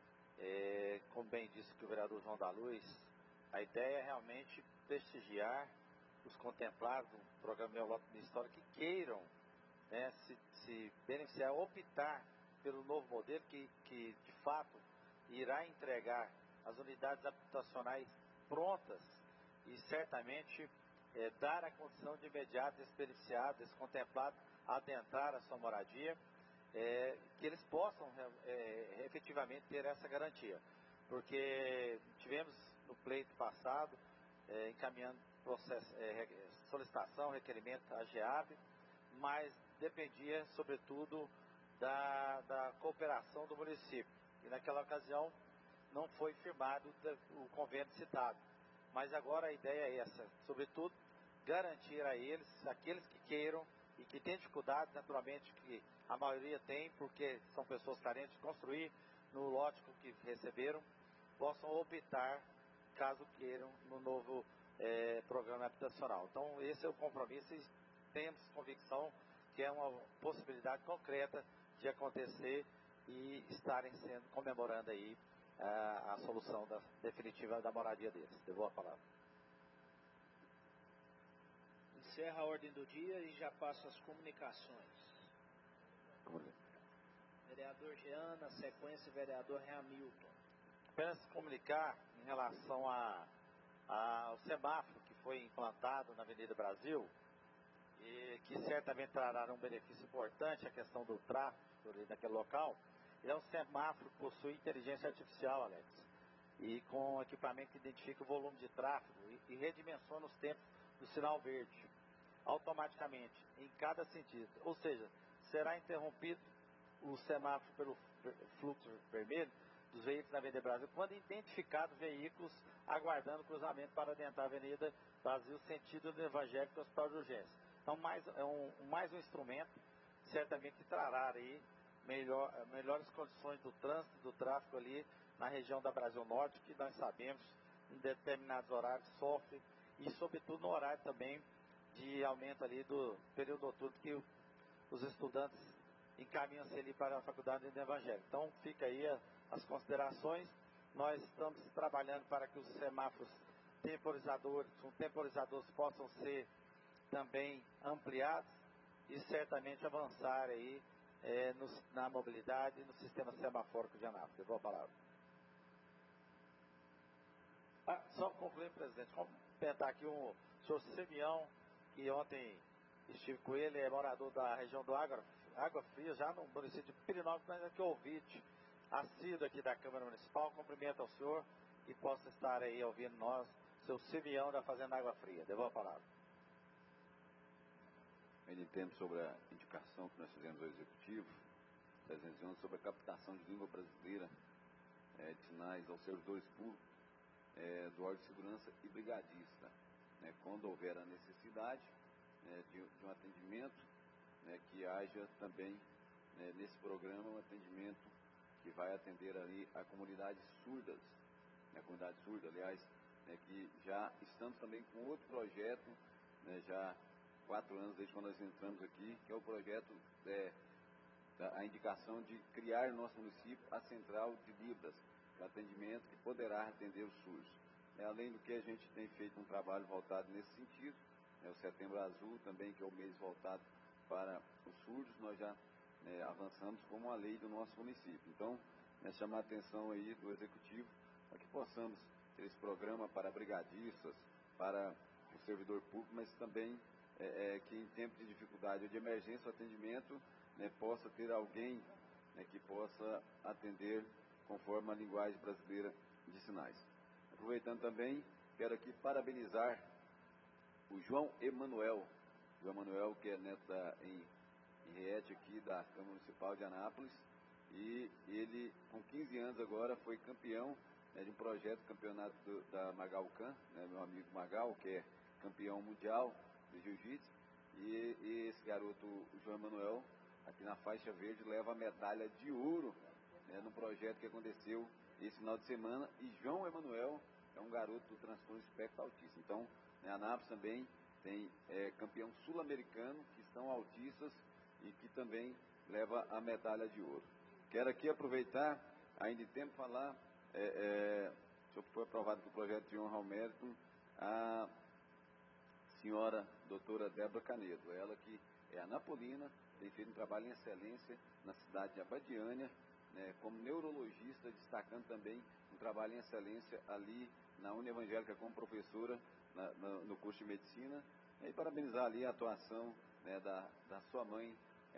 é, como bem disse que o vereador João da Luz, a ideia é realmente prestigiar os contemplados do programa Meu Lote, Minha História que queiram, né, se, se beneficiar, optar pelo novo modelo que, que, de fato, irá entregar as unidades habitacionais prontas e, certamente, é, dar a condição de imediato desse beneficiado, desse contemplado, adentrar a sua moradia, é, que eles possam é, efetivamente ter essa garantia. Porque tivemos no pleito passado, é, encaminhando processo, é, solicitação, requerimento à GEAB, mas dependia, sobretudo, da, da cooperação do município. E naquela ocasião não foi firmado o convênio citado. Mas agora a ideia é essa, sobretudo, garantir a eles, aqueles que queiram e que têm dificuldade, naturalmente, que a maioria tem, porque são pessoas carentes de construir no lote que receberam, possam optar, caso queiram, no novo é, programa habitacional. Então, esse é o compromisso e temos convicção que é uma possibilidade concreta de acontecer e estarem sendo, comemorando aí a, a solução da, definitiva da moradia deles. Devolvo a palavra. Encerra a ordem do dia e já passo as comunicações. Vereador Jean, na sequência, vereador Hamilton. Apenas comunicar em relação a, a, ao semáforo que foi implantado na Avenida Brasil, e que certamente trará um benefício importante, a questão do tráfego ali naquele local. Ele é um semáforo que possui inteligência artificial, Alex, e com equipamento que identifica o volume de tráfego e, e redimensiona os tempos do sinal verde, automaticamente, em cada sentido. Ou seja, será interrompido o semáforo pelo fluxo vermelho dos veículos na Avenida Brasil, quando identificados veículos aguardando cruzamento para adentrar a Avenida Brasil, sentido do Evangélico Hospital de Urgência. Então, mais, é um, mais um instrumento, certamente, que trará aí melhor, melhores condições do trânsito, do tráfego ali na região da Brasil Norte, que nós sabemos, em determinados horários, sofre, e sobretudo no horário também de aumento ali do período noturno, que os estudantes encaminham-se ali para a Faculdade do Evangelho. Então, fica aí a, as considerações. Nós estamos trabalhando para que os semáforos temporizadores, com temporizadores possam ser também ampliados e certamente avançar aí é, no, na mobilidade e no sistema semafórico de Anápolis. Eu vou a palavra. Ah, só concluir, presidente, comentar aqui um senhor Simeão, que ontem estive com ele, é morador da região do Água, Água Fria, já no município de Pirinópolis, mas aqui ouvinte, assíduo aqui da Câmara Municipal. Cumprimento ao senhor e possa estar aí ouvindo nós, seu Simeão da Fazenda Água Fria. Devolvo a palavra. Ainda em tempo sobre a indicação que nós fizemos ao Executivo, trezentos sobre a captação de língua brasileira é, de sinais aos servidores públicos é, do órgão de segurança e brigadista, né, quando houver a necessidade é, de, de um atendimento, né, que haja também né, nesse programa um atendimento que vai atender ali a comunidades surdas, né, a comunidade surda, aliás, né, que já estamos também com outro projeto, né, já quatro anos desde quando nós entramos aqui, que é o projeto, é, da, a indicação de criar no nosso município a Central de Libras, de atendimento que poderá atender os surdos. É, além do que a gente tem feito um trabalho voltado nesse sentido, é, o Setembro Azul também, que é o mês voltado para os surdos, nós já é, avançamos com uma lei do nosso município. Então, é, chamar a atenção aí do Executivo para que possamos ter esse programa para brigadistas, para o servidor público, mas também é, é, que em tempo de dificuldade ou de emergência o atendimento né, possa ter alguém né, que possa atender conforme a linguagem brasileira de sinais. Aproveitando também, quero aqui parabenizar o João Emanuel, João Emanuel, que é neto da, em, em Riete aqui da Câmara Municipal de Anápolis, e ele, com quinze anos agora, foi campeão né, de um projeto, campeonato do, da Magalcan, né, meu amigo Magal, que é campeão mundial de jiu-jitsu, e, e esse garoto, o João Emanuel, aqui na faixa verde, leva a medalha de ouro né, no projeto que aconteceu esse final de semana, e João Emanuel é um garoto do transtorno espectro autista. Então, né, a Anápolis também tem é, campeão sul-americano que são autistas e que também leva a medalha de ouro. Quero aqui aproveitar, ainda em tempo, falar, é, é, foi aprovado pelo projeto de honra ao mérito, a senhora doutora Débora Canedo, ela que é anapolina, tem feito um trabalho em excelência na cidade de Abadiânia, né, como neurologista, destacando também um trabalho em excelência ali na União Evangélica como professora na, na, no curso de medicina, e parabenizar ali a atuação né, da, da sua mãe,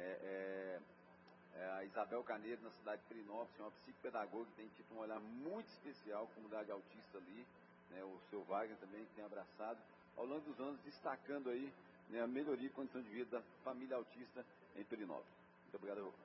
é, é, é a Isabel Canedo, na cidade de Pirinópolis, uma psicopedagoga que tem tido um olhar muito especial, comunidade autista ali, né, o seu Wagner também que tem abraçado, ao longo dos anos destacando aí né, a melhoria e condição de vida da família autista em Pirinópolis. Muito obrigado, Rô.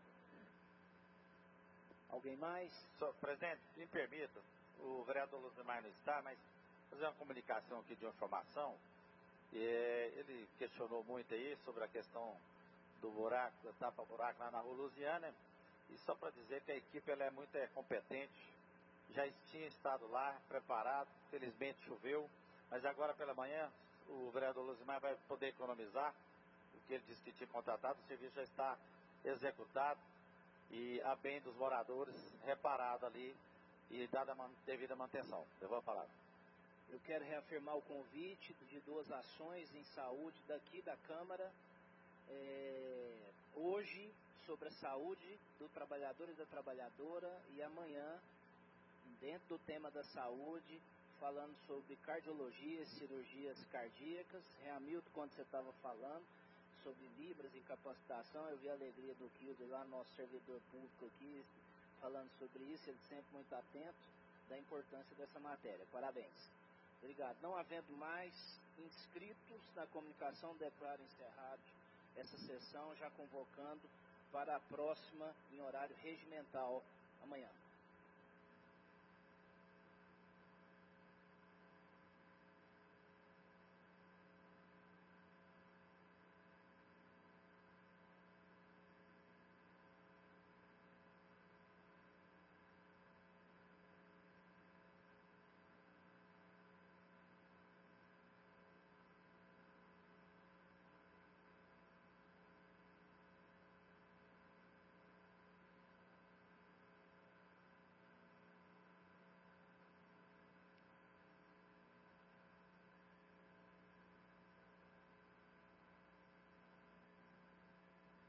Alguém mais? Só, presidente, me permita, o vereador Luzimar não está, mas fazer uma comunicação aqui de informação. É, ele questionou muito aí sobre a questão do buraco, da tapa-buraco lá na Rua Lusiana, e só para dizer que a equipe ela é muito é, competente, já tinha estado lá, preparado, felizmente choveu, mas agora pela manhã o vereador Luzimar vai poder economizar, porque ele disse que tinha contratado, o serviço já está executado, e a bem dos moradores, reparado ali e dada a devida manutenção. Eu vou a palavra. Eu quero reafirmar o convite de duas ações em saúde daqui da Câmara, é, hoje sobre a saúde do trabalhador e da trabalhadora, e amanhã, dentro do tema da saúde, falando sobre cardiologia, cirurgias cardíacas. Hamilton, quando você estava falando sobre libras e capacitação, eu vi a alegria do Kilder lá, nosso servidor público aqui, falando sobre isso, ele sempre muito atento da importância dessa matéria. Parabéns. Obrigado. Não havendo mais inscritos na comunicação, declaro encerrado essa sessão, já convocando para a próxima em horário regimental amanhã.